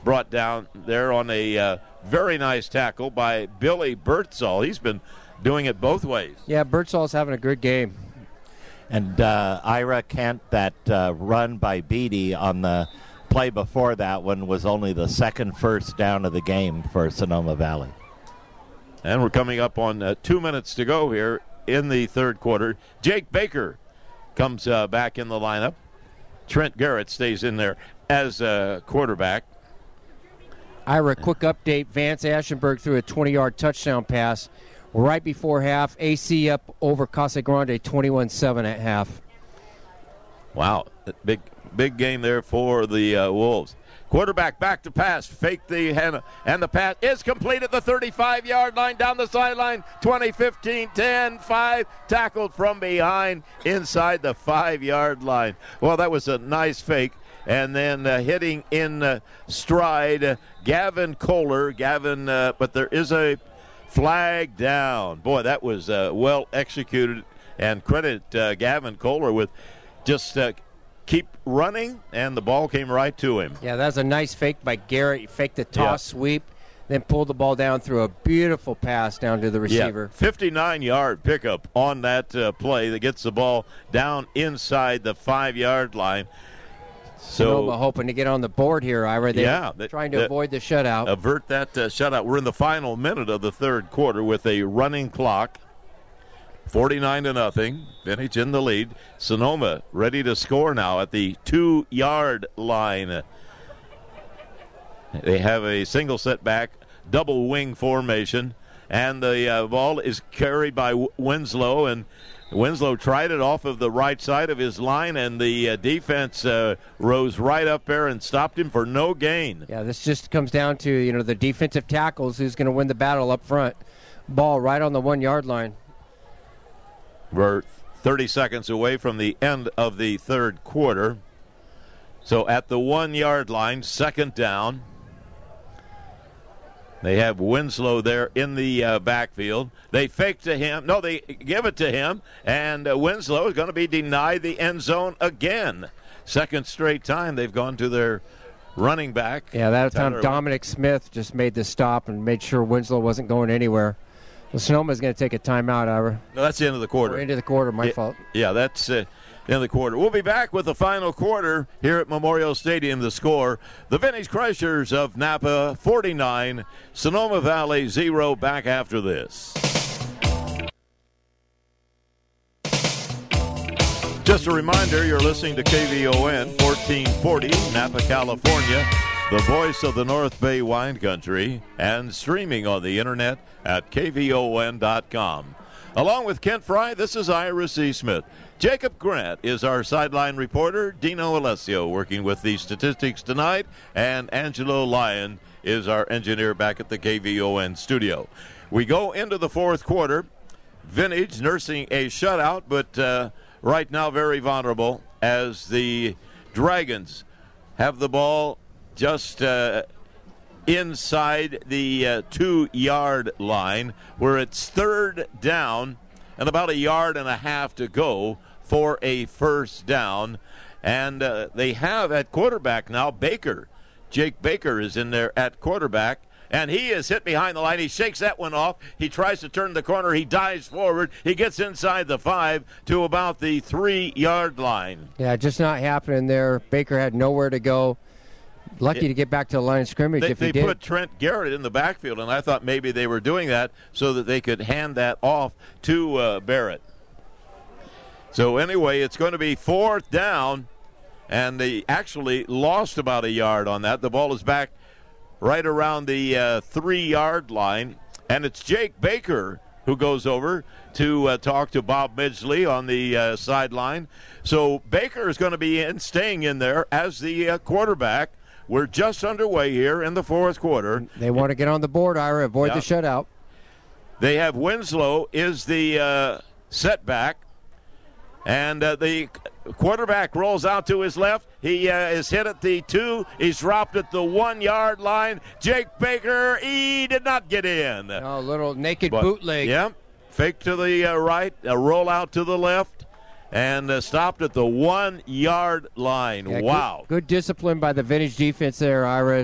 brought down there on a uh, very nice tackle by Billy Birdsall. He's been doing it both ways. Yeah, Birdsall's having a good game. And uh, Ira Kent, that uh, run by Beatty on the play before that one was only the second first down of the game for Sonoma Valley. And we're coming up on uh, two minutes to go here in the third quarter. Jake Baker comes uh, back in the lineup. Trent Garrett stays in there as a quarterback. Ira, quick update. Vance Ashenberg threw a twenty-yard touchdown pass right before half. A C up over Casa Grande, twenty-one seven at half. Wow, big big game there for the uh, Wolves. Quarterback back to pass, fake the hand, and the pass is complete at the thirty-five-yard line, down the sideline, twenty, fifteen, ten, five, tackled from behind inside the five-yard line. Well, that was a nice fake. And then uh, hitting in uh, stride, uh, Gavin Kohler. Gavin, uh, but there is a flag down. Boy, that was uh, well executed. And credit uh, Gavin Kohler with just uh, keep running, and the ball came right to him. Yeah, that was a nice fake by Garrett. He faked the toss yeah. sweep, then pulled the ball down through a beautiful pass down to the receiver. Yeah, fifty-nine-yard pickup on that uh, play that gets the ball down inside the five-yard line. So Sonoma hoping to get on the board here, Ira. They're yeah, that, trying to that, avoid the shutout. Avert that uh, shutout. We're in the final minute of the third quarter with a running clock. forty-nine to nothing. Vintage in the lead. Sonoma ready to score now at the two-yard line. They have a single setback, double wing formation, and the uh, ball is carried by w- Winslow, and Winslow tried it off of the right side of his line, and the uh, defense uh, rose right up there and stopped him for no gain. Yeah, this just comes down to, you know, the defensive tackles, who's going to win the battle up front. Ball right on the one-yard line. We're thirty seconds away from the end of the third quarter. So at the one-yard line, second down. They have Winslow there in the uh, backfield. They fake to him. No, they give it to him. And uh, Winslow is going to be denied the end zone again. Second straight time they've gone to their running back. Yeah, that time Tyler Dominic Smith just made the stop and made sure Winslow wasn't going anywhere. Well, Sonoma's going to take a timeout, Ira. No, that's the end of the quarter. We're into the quarter, my yeah, fault. Yeah, that's uh, the end of the quarter. We'll be back with the final quarter here at Memorial Stadium. The score, the Vintage Crushers of Napa forty-nine, Sonoma Valley zero. Back after this. Just a reminder, you're listening to K V O N fourteen forty, Napa, California, the voice of the North Bay wine country, and streaming on the internet at K V O N dot com. Along with Kent Fry, this is Ira C. Smith. Jacob Grant is our sideline reporter. Dino Alessio working with the statistics tonight. And Angelo Lyon is our engineer back at the K V O N studio. We go into the fourth quarter. Vintage nursing a shutout, but uh, right now very vulnerable as the Dragons have the ball just uh, inside the uh, two-yard line, where it's third down and about a yard and a half to go for a first down. And uh, they have at quarterback now Baker. Jake Baker is in there at quarterback, and he is hit behind the line. He shakes that one off. He tries to turn the corner. He dives forward. He gets inside the five to about the three-yard line. Yeah, just not happening there. Baker had nowhere to go. Lucky it, to get back to the line of scrimmage they, if he they did. They put Trent Garrett in the backfield, and I thought maybe they were doing that so that they could hand that off to uh, Barrett. So anyway, it's going to be fourth down, and they actually lost about a yard on that. The ball is back right around the uh, three-yard line, and it's Jake Baker who goes over to uh, talk to Bob Midgley on the uh, sideline. So Baker is going to be in, staying in there as the uh, quarterback. We're just underway here in the fourth quarter. They want to get on the board, Ira, avoid yeah. the shutout. They have Winslow is the uh, setback, and uh, the quarterback rolls out to his left. He uh, is hit at the two. He's dropped at the one-yard line. Jake Baker, he did not get in. Oh, little naked but, bootleg. Yeah, fake to the uh, right, a roll out to the left, and uh, stopped at the one-yard line. Yeah, wow. Good, good discipline by the Vintage defense there, Ira.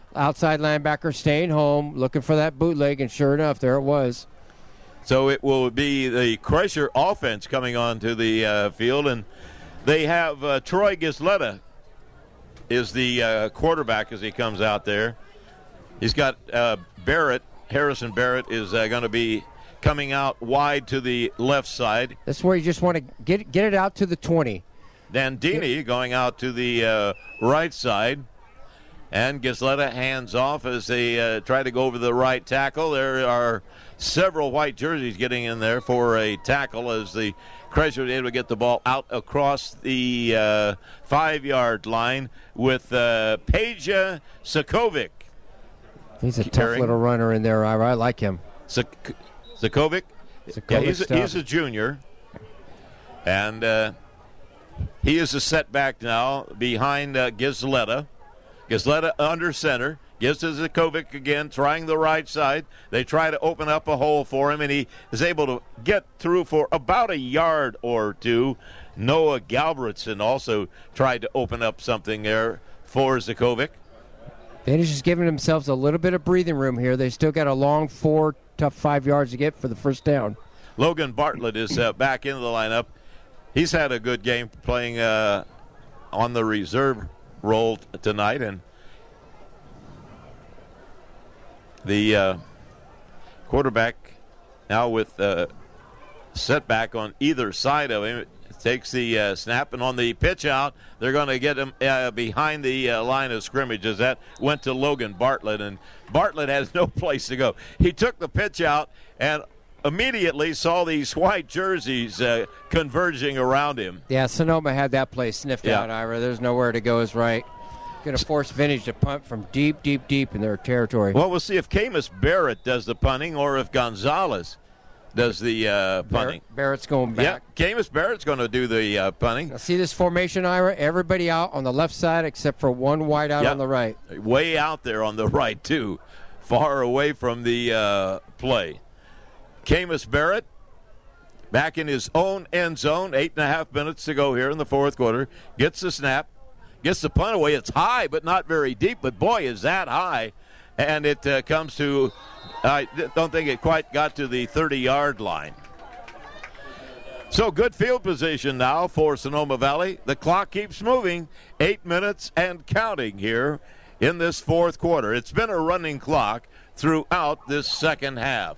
Outside linebacker staying home, looking for that bootleg, and sure enough, there it was. So it will be the Kreischer offense coming onto the uh, field, and they have uh, Troy Gisletta is the uh, quarterback as he comes out there. He's got uh, Barrett, Harrison Barrett is uh, going to be coming out wide to the left side. That's where you just want to get get it out to the twenty. Dandini going out to the uh, right side. And Gisletta hands off as they uh, try to go over the right tackle. There are several white jerseys getting in there for a tackle as the Kreischer was able to get the ball out across the uh, five-yard line with uh, Peja Sakovic. He's a tough carrying. little runner in there, Ira. I like him. Sak- Sakovic? Yeah, he's a, he's a junior. And uh, he is a setback now behind uh, Gisletta. Gisletta under center, gives to Zakovic again, trying the right side. They try to open up a hole for him, and he is able to get through for about a yard or two. Noah Galbrechtson also tried to open up something there for Zakovic. They're just giving themselves a little bit of breathing room here. They still got a long four, tough five yards to get for the first down. Logan Bartlett is uh, back into the lineup. He's had a good game playing uh, on the reserve role tonight, and the uh, quarterback now with uh, setback on either side of him takes the uh, snap, and on the pitch out, they're going to get him uh, behind the uh, line of scrimmage as that went to Logan Bartlett, and Bartlett has no place to go. He took the pitch out and immediately saw these white jerseys uh, converging around him. Yeah, Sonoma had that play sniffed Yeah. out, Ira. There's nowhere to go is right. Going to force Vintage to punt from deep, deep, deep in their territory. Well, we'll see if Camus Barrett does the punting or if Gonzalez does the uh, punting. Barrett, Barrett's going back. Yeah, Camus Barrett's going to do the uh, punting. Now see this formation, Ira? Everybody out on the left side except for one wide out Yeah. on the right. Way out there on the right, too. Far away from the uh, play. Camus Barrett back in his own end zone. Eight and a half minutes to go here in the fourth quarter. Gets the snap. Gets the punt away. It's high, but not very deep. But, boy, is that high. And it uh, comes to, I don't think it quite got to the thirty-yard line. So good field position now for Sonoma Valley. The clock keeps moving. Eight minutes and counting here in this fourth quarter. It's been a running clock throughout this second half.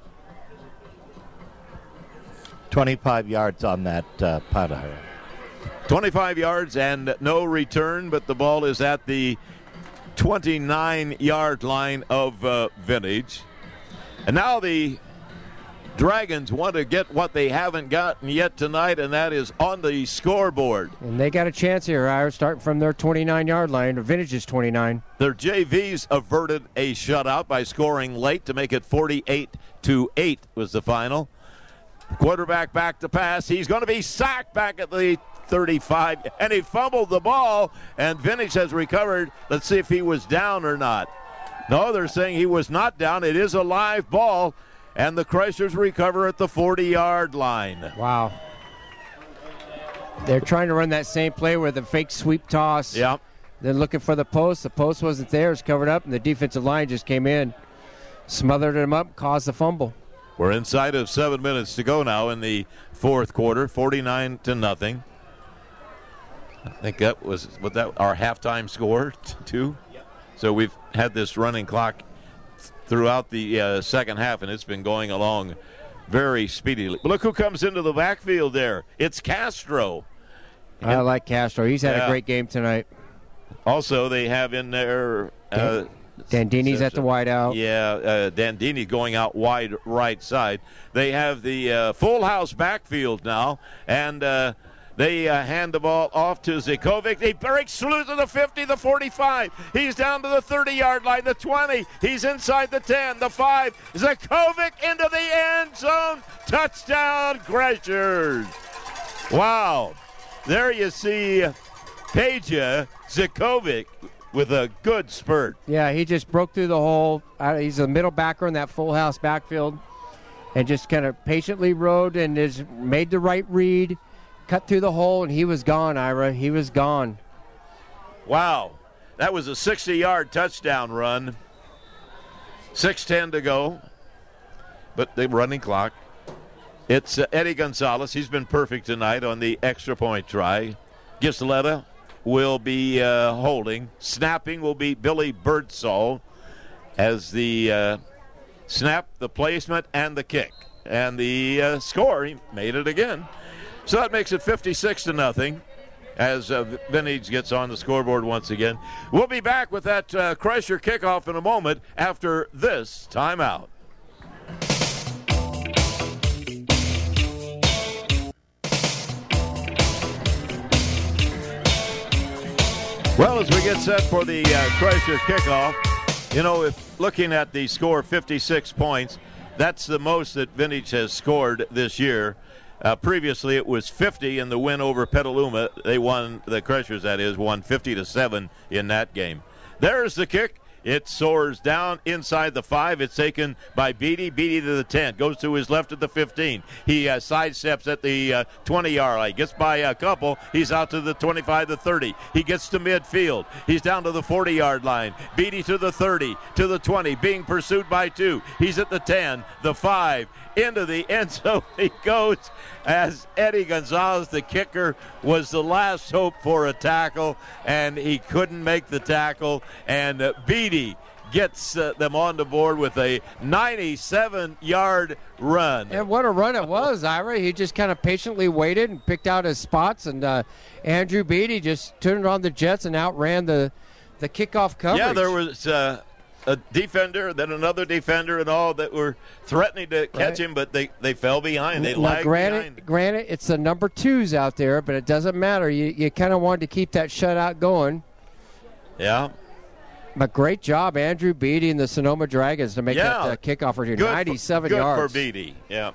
twenty-five yards on that uh, punt. twenty-five yards and no return, but the ball is at the twenty-nine-yard line of uh, Vintage. And now the Dragons want to get what they haven't gotten yet tonight, and that is on the scoreboard. And they got a chance here, Ira, starting from their twenty-nine-yard line. The Vintage is twenty-nine. Their J Vs averted a shutout by scoring late to make it forty-eight to eight was the final. Quarterback back to pass. He's going to be sacked back at the thirty-five, and he fumbled the ball, and Vintage has recovered. Let's see if he was down or not. No, they're saying he was not down. It is a live ball, and the Kreischers recover at the forty-yard line. Wow. They're trying to run that same play with a fake sweep toss. Yeah. They're looking for the post. The post wasn't there. It's covered up, and the defensive line just came in, smothered him up, caused the fumble. We're inside of seven minutes to go now in the fourth quarter, forty-nine to nothing. I think that was what that our halftime score too. Yep. So we've had this running clock throughout the uh, second half, and it's been going along very speedily. But look who comes into the backfield there. It's Castro. I And like Castro. He's had Yeah. a great game tonight. also, they have in there. Uh, Dandini's at the wide out. Yeah, uh, Dandini going out wide right side. They have the uh, full house backfield now, and uh, they uh, hand the ball off to Zakovic. He breaks through to the fifty, the forty-five. He's down to the thirty-yard line, the twenty. He's inside the ten, the five. Zakovic into the end zone. Touchdown, Kreischers. Wow. There you see Peja Zakovic with a good spurt. Yeah, he just broke through the hole. Uh, he's a middle backer in that full house backfield and just kind of patiently rode and has made the right read, cut through the hole, and he was gone, Ira. He was gone. Wow. That was a sixty-yard touchdown run. six ten to go. But the running clock. It's uh, Eddie Gonzalez. He's been perfect tonight on the extra point try. Gisletta will be uh, holding. Snapping will be Billy Birdsall as the uh, snap, the placement, and the kick. And the uh, score, he made it again. So that makes it fifty-six to nothing as uh, Vintage gets on the scoreboard once again. We'll be back with that uh, Kreischer kickoff in a moment after this timeout. Well, as we get set for the uh, Kreischer kickoff, you know, if looking at the score, fifty-six points, that's the most that Vintage has scored this year. Uh, previously, it was fifty in the win over Petaluma. They won, the Crushers, that is, won fifty to seven in that game. There's the kick. It soars down inside the five. It's taken by Beatty. Beatty to the ten. Goes to his left at the fifteen. He uh, sidesteps at the uh, twenty-yard line. Gets by a couple. He's out to the twenty-five to thirty. He gets to midfield. He's down to the forty-yard line. Beatty to the thirty, to the twenty. Being pursued by two. He's at the ten, the five. Into the end zone he goes as Eddie Gonzalez, the kicker, was the last hope for a tackle, and he couldn't make the tackle. And uh, Beatty gets uh, them on the board with a ninety-seven-yard run. And what a run it was, Ira. He just kind of patiently waited and picked out his spots, and uh, Andrew Beatty just turned on the Jets and outran the, the kickoff coverage. Yeah, there was uh, a defender, then another defender, and all that were threatening to catch right. him, but they, they fell behind. They now, lagged granted, behind. Granted, it's the number twos out there, but it doesn't matter. You, you kind of wanted to keep that shutout going. Yeah. But great job, Andrew Beatty and the Sonoma Dragons to make yeah. that uh, kickoff for you. Good ninety-seven for, good yards. Good for Beatty, yeah.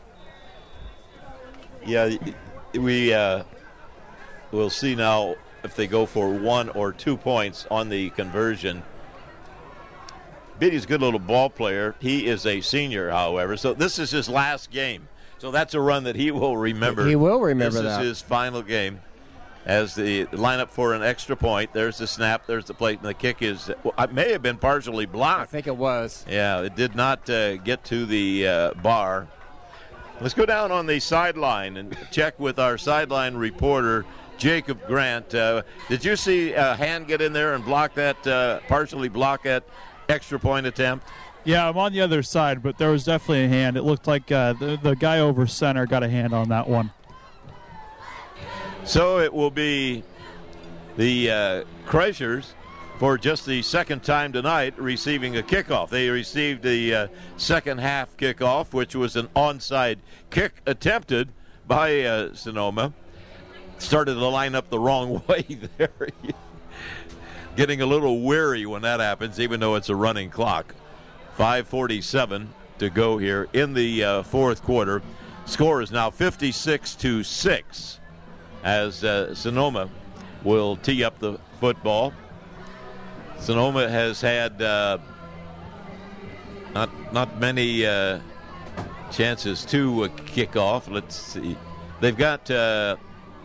Yeah, we uh, will see now if they go for one or two points on the conversion. Beatty's a good little ball player. He is a senior, however, so this is his last game. So that's a run that he will remember. He will remember this that. This is his final game. As the lineup for an extra point, there's the snap, there's the plate, and the kick is, well, it may have been partially blocked. I think it was. Yeah, it did not uh, get to the uh, bar. Let's go down on the sideline and check with our sideline reporter, Jacob Grant. Uh, did you see a hand get in there and block that, uh, partially block that extra point attempt? Yeah, I'm on the other side, but there was definitely a hand. It looked like uh, the, the guy over center got a hand on that one. So it will be the uh, Crushers for just the second time tonight receiving a kickoff. They received the uh, second half kickoff, which was an onside kick attempted by uh, Sonoma. Started the lineup the wrong way there. Getting a little weary when that happens, even though it's a running clock. five forty-seven to go here in the uh, fourth quarter. Score is now fifty-six to six. As uh, Sonoma will tee up the football. Sonoma has had uh, not not many uh, chances to uh, kick off. Let's see. They've got uh,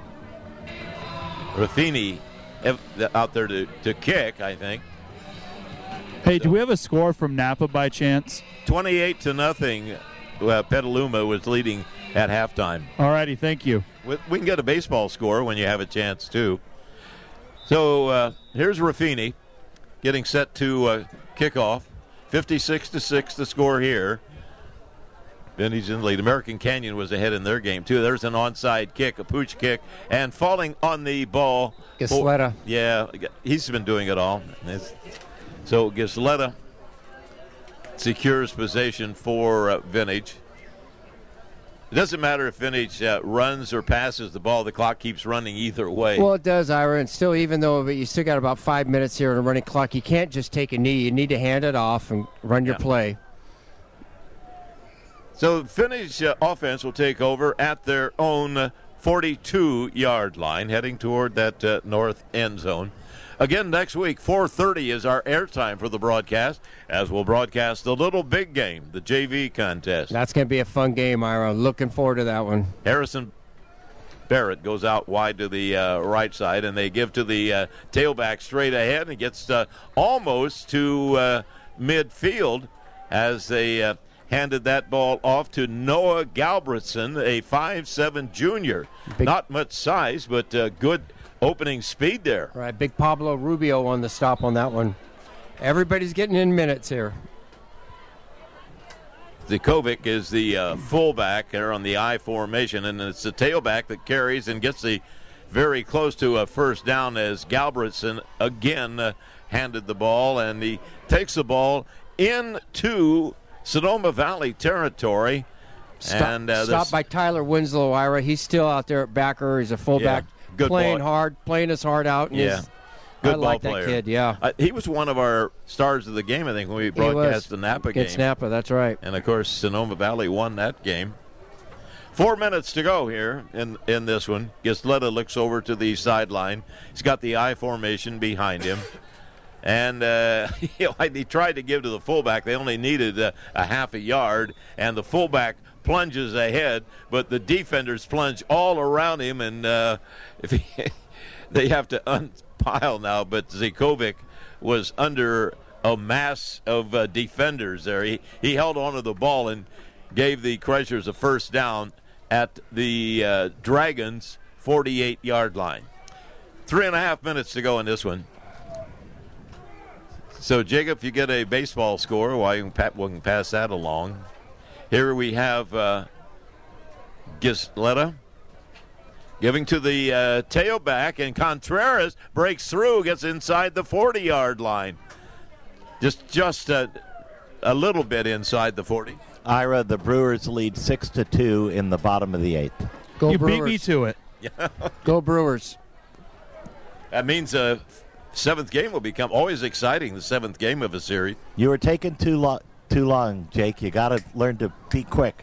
Raffini out there to, to kick, I think. Hey, so, do we have a score from Napa by chance? twenty-eight to nothing. Uh, Petaluma was leading at halftime. All righty, thank you. We, we can get a baseball score when you have a chance, too. So uh, here's Raffini getting set to uh, kick off. fifty-six to six the score here. Vintage in the lead. American Canyon was ahead in their game, too. There's an onside kick, a pooch kick, and falling on the ball. Gisletta. Yeah, he's been doing it all. It's, so Gisletta secures possession for uh, Vintage. It doesn't matter if Vintage uh, runs or passes the ball. The clock keeps running either way. Well, it does, Ira. And still, even though you still got about five minutes here on a running clock, you can't just take a knee. You need to hand it off and run your yeah. play. So Vintage uh, offense will take over at their own forty-two-yard line, heading toward that uh, north end zone. Again, next week, four thirty is our airtime for the broadcast, as we'll broadcast the Little Big Game, the J V contest. That's going to be a fun game, Ira. Looking forward to that one. Harrison Barrett goes out wide to the uh, right side, and they give to the uh, tailback straight ahead, and gets uh, almost to uh, midfield as they uh, handed that ball off to Noah Galbraithson, a five seven junior. Big, Not much size, but uh, good opening speed there. Right, big Pablo Rubio on the stop on that one. Everybody's getting in minutes here. Zikovic is the uh, fullback there on the I formation, and it's the tailback that carries and gets the very close to a first down as Galbraithson again uh, handed the ball, and he takes the ball into Sonoma Valley territory. Stop, and uh, stopped by Tyler Winslow, Ira. He's still out there at backer. He's a fullback, yeah, good playing ball. hard, playing his heart out. And yeah. I Good ball like player. that kid, yeah. Uh, he was one of our stars of the game, I think, when we broadcast the Napa Against game. Napa, that's right. And, of course, Sonoma Valley won that game. Four minutes to go here in, in this one. Gisletta looks over to the sideline. He's got the I formation behind him. And uh, you know, he tried to give to the fullback. They only needed a, a half a yard, and the fullback plunges ahead, but the defenders plunge all around him, and uh, if he, they have to unpile now. But Zikovic was under a mass of uh, defenders there. He, he held onto the ball and gave the Crushers a first down at the uh, Dragons' forty-eight-yard line. Three and a half minutes to go in this one. So, Jacob, if you get a baseball score, well, you can, we can pass that along. Here we have uh, Gisletta giving to the uh, tailback, and Contreras breaks through, gets inside the forty-yard line. Just just a, a little bit inside the forty. Ira, the Brewers lead six to two in the bottom of the eighth. Go you Brewers. beat me to it. Go Brewers. That means a seventh game will become always exciting, the seventh game of a series. You were taking too long, too long, Jake. You got to learn to be quick.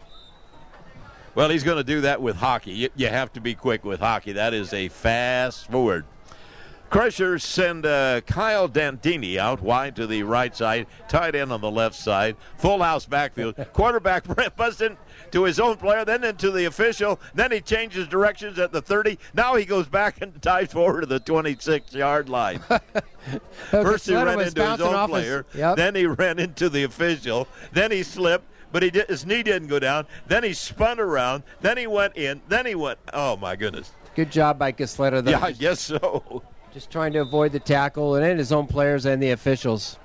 Well, he's going to do that with hockey. You, you have to be quick with hockey. That is a fast forward. Crushers send uh, Kyle Dantini out wide to the right side, tight end on the left side, full house backfield. Quarterback busts into his own player, then into the official. Then he changes directions at the thirty. Now he goes back and dives forward to the twenty-six-yard line. First he ran into his own player, his, yep. Then he ran into the official, then he slipped. But he did, his knee didn't go down. Then he spun around. Then he went in. Then he went. Oh, my goodness. Good job by Gisletta, though. Yeah, I guess so. Just trying to avoid the tackle and then his own players and the officials.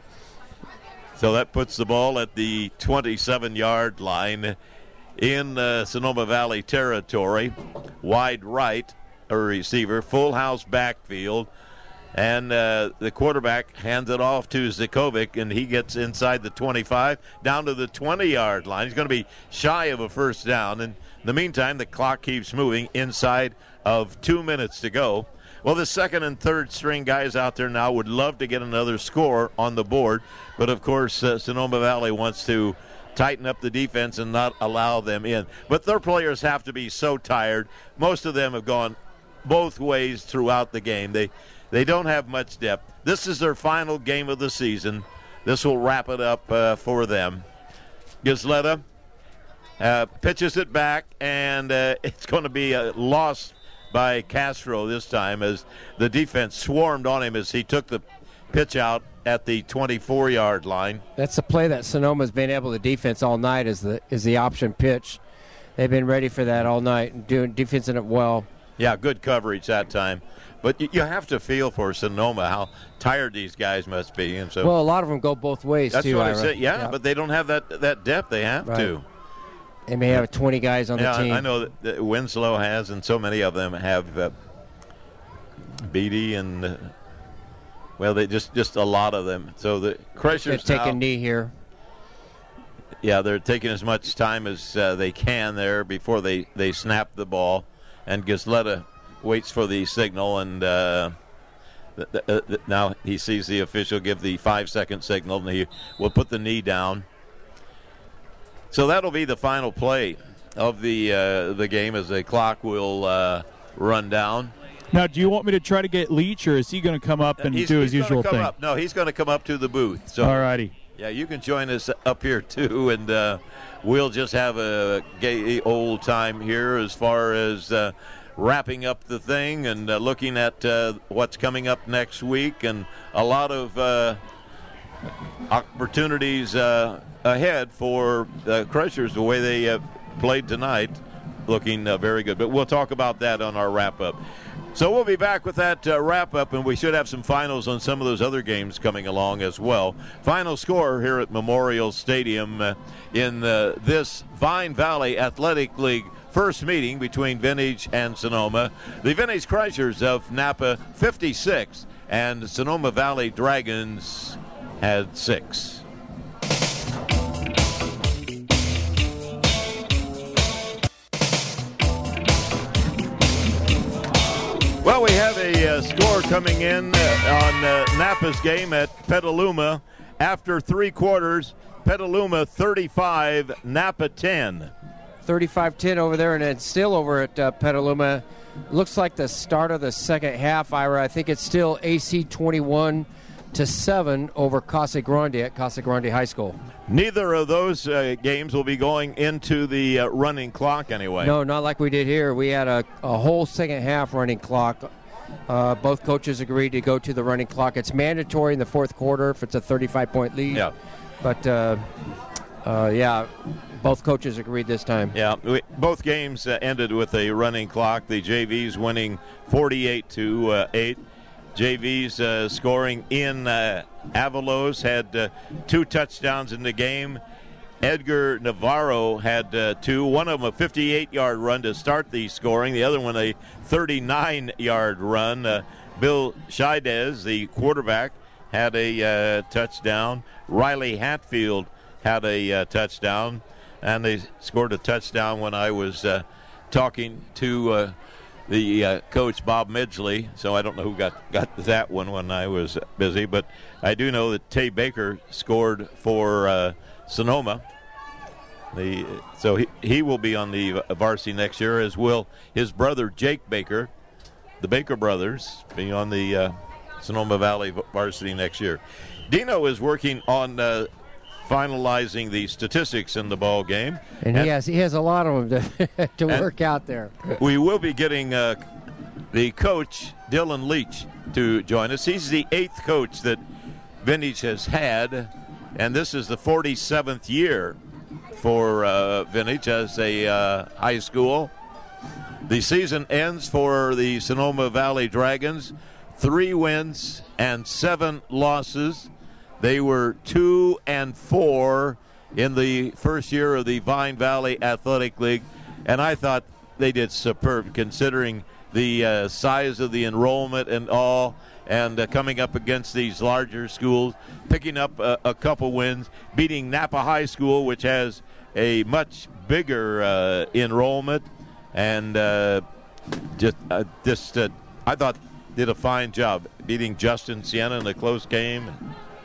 So that puts the ball at the twenty-seven-yard line in uh, Sonoma Valley territory. Wide right, a receiver, full house backfield. And uh, the quarterback hands it off to Zikovic, and he gets inside the twenty-five, down to the twenty-yard line. He's going to be shy of a first down. And in the meantime, the clock keeps moving inside of two minutes to go. Well, the second and third string guys out there now would love to get another score on the board. But, of course, uh, Sonoma Valley wants to tighten up the defense and not allow them in. But their players have to be so tired. Most of them have gone both ways throughout the game. They They don't have much depth. This is their final game of the season. This will wrap it up uh, for them. Gisletta uh, pitches it back, and uh, it's going to be a loss by Castro this time as the defense swarmed on him as he took the pitch out at the twenty-four-yard line. That's the play that Sonoma's been able to defense all night is the is the option pitch. They've been ready for that all night and doing defensing it well. Yeah, good coverage that time. But you have to feel for Sonoma how tired these guys must be, and so well, a lot of them go both ways that's too. what Ira. I said. Yeah, yeah, but they don't have that that depth. They have right. to. They may have twenty guys on yeah, the team. I know that, that Winslow has, and so many of them have. Uh, Beatty and uh, well, they just just a lot of them. So the Crushers take now, a knee here. Yeah, they're taking as much time as uh, they can there before they they snap the ball, and Gisletta waits for the signal, and uh, th- th- th- now he sees the official give the five-second signal, and he will put the knee down. So that'll be the final play of the uh, the game as the clock will uh, run down. Now, do you want me to try to get Leach, or is he going to come up and he's, do his he's usual come thing? Up. No, he's going to come up to the booth. So, all righty. Yeah, you can join us up here, too, and uh, we'll just have a gay old time here as far as uh, wrapping up the thing and uh, looking at uh, what's coming up next week, and a lot of uh, opportunities uh, ahead for the Crushers, the way they uh, played tonight, looking uh, very good. But we'll talk about that on our wrap-up. So we'll be back with that uh, wrap-up, and we should have some finals on some of those other games coming along as well. Final score here at Memorial Stadium uh, in uh, this Vine Valley Athletic League first meeting between Vintage and Sonoma. The Vintage Crushers of Napa fifty-six, and Sonoma Valley Dragons had six. Well, we have a uh, score coming in uh, on uh, Napa's game at Petaluma. After three quarters, Petaluma thirty-five, Napa ten. thirty-five ten over there, and it's still over at uh, Petaluma. Looks like the start of the second half, Ira. I think it's still A C twenty-one to seven over Casa Grande at Casa Grande High School. Neither of those uh, games will be going into the uh, running clock anyway. No, not like we did here. We had a, a whole second half running clock. Uh, both coaches agreed to go to the running clock. It's mandatory in the fourth quarter if it's a thirty-five point lead. Yeah. But, uh, uh, yeah, both coaches agreed this time. Yeah, we, both games uh, ended with a running clock. The J Vs winning forty-eight to eight. J Vs uh, scoring in uh, Avalos had uh, two touchdowns in the game. Edgar Navarro had uh, two, one of them a fifty-eight-yard run to start the scoring, the other one a thirty-nine-yard run. Uh, Bill Scheidez, the quarterback, had a uh, touchdown. Riley Hatfield had a uh, touchdown, and they scored a touchdown when I was uh, talking to uh, the uh, coach, Bob Midgley, so I don't know who got, got that one when I was busy, but I do know that Tay Baker scored for uh, Sonoma. The, so he, he will be on the varsity next year, as will his brother, Jake Baker. The Baker brothers being on the uh, Sonoma Valley varsity next year. Dino is working on uh, finalizing the statistics in the ball game, and, and he has he has a lot of them to, to work out there. We will be getting uh, the coach Dylan Leach to join us. He's the eighth coach that Vintage has had, and this is the forty-seventh year for uh, Vintage as a uh, high school. The season ends for the Sonoma Valley Dragons, three wins and seven losses. They were two and four in the first year of the Vine Valley Athletic League, and I thought they did superb considering the uh, size of the enrollment and all, and uh, coming up against these larger schools, picking up a, a couple wins, beating Napa High School, which has a much bigger uh, enrollment, and uh, just, uh, just uh, I thought did a fine job beating Justin Siena in a close game.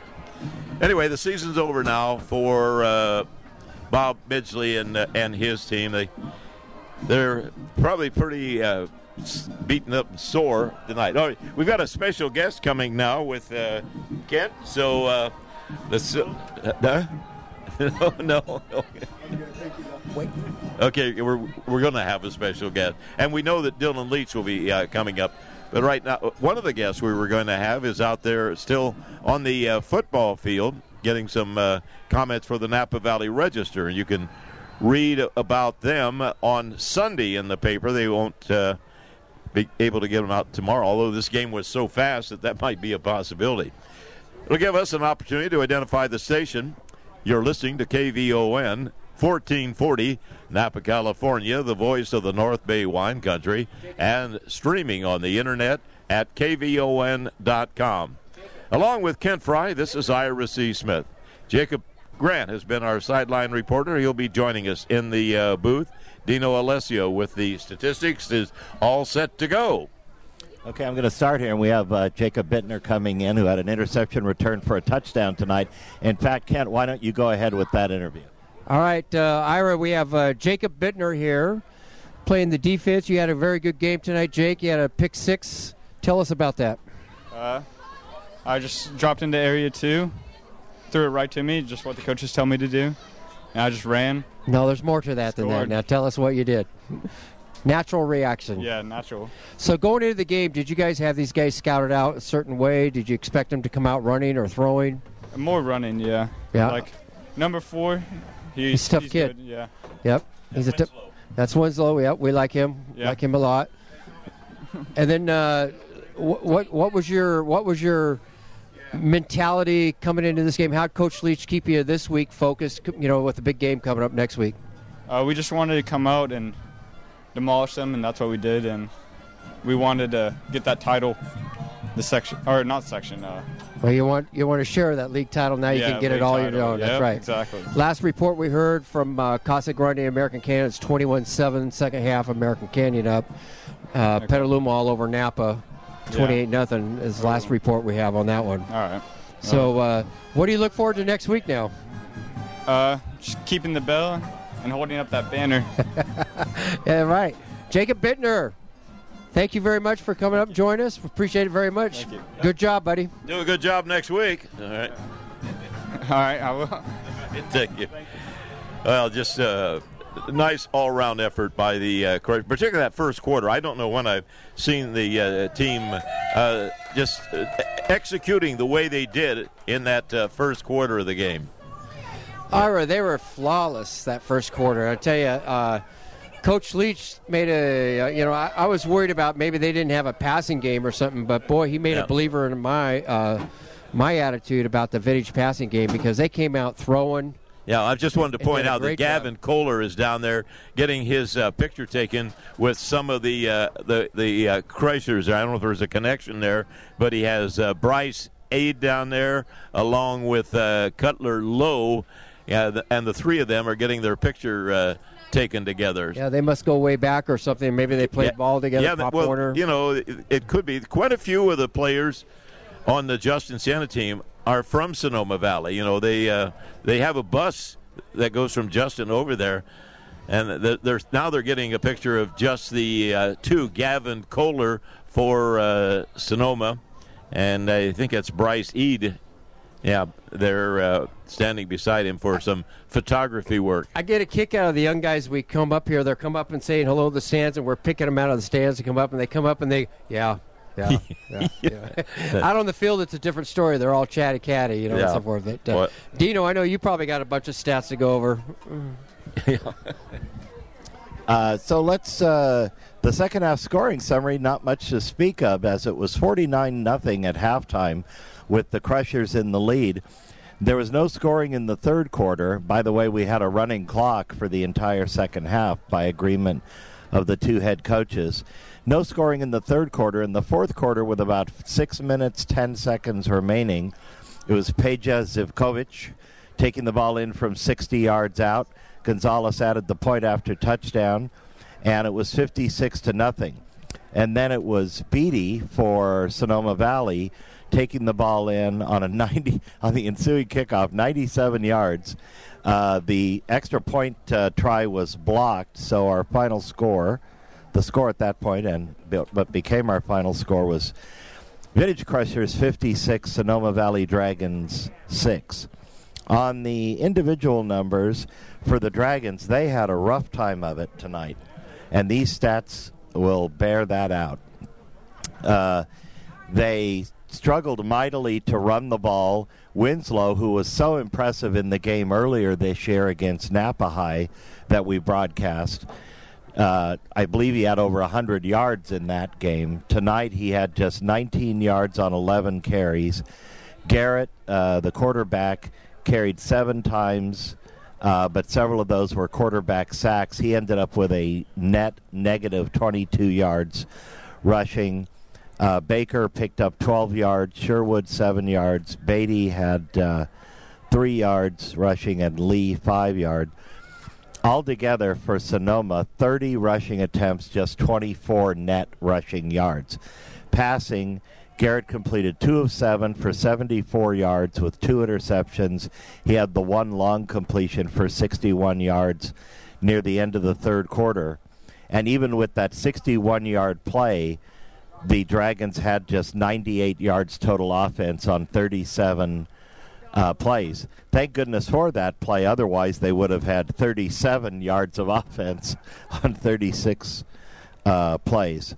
Anyway, the season's over now for uh, Bob Midgley and uh, and his team. They they're probably pretty uh, beaten up and sore tonight. All right, we've got a special guest coming now with uh, Kent. So uh, let's. Uh, uh, no, no. Okay. Wait. Okay, we're we're going to have a special guest, and we know that Dylan Leach will be uh, coming up. But right now, one of the guests we were going to have is out there still on the uh, football field getting some uh, comments for the Napa Valley Register. And you can read about them on Sunday in the paper. They won't uh, be able to get them out tomorrow, although this game was so fast that that might be a possibility. It'll give us an opportunity to identify the station. You're listening to K V O N fourteen forty, Napa, California, the voice of the North Bay wine country, and streaming on the internet at K V O N dot com. Along with Kent Fry, this is Ira C. Smith. Jacob Grant has been our sideline reporter. He'll be joining us in the uh, booth. Dino Alessio with the statistics is all set to go. Okay, I'm going to start here, and we have uh, Jacob Bittner coming in, who had an interception return for a touchdown tonight. In fact, Kent, why don't you go ahead with that interview? All right, uh, Ira, we have uh, Jacob Bittner here playing the defense. You had a very good game tonight, Jake. You had a pick six. Tell us about that. Uh, I just dropped into area two, threw it right to me, just what the coaches tell me to do, and I just ran. No, there's more to that than Scored. that. Now tell us what you did. Natural reaction. Yeah, natural. So going into the game, did you guys have these guys scouted out a certain way? Did you expect them to come out running or throwing? More running, yeah. Yeah. Like number four, he's, he's a tough he's kid. Good, yeah. Yep. He's a tip. That's Winslow. Yep, we like him. Yeah. Like him a lot. And then, uh, what, what what was your what was your mentality coming into this game? How'd Coach Leach keep you this week focused? You know, with the big game coming up next week. Uh, we just wanted to come out and demolish them, and that's what we did. And we wanted to get that title, the section or not section. Uh, well, you want you want to share that league title now. You yeah, can get league it all title. your own. Yep, That's right. Exactly. Last report we heard from uh, Casa Grande American Canyon, it's twenty-one seven, second half American Canyon up. Uh, Okay. Petaluma all over Napa, twenty-eight nothing is the last report we have on that one. All right. So, uh, what do you look forward to next week now? Uh, just keeping the bell and holding up that banner. Yeah, right. Jacob Bittner, thank you very much for coming up and joining us. Appreciate it very much. Thank you. Good job, buddy. Do a good job next week. All right. All right, I will. Thank you. Well, just a uh, nice all-around effort by the, uh, particularly that first quarter. I don't know when I've seen the uh, team uh, just uh, executing the way they did in that uh, first quarter of the game. Ira, they were flawless that first quarter. I tell you, uh, Coach Leach made a, uh, you know, I, I was worried about maybe they didn't have a passing game or something, but boy, he made Yeah. a believer in my uh, my attitude about the vintage passing game because they came out throwing. Yeah, I just wanted to And point did a out that great Gavin job. Kohler is down there getting his uh, picture taken with some of the uh, the the uh, Chrysers. I don't know if there's a connection there, but he has uh, Bryce Aid down there along with uh, Cutler Lowe, yeah, the, and the three of them are getting their picture uh, taken together. Yeah, they must go way back or something. Maybe they played Yeah. ball together. Yeah, Pop well, Warner. you know, it, it could be. Quite a few of the players on the Justin Siena team are from Sonoma Valley. You know, they uh, they have a bus that goes from Justin over there, and th- they're now they're getting a picture of just the uh, two, Gavin Kohler for uh, Sonoma, and I think that's Bryce Ead. Yeah, they're uh, standing beside him for some photography work. I get a kick out of the young guys. We come up here, they're come up and saying hello to the stands, and we're picking them out of the stands to come up, and they come up and they, yeah, yeah, yeah. yeah. Out on the field, it's a different story. They're all chatty catty, you know, Yeah. and so forth. But, uh, What? Dino, I know you probably got a bunch of stats to go over. Uh, so let's uh, the second half scoring summary. Not much to speak of, as it was forty-nine nothing at halftime, with the Crushers in the lead. There was no scoring in the third quarter. By the way, we had a running clock for the entire second half by agreement of the two head coaches. No scoring in the third quarter. In the fourth quarter, with about six minutes, ten seconds remaining, it was Peja Zivkovic taking the ball in from sixty yards out. Gonzalez added the point after touchdown, and it was fifty-six to nothing. And then it was Beatty for Sonoma Valley taking the ball in on a ninety on the ensuing kickoff, ninety-seven yards. Uh, the extra point uh, try was blocked, so our final score, the score at that point, and what became our final score was Vintage Crushers fifty-six, Sonoma Valley Dragons six. On the individual numbers for the Dragons, they had a rough time of it tonight, and these stats will bear that out. Uh, they struggled mightily to run the ball. Winslow, who was so impressive in the game earlier this year against Napa High that we broadcast, uh, I believe he had over one hundred yards in that game. Tonight he had just nineteen yards on eleven carries. Garrett, uh, the quarterback, carried seven times, uh, but several of those were quarterback sacks. He ended up with a net negative twenty-two yards rushing. Uh, Baker picked up twelve yards, Sherwood seven yards, Beatty had uh, three yards rushing, and Lee five yards. Altogether for Sonoma, thirty rushing attempts, just twenty-four net rushing yards. Passing, Garrett completed two of seven for seventy-four yards with two interceptions. He had the one long completion for sixty-one yards near the end of the third quarter. And even with that sixty-one-yard play, the Dragons had just ninety-eight yards total offense on thirty-seven uh, plays. Thank goodness for that play. Otherwise, they would have had thirty-seven yards of offense on thirty-six uh, plays.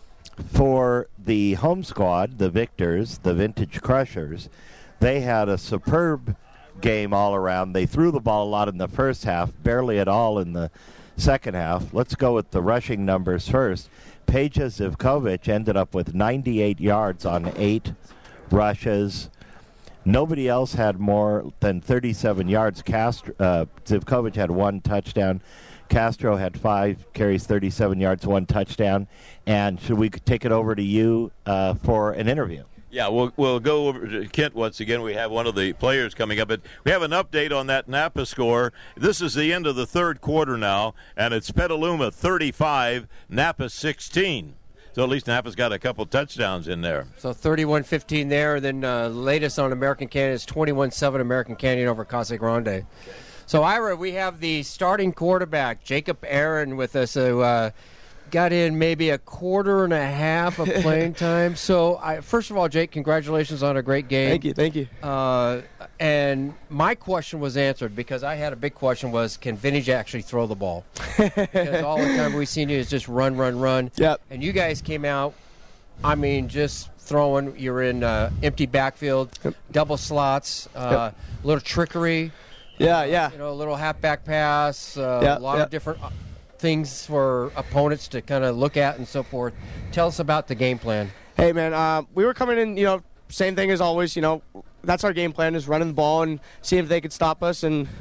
For the home squad, the Victors, the Vintage Crushers, they had a superb game all around. They threw the ball a lot in the first half, barely at all in the second half. Let's go with the rushing numbers first. Peja Zivkovic ended up with ninety-eight yards on eight rushes. Nobody else had more than thirty-seven yards. Castro, uh, Zivkovic had one touchdown. Castro had five carries, thirty-seven yards, one touchdown. And should we take it over to you uh, for an interview? Yeah, we'll we'll go over to Kent once again. We have one of the players coming up, but we have an update on that Napa score. This is the end of the third quarter now, and it's Petaluma thirty-five, Napa sixteen. So at least Napa's got a couple touchdowns in there. So thirty-one fifteen there, and then uh, latest on American Canyon is twenty-one seven American Canyon over Casa Grande. Okay. So, Ira, we have the starting quarterback, Jacob Aaron, with us, who uh, got in maybe a quarter and a half of playing time. So, I, first of all, Jake, congratulations on a great game. Thank you, thank you. Uh, and my question was answered because I had a big question was, can Vintage actually throw the ball? Because all the time we've seen you is just run, run, run. Yep. And you guys came out, I mean, just throwing. You're in uh, empty backfield, yep. double slots, uh, yep. a little trickery. Yeah, yeah. You know, a little halfback pass, uh, yeah, a lot yeah. of different things for opponents to kind of look at and so forth. Tell us about the game plan. Hey, man, uh, we were coming in, you know, same thing as always. You know, that's our game plan is running the ball and seeing if they could stop us. And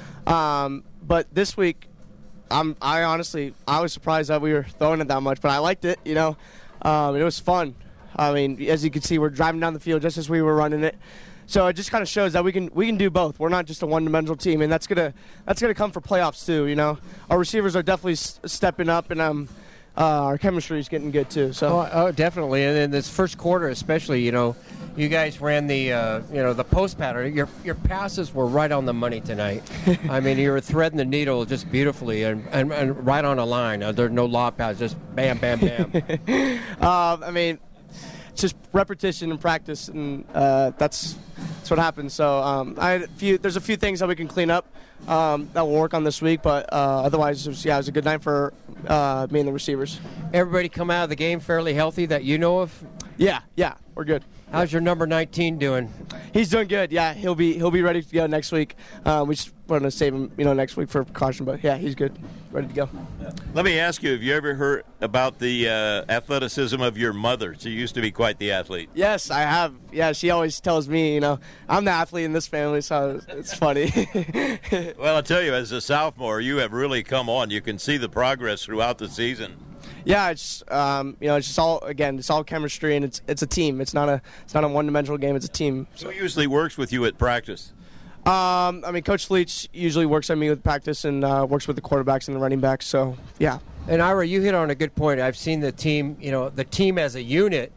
um, but this week, I'm, I honestly, I was surprised that we were throwing it that much, but I liked it, you know. Um, it was fun. I mean, as you can see, we're driving down the field just as we were running it. So it just kind of shows that we can we can do both. We're not just a one-dimensional team, and that's gonna that's gonna come for playoffs too. You know, our receivers are definitely s- stepping up, and um, uh, our chemistry is getting good too. So oh, oh, definitely. And in this first quarter, especially, you know, you guys ran the uh, you know the post pattern. Your your passes were right on the money tonight. I mean, you were threading the needle just beautifully and and, and right on a line. Uh, there's no lob pass, just bam, bam, bam. uh, I mean. It's just repetition and practice, and uh, that's that's what happens. So um, I had a few. There's a few things that we can clean up um, that we'll work on this week, but uh, otherwise, it was, yeah, it was a good night for uh, me and the receivers. Everybody come out of the game fairly healthy that you know of? Yeah, yeah, we're good. How's your number nineteen doing? He's doing good. Yeah, he'll be he'll be ready to go next week. Um, we just want to save him, you know, next week for precaution. But yeah, he's good, ready to go. Let me ask you: have you ever heard about the uh, athleticism of your mother? She used to be quite the athlete. Yes, I have. Yeah, she always tells me, you know, I'm the athlete in this family, so it's funny. Well, I'll tell you, as a sophomore, you have really come on. You can see the progress throughout the season. Yeah, it's um, you know, it's just all again, it's all chemistry, and it's it's a team. It's not a it's not a one-dimensional game. It's a team. So. Who usually works with you at practice? Um, I mean, Coach Leach usually works on me with practice and uh, works with the quarterbacks and the running backs. So yeah. And Ira, you hit on a good point. I've seen the team, you know, the team as a unit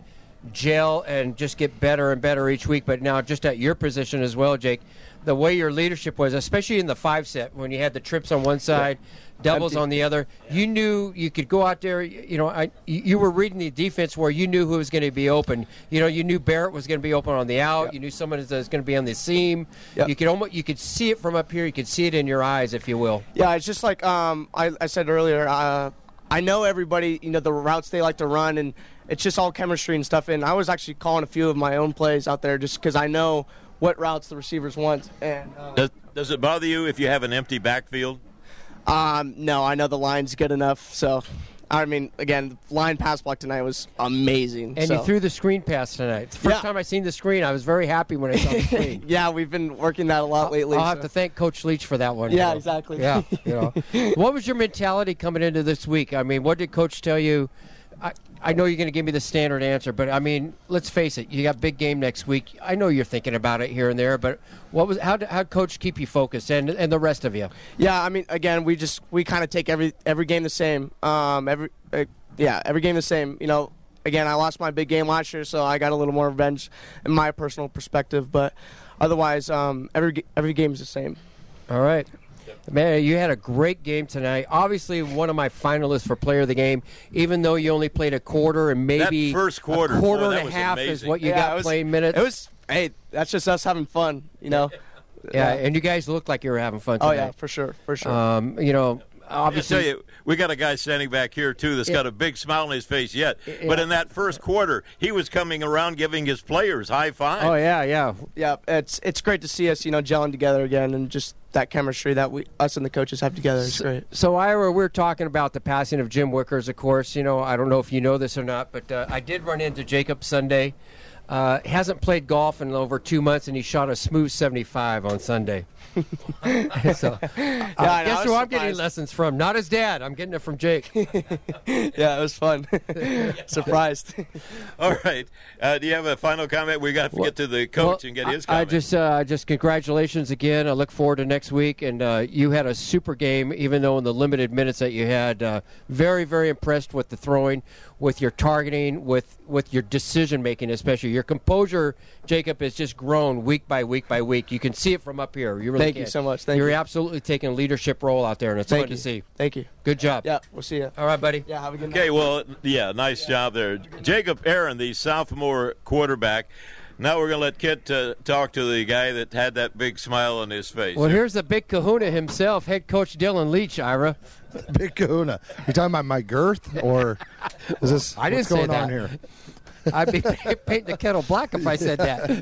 gel and just get better and better each week. But now, just at your position as well, Jake, the way your leadership was, especially in the five set when you had the trips on one side. Yeah. Doubles on the other. You knew you could go out there. You know, I, you were reading the defense where you knew who was going to be open. You know, you knew Barrett was going to be open on the out. Yep. You knew someone was going to be on the seam. Yep. You could almost you could see it from up here. You could see it in your eyes, if you will. Yeah, it's just like um, I, I said earlier. Uh, I know everybody. You know the routes they like to run, and it's just all chemistry and stuff. And I was actually calling a few of my own plays out there just because I know what routes the receivers want. And um, does does it bother you if you have an empty backfield? Um, no, I know the line's good enough. So, I mean, again, the line pass block tonight was amazing. And so. you threw the screen pass tonight. The first yeah. time I seen the screen, I was very happy when I saw the screen. Yeah, we've been working that a lot I'll, lately. I'll so. have to thank Coach Leach for that one. Yeah, you know. exactly. Yeah, you know. What was your mentality coming into this week? I mean, what did Coach tell you? I, I know you're going to give me the standard answer, but I mean, let's face it. You got big game next week. I know you're thinking about it here and there, but what was how did how Coach keep you focused and and the rest of you? Yeah, I mean, again, we just we kind of take every every game the same. Um, every uh, yeah, every game the same. You know, again, I lost my big game last year, so I got a little more revenge in my personal perspective. But otherwise, um, every every game is the same. All right. Man, you had a great game tonight. Obviously, one of my finalists for Player of the Game, even though you only played a quarter and maybe that first quarter, a quarter boy, and a half amazing. is what you yeah, got was, playing minutes. It was, hey, that's just us having fun, you know. Yeah, and you guys looked like you were having fun tonight. Oh, yeah, for sure, for sure. Um, you know, obviously, I tell you, we got a guy standing back here too that's Yeah. got a big smile on his face yet. Yeah. But in that first quarter, he was coming around giving his players high five. oh yeah, yeah. Yeah, it's it's great to see us, you know, gelling together again, and just that chemistry that we us and the coaches have together is great. So, Ira, we're talking about the passing of Jim Wickers, of course. You know, I don't know if you know this or not, but uh, I did run into Jacob Sunday. Uh, hasn't played golf in over two months, and he shot a smooth seventy-five on Sunday. so, uh, I guess was who I'm getting surprised. lessons from? Not his dad. I'm getting it from Jake. Yeah, it was fun. Surprised. All right. Uh, do you have a final comment? We got to get to the coach Well, and get his I, I comment. just, uh, just congratulations again. I look forward to next week. And uh, you had a super game, even though in the limited minutes that you had. Uh, very, very impressed with the throwing, with your targeting, with with your decision making, especially your composure. Jacob has just grown week by week by week. You can see it from up here. You really Thank can. you so much. Thank You're you. absolutely taking a leadership role out there, and it's Thank fun you. to see. Thank you. Good job. Yeah, we'll see you. All right, buddy. Yeah, have a good night. Okay, well, yeah, nice job there. Jacob Aaron, the sophomore quarterback. Now we're going to let Kit uh, talk to the guy that had that big smile on his face. Well, here's the big kahuna himself, head coach Dylan Leach, Ira. Big kahuna. You talking about my girth, or is this I didn't what's going say that. on here? I'd be painting the kettle black if I said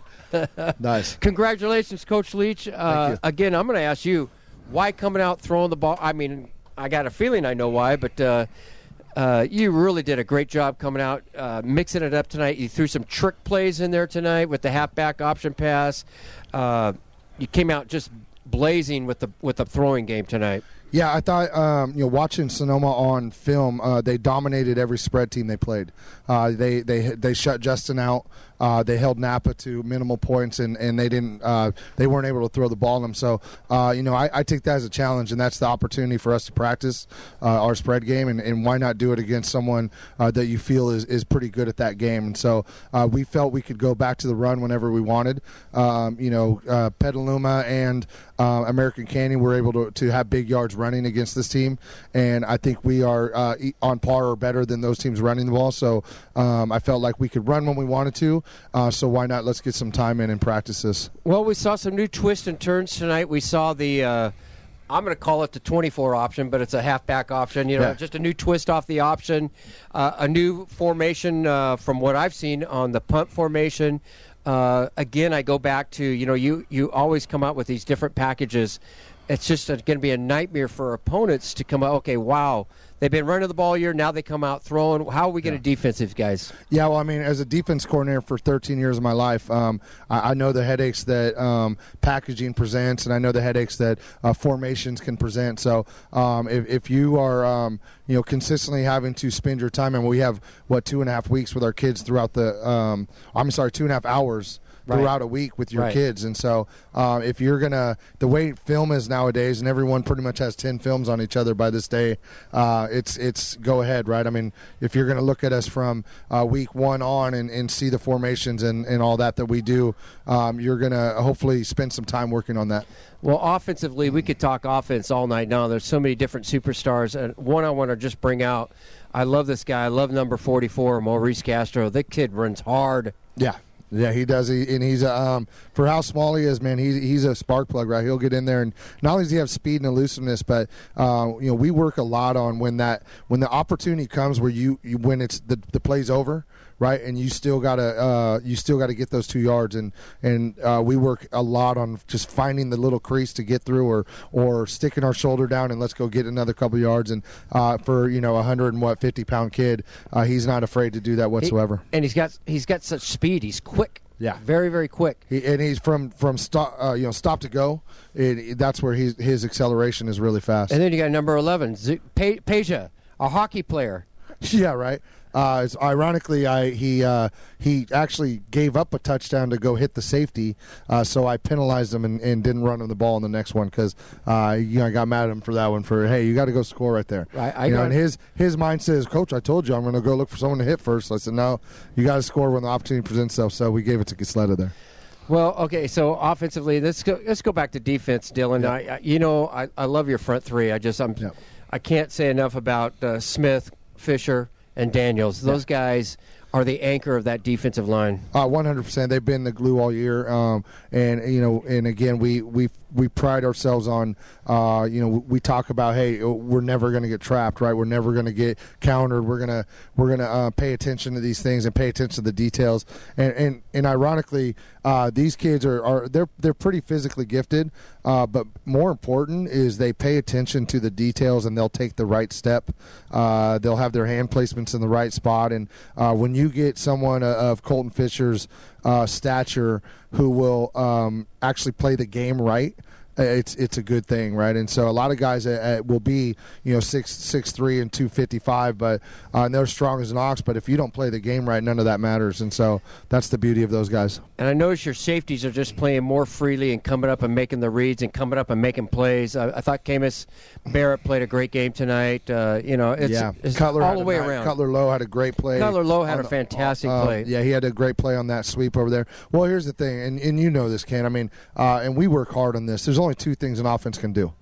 that. Nice. Congratulations, Coach Leach. Uh, you. again, I'm going to ask you, why coming out throwing the ball? I mean, I got a feeling I know why, but uh, uh, you really did a great job coming out, uh, mixing it up tonight. You threw some trick plays in there tonight with the halfback option pass. Uh, you came out just blazing with the with the throwing game tonight. Yeah, I thought um, you know watching Sonoma on film, uh, they dominated every spread team they played. Uh, they they they shut Justin out. Uh, they held Napa to minimal points, and, and they didn't uh, they weren't able to throw the ball on them. So uh, you know I, I take that as a challenge, and that's the opportunity for us to practice uh, our spread game, and, and why not do it against someone uh, that you feel is, is pretty good at that game. And so uh, we felt we could go back to the run whenever we wanted. Um, you know, uh, Petaluma and uh, American Canyon were able to, to have big yards running against this team, and I think we are uh, on par or better than those teams running the ball. So um, I felt like we could run when we wanted to. Uh, so why not? Let's get some time in and practice this. Well, we saw some new twists and turns tonight. We saw the, uh, I'm going to call it the twenty-four option, but it's a halfback option. You know, Yeah. just a new twist off the option, uh, a new formation uh, from what I've seen on the punt formation. Uh, again, I go back to, you know, you, you always come out with these different packages. It's just going to be a nightmare for opponents to come out, okay, wow, they've been running the ball here, now they come out throwing. How are we going to defensive, guys? Yeah, well, I mean, as a defense coordinator for thirteen years of my life, um, I, I know the headaches that um, packaging presents, and I know the headaches that uh, formations can present. So um, if, if you are, um, you know, consistently having to spend your time, and we have, what, two and a half weeks with our kids throughout the, um, I'm sorry, two and a half hours throughout Right. a week with your Right. kids. And so uh, if you're going to, the way film is nowadays, and everyone pretty much has ten films on each other by this day, uh, it's it's go ahead, right? I mean, if you're going to look at us from uh, week one on and, and see the formations and, and all that that we do, um, you're going to hopefully spend some time working on that. Well, offensively, we could talk offense all night now. There's so many different superstars. And one I want to just bring out, I love this guy. I love number forty-four, Maurice Castro. That kid runs hard. Yeah. Yeah, he does. He, and he's um, for how small he is, man. He's he's a spark plug, right? He'll get in there, and not only does he have speed and elusiveness, but uh, you know we work a lot on when that when the opportunity comes where you, you when it's the the play's over, right? And you still gotta uh, you still gotta get those two yards, and and uh, we work a lot on just finding the little crease to get through, or or sticking our shoulder down and let's go get another couple yards. And uh, for you know a hundred and what fifty pound kid, uh, he's not afraid to do that whatsoever. He, and he's got he's got such speed. He's quick. Yeah, very very quick. He, and he's from from stop uh, you know stop to go. It, it, that's where he's, his acceleration is really fast. And then you got number eleven, Z- Pe- Peja, a hockey player. Yeah, right. Uh, it's, ironically, I he uh, he actually gave up a touchdown to go hit the safety, uh, so I penalized him and, and didn't run him the ball in the next one because uh, you know I got mad at him for that one. For hey, you got to go score right there. Right. I you know, got and his his mindset is, Coach, I told you I'm going to go look for someone to hit first. I said, no, you got to score when the opportunity presents itself. So we gave it to Kisletta there. Well, okay, so offensively, let's go. Let's go back to defense, Dylan. Yeah. I, I, you know, I, I love your front three. I just, I'm, Yeah. I can't say enough about uh, Smith, Fisher, and Daniels. Those yeah. guys are the anchor of that defensive line. Uh, one hundred percent. They've been the glue all year, um, and you know, and again, we we we pride ourselves on. Uh, you know, we talk about, hey, we're never going to get trapped, right? We're never going to get countered. We're gonna we're gonna uh, pay attention to these things and pay attention to the details. And and, and ironically, uh, these kids are, are they're they're pretty physically gifted, uh, but more important is they pay attention to the details and they'll take the right step. Uh, they'll have their hand placements in the right spot. And uh, when you get someone of Colton Fisher's uh, stature who will um, actually play the game right, it's it's a good thing, right? And so a lot of guys uh, uh, will be, you know, six six three and two fifty five, but uh, and they're strong as an ox. But if you don't play the game right, none of that matters. And so that's the beauty of those guys. And I notice your safeties are just playing more freely and coming up and making the reads and coming up and making plays. I, I thought Camus Barrett played a great game tonight. Uh, you know, it's, yeah. it's Cutler all the way a, around. Cutler Lowe had a great play. Cutler Lowe had on, a fantastic uh, play. Yeah, he had a great play on that sweep over there. Well, here's the thing, and, and you know this, Ken. I mean, uh, and we work hard on this. There's only two things an offense can do.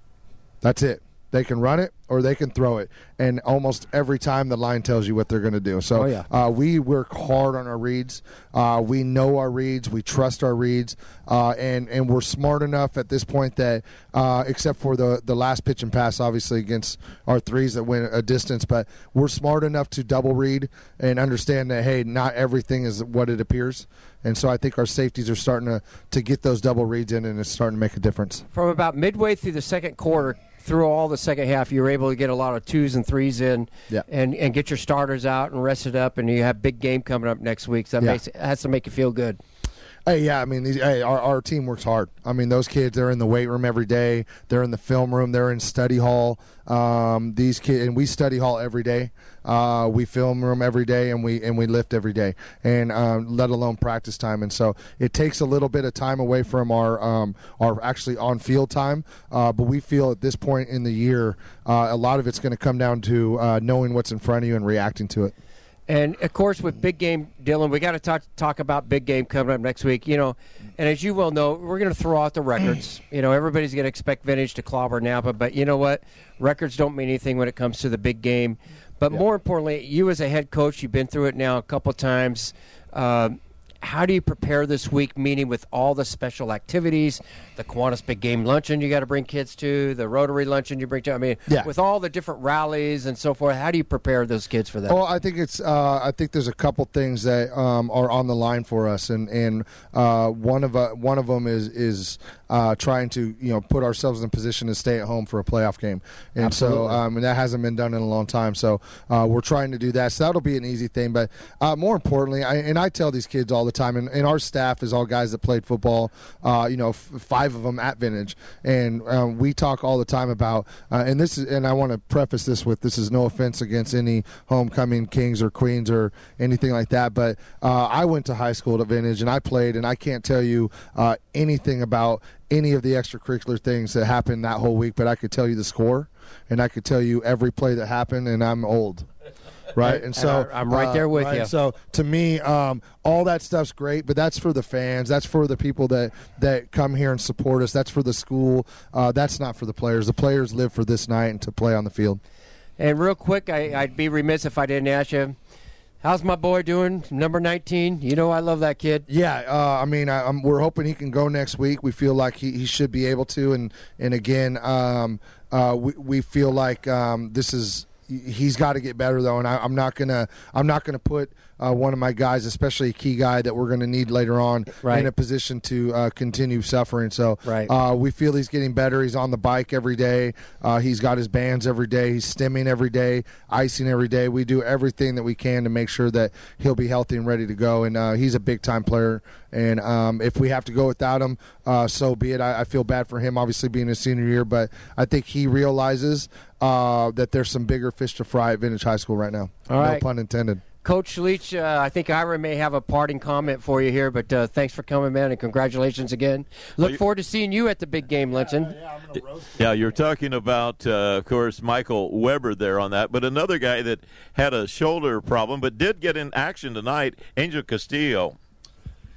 That's it. They can run it or they can throw it. And almost every time the line tells you what they're going to do. So oh, yeah. uh, we work hard on our reads. Uh, we know our reads. We trust our reads. Uh, and, and we're smart enough at this point that, uh, except for the, the last pitch and pass, obviously, against our threes that went a distance, but we're smart enough to double read and understand that, hey, not everything is what it appears. And so I think our safeties are starting to, to get those double reads in, and it's starting to make a difference. From about midway through the second quarter, through all the second half, you were able to get a lot of twos and threes in, yeah. and, and get your starters out and rested up, and you have big game coming up next week. So that yeah. makes, has to make you feel good. Hey, yeah, I mean, these, hey, our, our team works hard. I mean, those kids, they're in the weight room every day. They're in the film room. They're in study hall. Um, these kids, and we study hall every day. Uh, we film room every day, and we and we lift every day, and um, let alone practice time. And so it takes a little bit of time away from our um, our actually on field time. Uh, but we feel at this point in the year, uh, a lot of it's going to come down to uh, knowing what's in front of you and reacting to it. And, of course, with big game, Dylan, we got to talk talk about big game coming up next week. You know, and as you well know, we're going to throw out the records. You know, everybody's going to expect Vintage to clobber Napa, but you know what? Records don't mean anything when it comes to the big game. But yeah. more importantly, you as a head coach, you've been through it now a couple of times. Uh, how do you prepare this week, meaning with all the special activities, the Kiwanis Big Game Luncheon you got to bring kids to, the Rotary Luncheon you bring to, I mean, yeah. with all the different rallies and so forth, how do you prepare those kids for that? Well, I think it's, uh, I think there's a couple things that um, are on the line for us, and and uh, one of uh, one of them is is uh, trying to you know put ourselves in a position to stay at home for a playoff game, and Absolutely. so um, and that hasn't been done in a long time. So uh, we're trying to do that. So that'll be an easy thing, but uh, more importantly, I, and I tell these kids all the time, and, and our staff is all guys that played football. Uh, you know, f- five of them at Vintage, and um, we talk all the time about. Uh, and this is, and I want to preface this with this is no offense against any homecoming kings or queens or anything like that, but uh, I went to high school at Vintage and I played, and I can't tell you uh, anything about any of the extracurricular things that happened that whole week, but I could tell you the score, and I could tell you every play that happened, and I'm old. Right, and so and I, I'm right there with uh, right? you. So to me, um, all that stuff's great, but that's for the fans. That's for the people that, that come here and support us. That's for the school. Uh, that's not for the players. The players live for this night and to play on the field. And real quick, I, I'd be remiss if I didn't ask you, how's my boy doing, number nineteen? You know I love that kid. Yeah, uh, I mean, I, I'm, we're hoping he can go next week. We feel like he, he should be able to. And, and again, um, uh, we, we feel like um, this is – he's got to get better though, and I, I'm not gonna I'm not gonna put uh, one of my guys, especially a key guy that we're gonna need later on, right. in a position to uh, continue suffering. So right. uh, we feel he's getting better. He's on the bike every day. Uh, he's got his bands every day. He's stimming every day, icing every day. We do everything that we can to make sure that he'll be healthy and ready to go. And uh, he's a big time player. And um, if we have to go without him, uh, so be it. I, I feel bad for him, obviously being his senior year, but I think he realizes uh, that there's some bigger fish to fry at Vintage High School right now. All no right. pun intended. Coach Leach, uh, I think Ira may have a parting comment for you here, but uh, thanks for coming, man, and congratulations again. Look well, forward to seeing you at the big game luncheon. Yeah, yeah, yeah, you're talking about, uh, of course, Michael Weber there on that, but another guy that had a shoulder problem but did get in action tonight, Angel Castillo.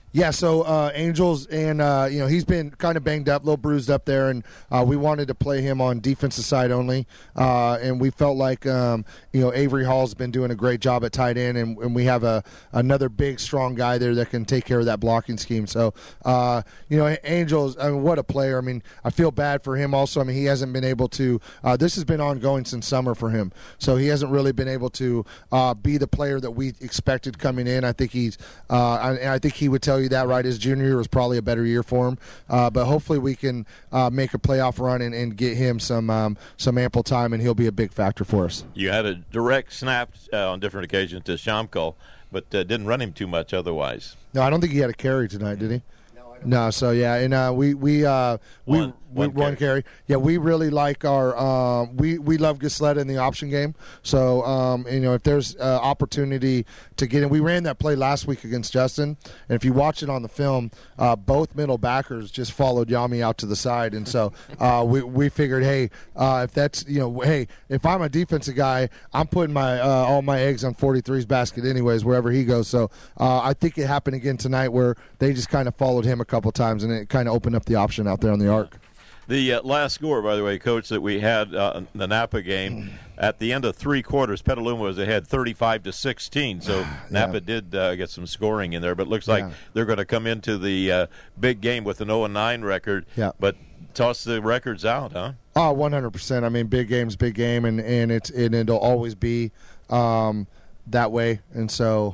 Yeah, so uh, Angels, and uh, you know he's been kind of banged up, a little bruised up there, and uh, we wanted to play him on defensive side only, uh, and we felt like um, you know Avery Hall's been doing a great job at tight end, and, and we have a another big, strong guy there that can take care of that blocking scheme. So uh, you know Angels, I mean, what a player! I mean, I feel bad for him also. I mean, he hasn't been able to. Uh, this has been ongoing since summer for him, so he hasn't really been able to uh, be the player that we expected coming in. I think he's, uh, I, I think he would tell you that, right? His junior year was probably a better year for him, uh, but hopefully we can uh, make a playoff run and, and get him some um, some ample time, and he'll be a big factor for us. You had a direct snap uh, on different occasions to Shamko, but uh, didn't run him too much otherwise. No, I don't think he had a carry tonight, did he? No, so yeah, and uh, we we uh, we One- we one one carry. Yeah, we really like our um, we we love Gisletta in the option game. So um, you know, if there's uh, opportunity to get in, we ran that play last week against Justin, and if you watch it on the film, uh, both middle backers just followed Yami out to the side, and so uh, we we figured, hey, uh, if that's you know, hey, if I'm a defensive guy, I'm putting my uh, all my eggs on forty-three's basket anyways, wherever he goes. So uh, I think it happened again tonight where they just kind of followed him a couple times, and it kind of opened up the option out there on the arc. The uh, last score, by the way, Coach, that we had uh, in the Napa game, at the end of three quarters, Petaluma was ahead thirty-five to sixteen. So Napa Yeah. did uh, get some scoring in there, but it looks like Yeah. they're going to come into the uh, big game with an oh and nine record. Yeah. But toss the records out, huh? Oh, one hundred percent. I mean, big game's big game, and, and, it's, and it'll always be um, that way. And so.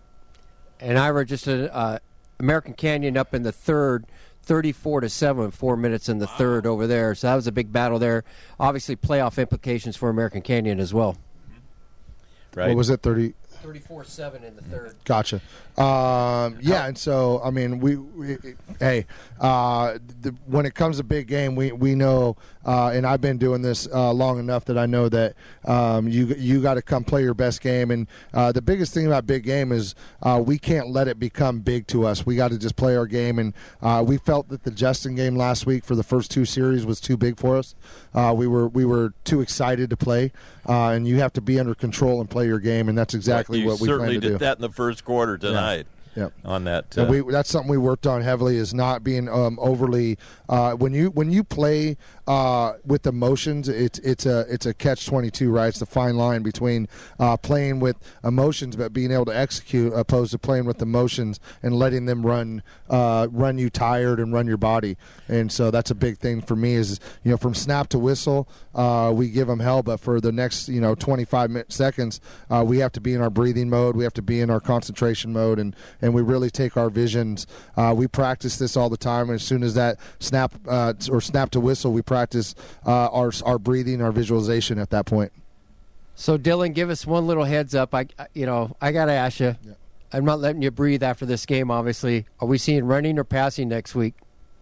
And Ira, just a, uh, American Canyon up in the third, thirty-four to seven, four minutes in the third over there. So that was a big battle there. Obviously, playoff implications for American Canyon as well. Right. What was it, thirty? thirty-four seven in the third. Gotcha. Um, yeah, and so I mean, we, we hey, uh, the, when it comes to big game, we we know, uh, and I've been doing this uh, long enough that I know that um, you you got to come play your best game. And uh, the biggest thing about big game is uh, we can't let it become big to us. We got to just play our game. And uh, we felt that the Justin game last week for the first two series was too big for us. Uh, we were we were too excited to play, uh, and you have to be under control and play your game, and that's exactly you what we plan certainly to did do. that in the first quarter tonight. Yep. On that, And uh, we that's something we worked on heavily, is not being um, overly uh, when you when you play uh, with emotions. It's it's a it's a catch twenty-two, right? It's the fine line between uh, playing with emotions but being able to execute, opposed to playing with emotions and letting them run uh, run you tired and run your body. And so that's a big thing for me. Is you know from snap to whistle, uh, we give them hell, but for the next you know twenty-five seconds, uh, we have to be in our breathing mode. We have to be in our concentration mode, and and we really take our visions. Uh, we practice this all the time, and as soon as that snap uh, or snap to whistle, we practice uh, our our breathing, our visualization at that point. So, Dylan, give us one little heads up. I, you know, I got to ask you. Yeah. I'm not letting you breathe after this game, obviously. Are we seeing running or passing next week?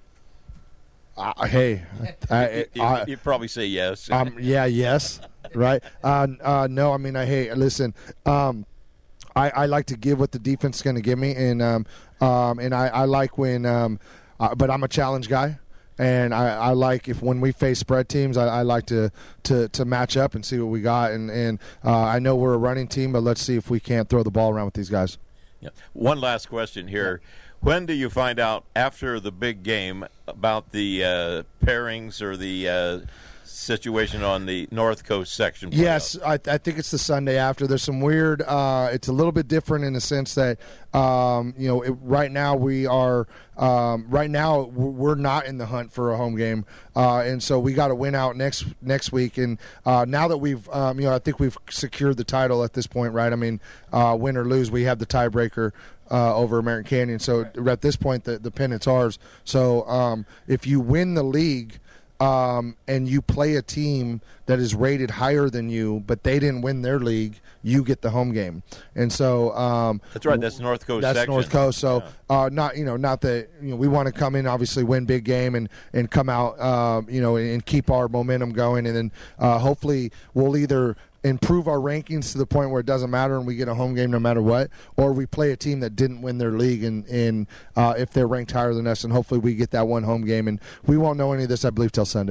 Uh, hey, I, you, I, you'd probably say yes. um, yeah, yes, right? Uh, uh, no, I mean, I hey, listen. Um, I, I like to give what the defense is going to give me, and um, um, and I, I like when, um, uh, but I'm a challenge guy, and I, I like if when we face spread teams, I, I like to, to, to match up and see what we got, and and uh, I know we're a running team, but let's see if we can't throw the ball around with these guys. Yeah. One last question here. When do you find out after the big game about the uh, pairings or the uh, situation on the North Coast section? Playoff? Yes, I, I think it's the Sunday after. There's some weird. Uh, it's a little bit different in the sense that um, you know it, right now we are. Um, right now we're not in the hunt for a home game, uh, and so we got to win out next next week. And uh, now that we've, um, you know, I think we've secured the title at this point, right? I mean, uh, win or lose, we have the tiebreaker uh, over American Canyon. So at this point, the the pennant's ours. So um, if you win the league. Um, and you play a team that is rated higher than you, but they didn't win their league, you get the home game. And so um, that's right. That's North Coast. That's section. North Coast. So yeah. uh, not you know not that you know we want to come in, obviously win big game and and come out uh, you know and, and keep our momentum going, and then uh, hopefully we'll either improve our rankings to the point where it doesn't matter and we get a home game no matter what, or we play a team that didn't win their league and, and uh, if they're ranked higher than us, and hopefully we get that one home game. And we won't know any of this, I believe, till Sunday, though.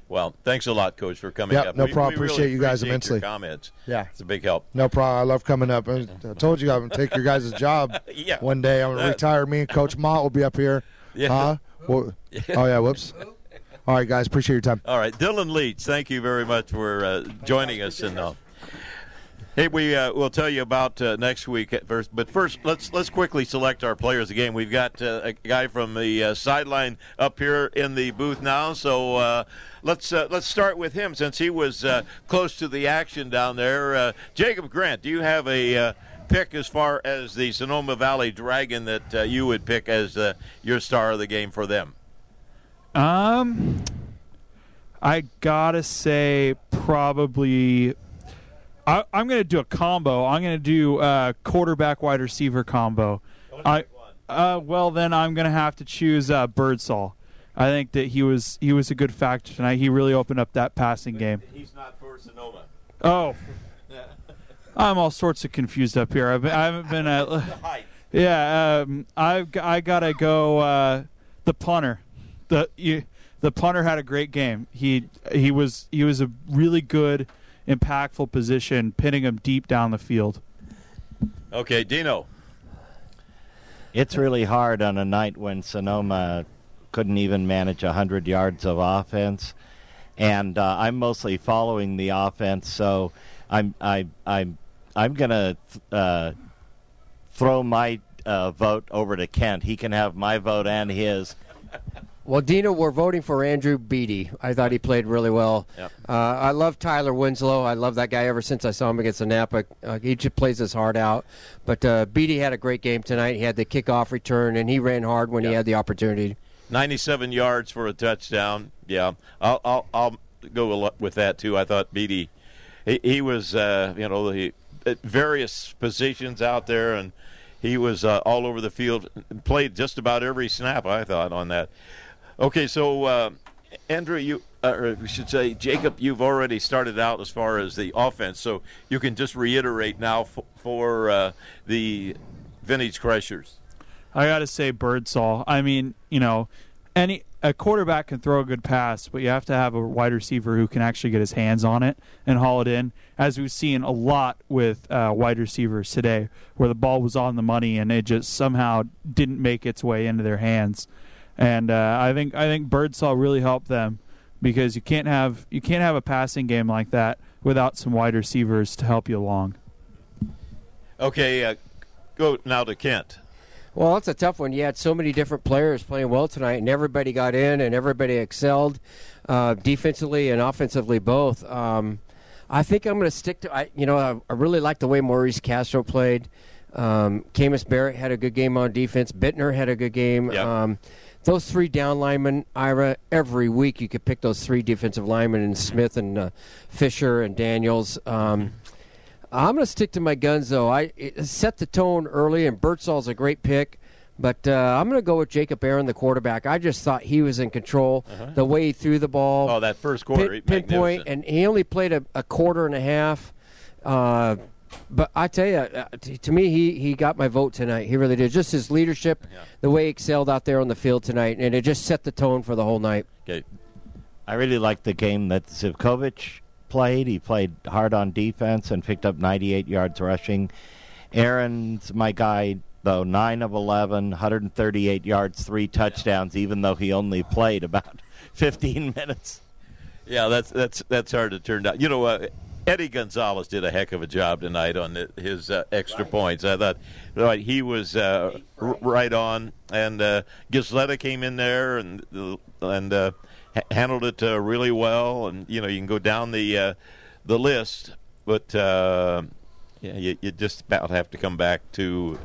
Well, thanks a lot, Coach, for coming yep, up. no we, problem. We appreciate really you guys appreciate immensely. Your comments. Yeah. It's a big help. No problem. I love coming up. I told you I'm going to take your guys' job yeah. one day. I'm going to retire. Me and Coach Mott will be up here. Yeah. Huh? Well, oh, yeah, whoops. All right, guys, appreciate your time. All right, Dylan Leach, thank you very much for uh, joining us. And uh, hey, we uh, will tell you about uh, next week at first. But first, let's let's quickly select our players of the game. We've got uh, a guy from the uh, sideline up here in the booth now, so uh, let's uh, let's start with him since he was uh, close to the action down there. Uh, Jacob Grant, do you have a uh, pick as far as the Sonoma Valley Dragon that uh, you would pick as uh, your star of the game for them? Um, I gotta say probably. I, I'm gonna do a combo. I'm gonna do a quarterback wide receiver combo. I uh, well then I'm gonna have to choose uh, Birdsall. I think that he was he was a good factor tonight. He really opened up that passing game. He's not for Sonoma. Oh, I'm all sorts of confused up here. I've been, I haven't been. Uh, yeah, um, I I gotta go uh, the punter. The you, the punter had a great game. He he was he was a really good, impactful position, pinning him deep down the field. Okay, Dino. It's really hard on a night when Sonoma couldn't even manage one hundred yards of offense, and uh, I'm mostly following the offense, so I'm I I'm I'm gonna uh, throw my uh, vote over to Kent. He can have my vote and his. Well, Dino, we're voting for Andrew Beatty. I thought he played really well. Yep. Uh, I love Tyler Winslow. I love that guy ever since I saw him against the Napa. Uh, he just plays his heart out. But uh, Beatty had a great game tonight. He had the kickoff return, and he ran hard when yep. he had the opportunity. ninety-seven yards for a touchdown. Yeah, I'll I'll, I'll go with that too. I thought Beatty, he, he was uh, you know he, at various positions out there, and he was uh, all over the field. Played just about every snap, I thought, on that. Okay, so uh, Andrew, you uh, or we should say Jacob, you've already started out as far as the offense, so you can just reiterate now f- for uh, the Vintage Crushers. I got to say Birdsall. I mean, you know, any a quarterback can throw a good pass, but you have to have a wide receiver who can actually get his hands on it and haul it in, as we've seen a lot with uh, wide receivers today, where the ball was on the money and it just somehow didn't make its way into their hands. And uh, I think I think Birdsall really helped them, because you can't have you can't have a passing game like that without some wide receivers to help you along. Okay, uh, go now to Kent. Well, that's a tough one. You had so many different players playing well tonight, and everybody got in, and everybody excelled uh, defensively and offensively both. Um, I think I'm going to stick to. I, you know, I, I really like the way Maurice Castro played. Um, Camus Barrett had a good game on defense. Bittner had a good game. Yep. Um, those three down linemen, Ira, every week you could pick those three defensive linemen, and Smith and uh, Fisher and Daniels. Um, I'm going to stick to my guns, though. I it set the tone early, and Birdsall's a great pick. But uh, I'm going to go with Jacob Aaron, the quarterback. I just thought he was in control. Uh-huh. The way he threw the ball. Oh, that first quarter. Pin, pinpoint, and he only played a, a quarter and a half. Uh, but I tell you, uh, t- to me, he, he got my vote tonight. He really did. Just his leadership, yeah. the way he excelled out there on the field tonight, and it just set the tone for the whole night. Okay. I really liked the game that Zivkovic played. He played hard on defense and picked up ninety-eight yards rushing. Aaron's my guy, though, nine of eleven, one hundred thirty-eight yards, three touchdowns, even though he only played about fifteen minutes. Yeah, that's that's that's hard to turn down. You know, uh, Eddie Gonzalez did a heck of a job tonight on the, his uh, extra right. points. I thought right, he was uh, r- right on, and uh, Gisletta came in there and and uh, ha- handled it uh, really well. And you know, you can go down the uh, the list, but uh, yeah, you, you just about have to come back to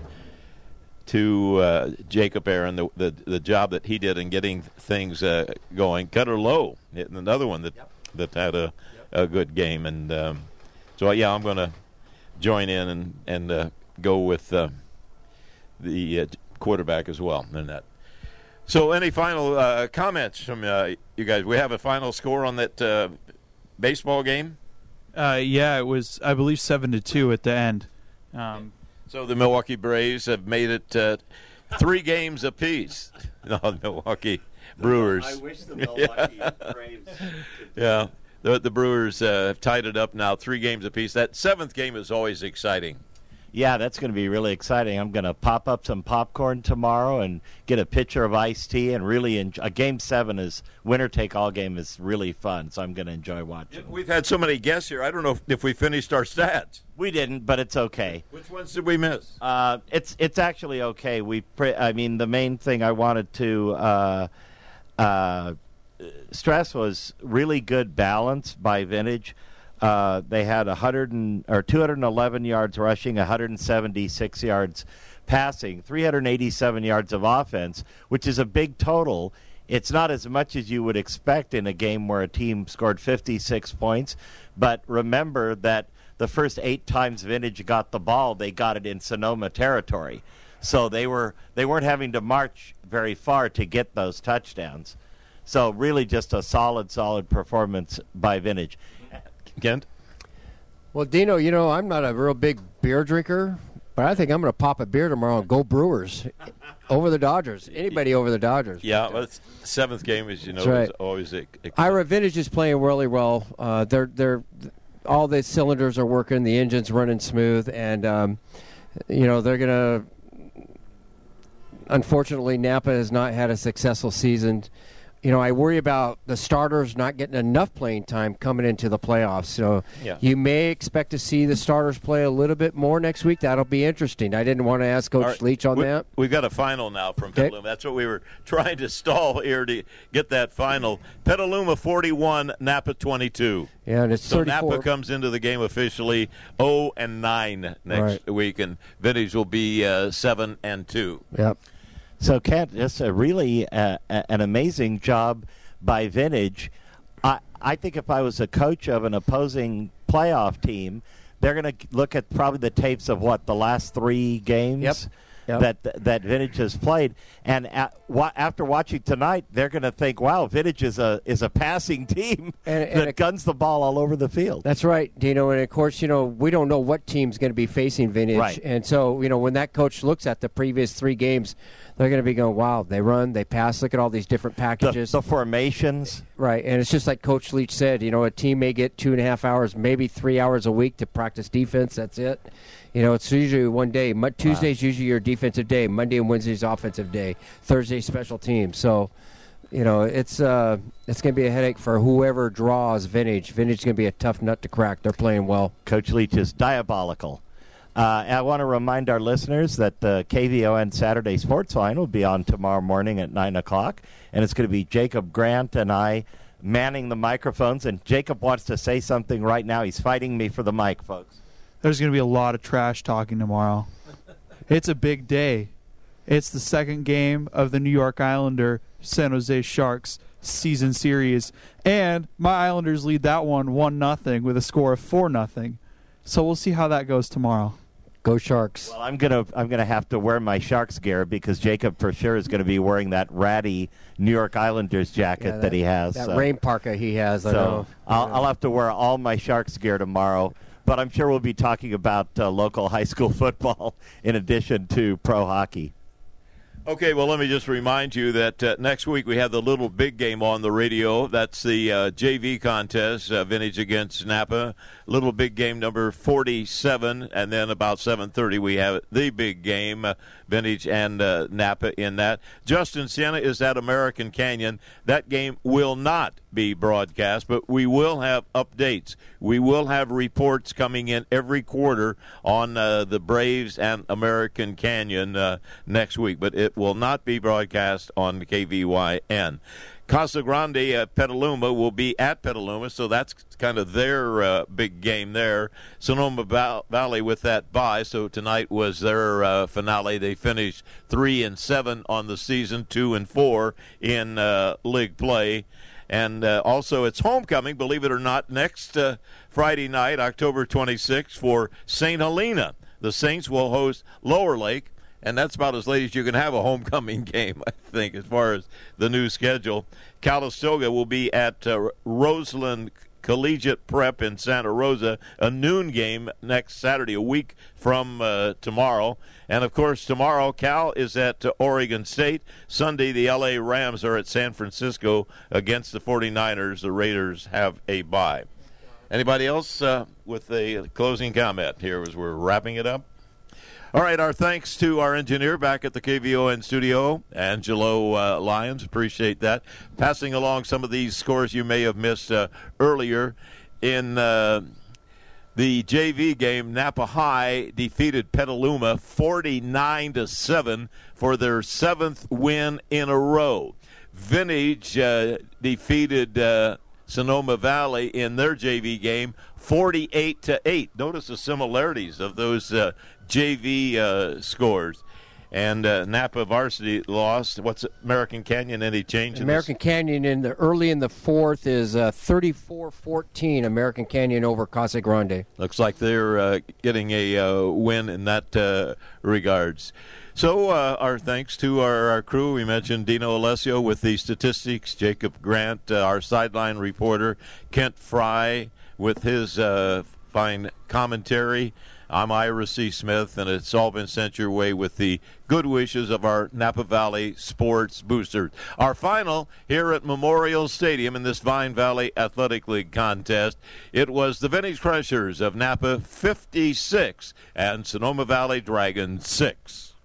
to uh, Jacob Aaron, the, the the job that he did in getting things uh, going. Cutter Lowe, another one that yep. that had a. a good game, and um, so yeah, I'm going to join in and and uh, go with uh, the uh, quarterback as well in that. So, any final uh, comments from uh, you guys? We have a final score on that uh, baseball game. Uh, yeah, it was, I believe, seven to two at the end. Um, so the Milwaukee Braves have made it uh, three games apiece. No, Milwaukee Brewers. I wish the Milwaukee yeah. Braves. Yeah, the, the Brewers uh, have tied it up now, three games apiece. That seventh game is always exciting. Yeah, that's going to be really exciting. I'm going to pop up some popcorn tomorrow and get a pitcher of iced tea and really enjoy. A game seven is winner-take-all game is really fun, so I'm going to enjoy watching. We've had so many guests here. I don't know if, if we finished our stats. We didn't, but it's okay. Which ones did we miss? Uh, it's it's actually okay. We, pre- I mean, the main thing I wanted to uh, uh, stress was really good balance by Vintage. Uh, they had one hundred and, or two hundred eleven yards rushing, one hundred seventy-six yards passing, three hundred eighty-seven yards of offense, which is a big total. It's not as much as you would expect in a game where a team scored fifty-six points, but remember that the first eight times Vintage got the ball, they got it in Sonoma territory. So they were they weren't having to march very far to get those touchdowns. So really just a solid, solid performance by Vintage. Kent? Well, Dino, you know, I'm not a real big beer drinker, but I think I'm going to pop a beer tomorrow and go Brewers over the Dodgers. Anybody over the Dodgers. Yeah, well, it's seventh game, as you know, right. is always a, a Ira Vintage is playing really well. Uh, they're they're all the cylinders are working, the engine's running smooth, and um, you know they're going to. Unfortunately, Napa has not had a successful season. You know, I worry about the starters not getting enough playing time coming into the playoffs. So yeah. you may expect to see the starters play a little bit more next week. That'll be interesting. I didn't want to ask Coach right. Leach on we, that. We've got a final now from Okay. Petaluma. That's what we were trying to stall here to get that final. Petaluma forty-one, Napa twenty-two. Yeah, and it's so thirty-four. Napa comes into the game officially oh and nine next right. week, and Vintage will be uh, seven and two. Yep. So, Kent, just a really uh, an amazing job by Vintage. I, I think if I was a coach of an opposing playoff team, they're going to look at probably the tapes of, what, the last three games yep. Yep. that that Vintage has played. And at, wa- after watching tonight, they're going to think, wow, Vintage is a is a passing team and, and that a, guns the ball all over the field. That's right, Dino. And, of course, you know, we don't know what team's going to be facing Vintage. Right. And so, you know, when that coach looks at the previous three games, they're going to be going, wow, they run, they pass, look at all these different packages. The, the formations. Right, and it's just like Coach Leach said, you know, a team may get two and a half hours, maybe three hours a week to practice defense. That's it. You know, it's usually one day. Mo- Tuesday's wow. usually your defensive day. Monday and Wednesday's offensive day. Thursday, special teams. So, you know, it's uh, it's going to be a headache for whoever draws Vintage. Vintage is going to be a tough nut to crack. They're playing well. Coach Leach is diabolical. Uh, I want to remind our listeners that the K V O N Saturday Sports Line will be on tomorrow morning at nine o'clock, and it's going to be Jacob Grant and I manning the microphones, and Jacob wants to say something right now. He's fighting me for the mic, folks. There's going to be a lot of trash talking tomorrow. It's a big day. It's the second game of the New York Islander San Jose Sharks season series, and my Islanders lead that one one nothing with a score of four nothing. So we'll see how that goes tomorrow. Go Sharks. Well, I'm gonna I'm gonna have to wear my Sharks gear because Jacob for sure is going to be wearing that ratty New York Islanders jacket yeah, that, that he has. That so. rain parka he has. I so know. I'll, yeah. I'll have to wear all my Sharks gear tomorrow. But I'm sure we'll be talking about uh, local high school football in addition to pro hockey. Okay, well, let me just remind you that uh, next week we have the Little Big Game on the radio. That's the uh, J V contest, uh, Vintage against Napa. Little Big Game number forty-seven, and then about seven thirty we have the big game, uh, Vintage and uh, Napa in that. Justin Siena is at American Canyon. That game will not be broadcast, but we will have updates. We will have reports coming in every quarter on uh, the Braves and American Canyon uh, next week, but it will not be broadcast on K V Y N. Casa Grande at Petaluma will be at Petaluma, so that's kind of their uh, big game there. Sonoma Val- Valley with that bye, so tonight was their uh, finale. They finished three and seven on the season, two and four in uh, league play. And uh, also, it's homecoming, believe it or not, next uh, Friday night, October twenty-sixth, for Saint Helena. The Saints will host Lower Lake, and that's about as late as you can have a homecoming game, I think, as far as the new schedule. Calistoga will be at uh, Roseland Collegiate Prep in Santa Rosa, a noon game next Saturday, a week from uh, tomorrow. And, of course, tomorrow Cal is at uh, Oregon State. Sunday, the L A Rams are at San Francisco against the forty-niners. The Raiders have a bye. Anybody else uh, with a closing comment here as we're wrapping it up? All right, our thanks to our engineer back at the K V O N studio, Angelo uh, Lyons. Appreciate that. Passing along some of these scores you may have missed uh, earlier. In uh, the J V game, Napa High defeated Petaluma forty-nine to seven for their seventh win in a row. Vintage uh, defeated uh, Sonoma Valley in their J V game forty-eight to eight. Notice the similarities of those uh, J V uh, scores. And uh, Napa Varsity lost. What's American Canyon? Any change in American this? Canyon in the early in the fourth is uh, thirty-four fourteen. American Canyon over Casa Grande. Looks like they're uh, getting a uh, win in that uh, regards. So uh, our thanks to our, our crew. We mentioned Dino Alessio with the statistics, Jacob Grant, uh, our sideline reporter, Kent Fry with his uh, fine commentary. I'm Ira C. Smith, and it's all been sent your way with the good wishes of our Napa Valley Sports Boosters. Our final here at Memorial Stadium in this Vine Valley Athletic League contest, it was the Vintage Crushers of Napa fifty-six and Sonoma Valley Dragons six.